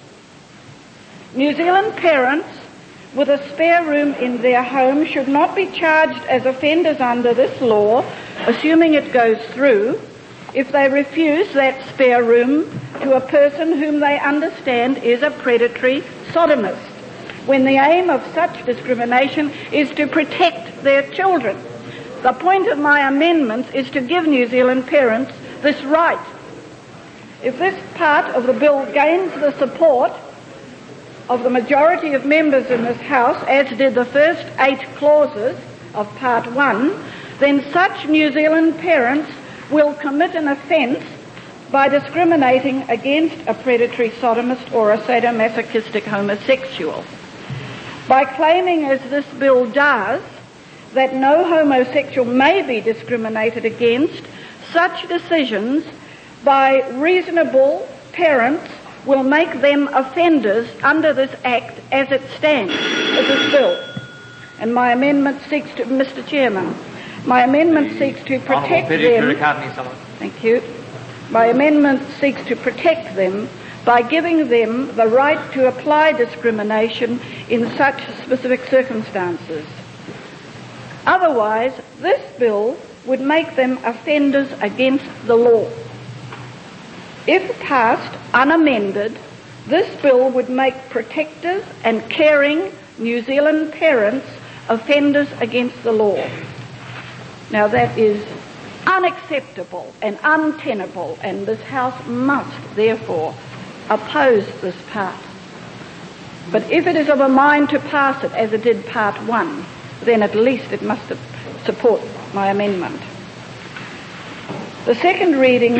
New Zealand parents with a spare room in their home should not be charged as offenders under this law, assuming it goes through, if they refuse that spare room to a person whom they understand is a predatory sodomist, when the aim of such discrimination is to protect their children. The point of my amendments is to give New Zealand parents this right. If this part of the bill gains the support of the majority of members in this House, as did the first eight clauses of Part one, then such New Zealand parents will commit an offence by discriminating against a predatory sodomist or a sadomasochistic homosexual. By claiming, as this bill does, that no homosexual may be discriminated against, such decisions by reasonable parents will make them offenders under this Act as it stands, as this bill. And my amendment seeks to, Mister Chairman, my amendment seeks to protect them. Thank you. My amendment seeks to protect them by giving them the right to apply discrimination in such specific circumstances. Otherwise, this bill would make them offenders against the law. If passed unamended, this bill would make protective and caring New Zealand parents offenders against the law. Now that is unacceptable and untenable, and this House must therefore oppose this part. But if it is of a mind to pass it as it did Part one, then at least it must support my amendment. The second reading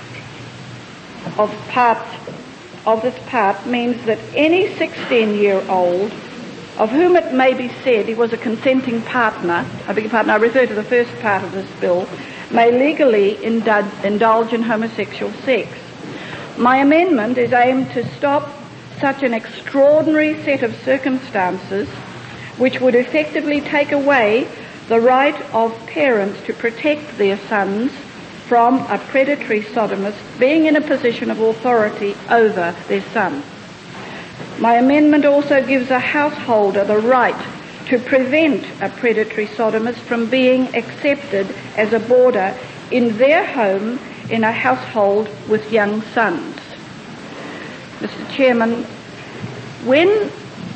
of part of this part means that any sixteen-year-old of whom it may be said he was a consenting partner, I beg your pardon, I refer to the first part of this bill, may legally indulge, indulge in homosexual sex. My amendment is aimed to stop such an extraordinary set of circumstances which would effectively take away the right of parents to protect their sons from a predatory sodomist being in a position of authority over their son. My amendment also gives a householder the right to prevent a predatory sodomist from being accepted as a boarder in their home in a household with young sons. Mister Chairman, when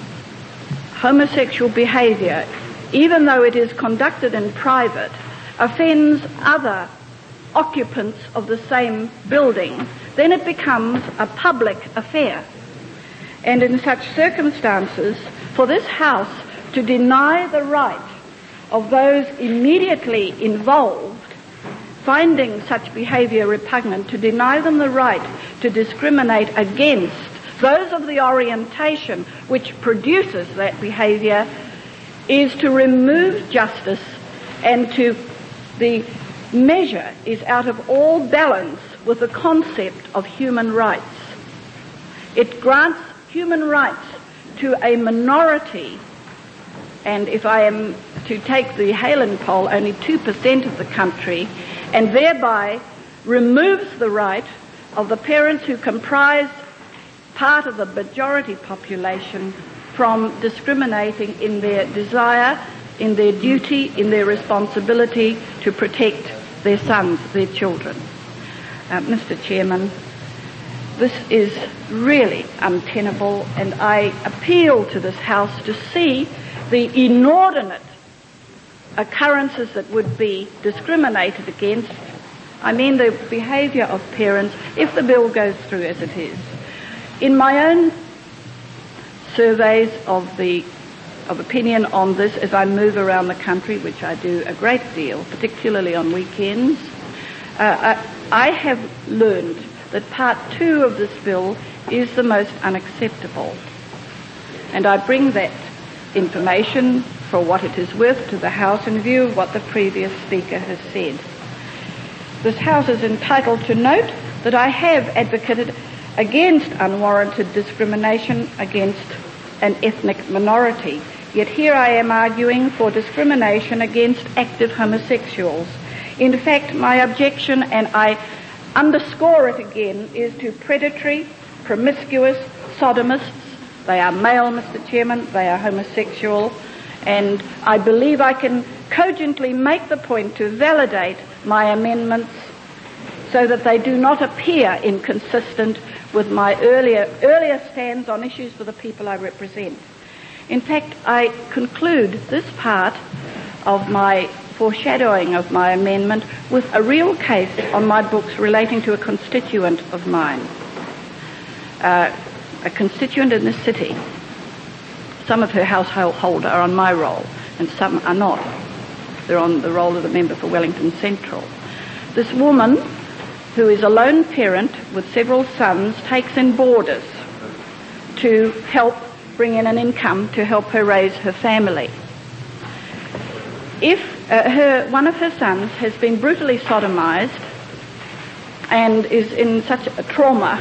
homosexual behaviour, even though it is conducted in private, offends other occupants of the same building, then it becomes a public affair. And in such circumstances, for this House to deny the right of those immediately involved, finding such behaviour repugnant, to deny them the right to discriminate against those of the orientation which produces that behaviour, is to remove justice, and to the measure is out of all balance with the concept of human rights. It grants human rights to a minority, and if I am to take the Halen poll, only two percent of the country, and thereby removes the right of the parents who comprise part of the majority population from discriminating in their desire, in their duty, in their responsibility to protect their sons, their children. Uh, Mister Chairman, this is really untenable, and I appeal to this House to see the inordinate occurrences that would be discriminated against. I mean the behaviour of parents, if the bill goes through as it is. In my own surveys of the of opinion on this as I move around the country, which I do a great deal, particularly on weekends, uh, I, I have learned that Part two of this bill is the most unacceptable. And I bring that information for what it is worth to the House in view of what the previous speaker has said. This House is entitled to note that I have advocated against unwarranted discrimination against an ethnic minority. Yet here I am arguing for discrimination against active homosexuals. In fact, my objection, and I underscore it again, is to predatory, promiscuous sodomists. They are male, Mister Chairman, they are homosexual, and I believe I can cogently make the point to validate my amendments so that they do not appear inconsistent with my earlier, earlier stands on issues for the people I represent. In fact, I conclude this part of my foreshadowing of my amendment with a real case on my books relating to a constituent of mine, uh, a constituent in the city. Some of her household are on my roll and some are not. They're on the roll of the member for Wellington Central. This woman, who is a lone parent with several sons, takes in boarders to help bring in an income to help her raise her family. If uh, her, one of her sons has been brutally sodomized and is in such a trauma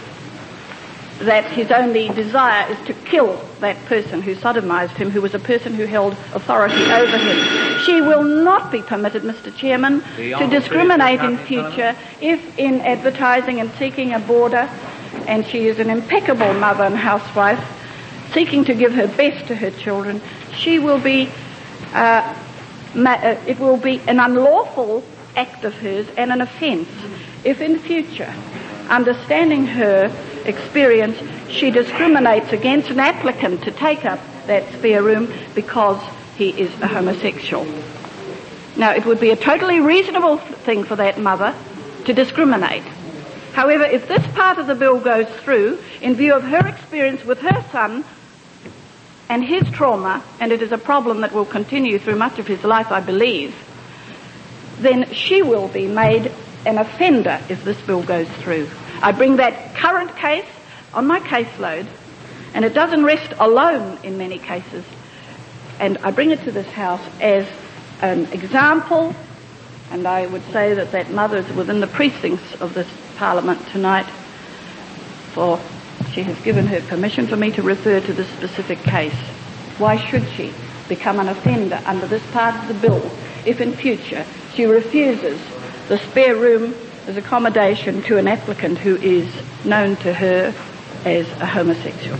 that his only desire is to kill that person who sodomized him, who was a person who held authority over him, she will not be permitted, Mister Chairman, to discriminate in future if in advertising and seeking a boarder, and she is an impeccable mother and housewife, seeking to give her best to her children, she will be, uh, ma- uh, it will be an unlawful act of hers and an offence if in future, understanding her experience, she discriminates against an applicant to take up that spare room because he is a homosexual. Now, it would be a totally reasonable thing for that mother to discriminate. However, if this part of the bill goes through, in view of her experience with her son and his trauma, and it is a problem that will continue through much of his life, I believe, then she will be made an offender if this bill goes through. I bring that current case on my caseload, and it doesn't rest alone in many cases, and I bring it to this House as an example, and I would say that that mother is within the precincts of this Parliament tonight, for she has given her permission for me to refer to this specific case. Why should she become an offender under this part of the bill if in future she refuses the spare room as accommodation to an applicant who is known to her as a homosexual?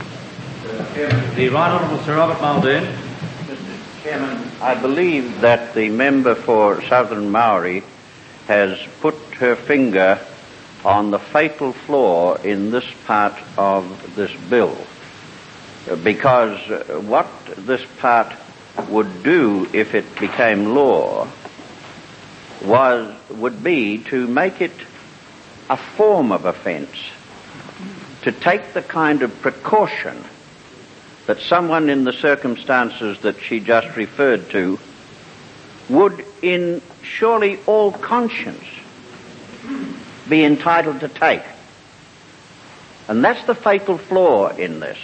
The Right Honourable Sir Robert Muldoon. Mister Chairman, I believe that the member for Southern Maori has put her finger on the fatal flaw in this part of this bill, because what this part would do if it became law was would be to make it a form of offence, to take the kind of precaution that someone in the circumstances that she just referred to would in surely all conscience be entitled to take. And that's the fatal flaw in this.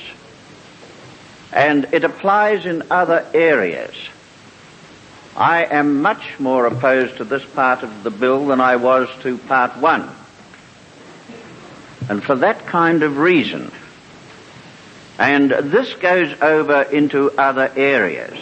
And it applies in other areas. I am much more opposed to this part of the bill than I was to part one. And for that kind of reason. And this goes over into other areas.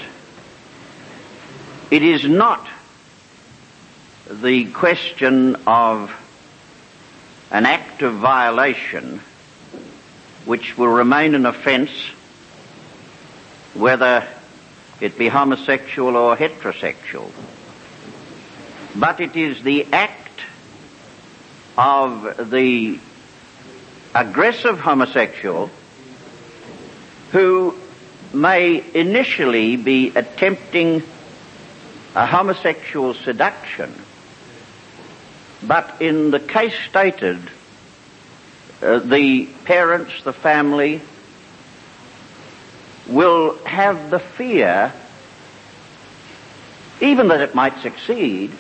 It is not the question of an act of violation which will remain an offence whether it be homosexual or heterosexual, but it is the act of the aggressive homosexual who may initially be attempting a homosexual seduction, but in the case stated, uh, the parents, the family, will have the fear, even that it might succeed,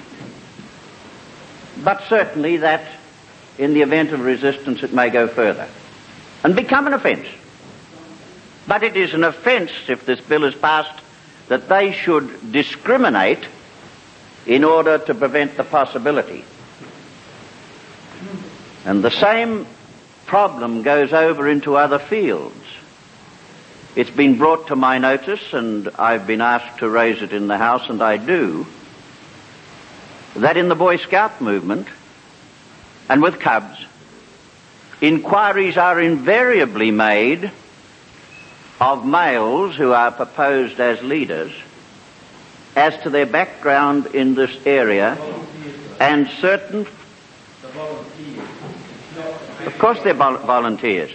but certainly that in the event of resistance it may go further and become an offence. But it is an offence, if this bill is passed, that they should discriminate in order to prevent the possibility. And the same problem goes over into other fields. It's been brought to my notice, and I've been asked to raise it in the House, and I do, that in the Boy Scout movement and with Cubs, inquiries are invariably made of males who are proposed as leaders as to their background in this area and certain... Of course they're vol- volunteers.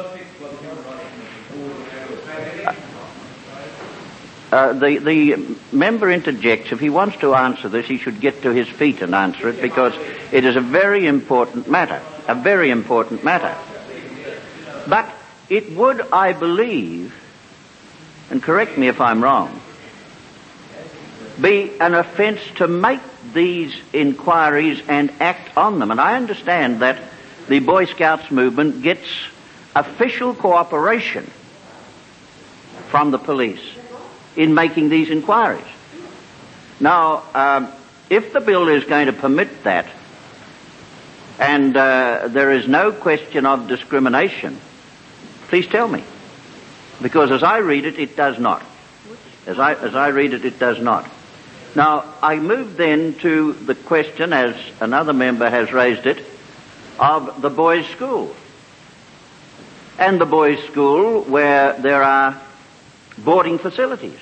Uh, the, the member interjects. If he wants to answer this, he should get to his feet and answer it, because it is a very important matter, a very important matter. But it would, I believe, and correct me if I'm wrong, be an offence to make these inquiries and act on them. And I understand that the Boy Scouts movement gets official cooperation from the police in making these inquiries. Now, um, if the bill is going to permit that, and uh, there is no question of discrimination, please tell me. Because as I read it, it does not. As I, as I read it, it does not. Now, I move then to the question, as another member has raised it, of the boys' school. And the boys' school where there are boarding facilities.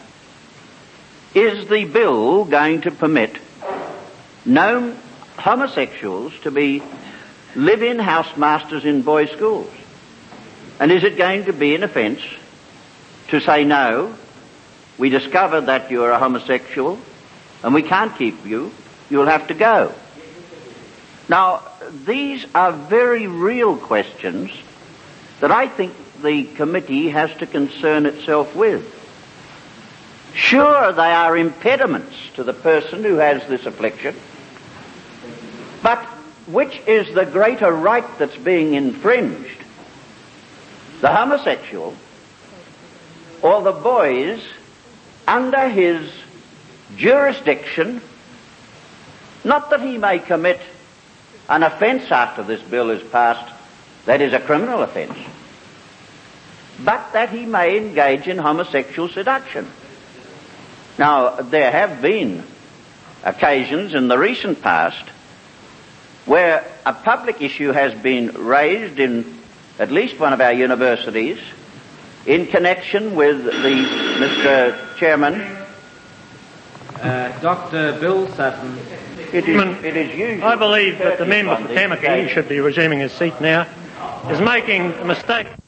Is the bill going to permit known homosexuals to be live-in housemasters in boys' schools? And is it going to be an offence to say, no, we discovered that you're a homosexual and we can't keep you, you'll have to go? Now, these are very real questions that I think the committee has to concern itself with. Sure, they are impediments to the person who has this affliction, but which is the greater right that's being infringed? The homosexual or the boys under his jurisdiction? Not that he may commit an offence after this bill is passed that is a criminal offence, but that he may engage in homosexual seduction. Now, there have been occasions in the recent past where a public issue has been raised in at least one of our universities in connection with the, Mister Chairman, uh, Doctor Bill Sutton. It is, it is usually I believe that the member for Tamaki, who should be resuming his seat now, is making a mistake.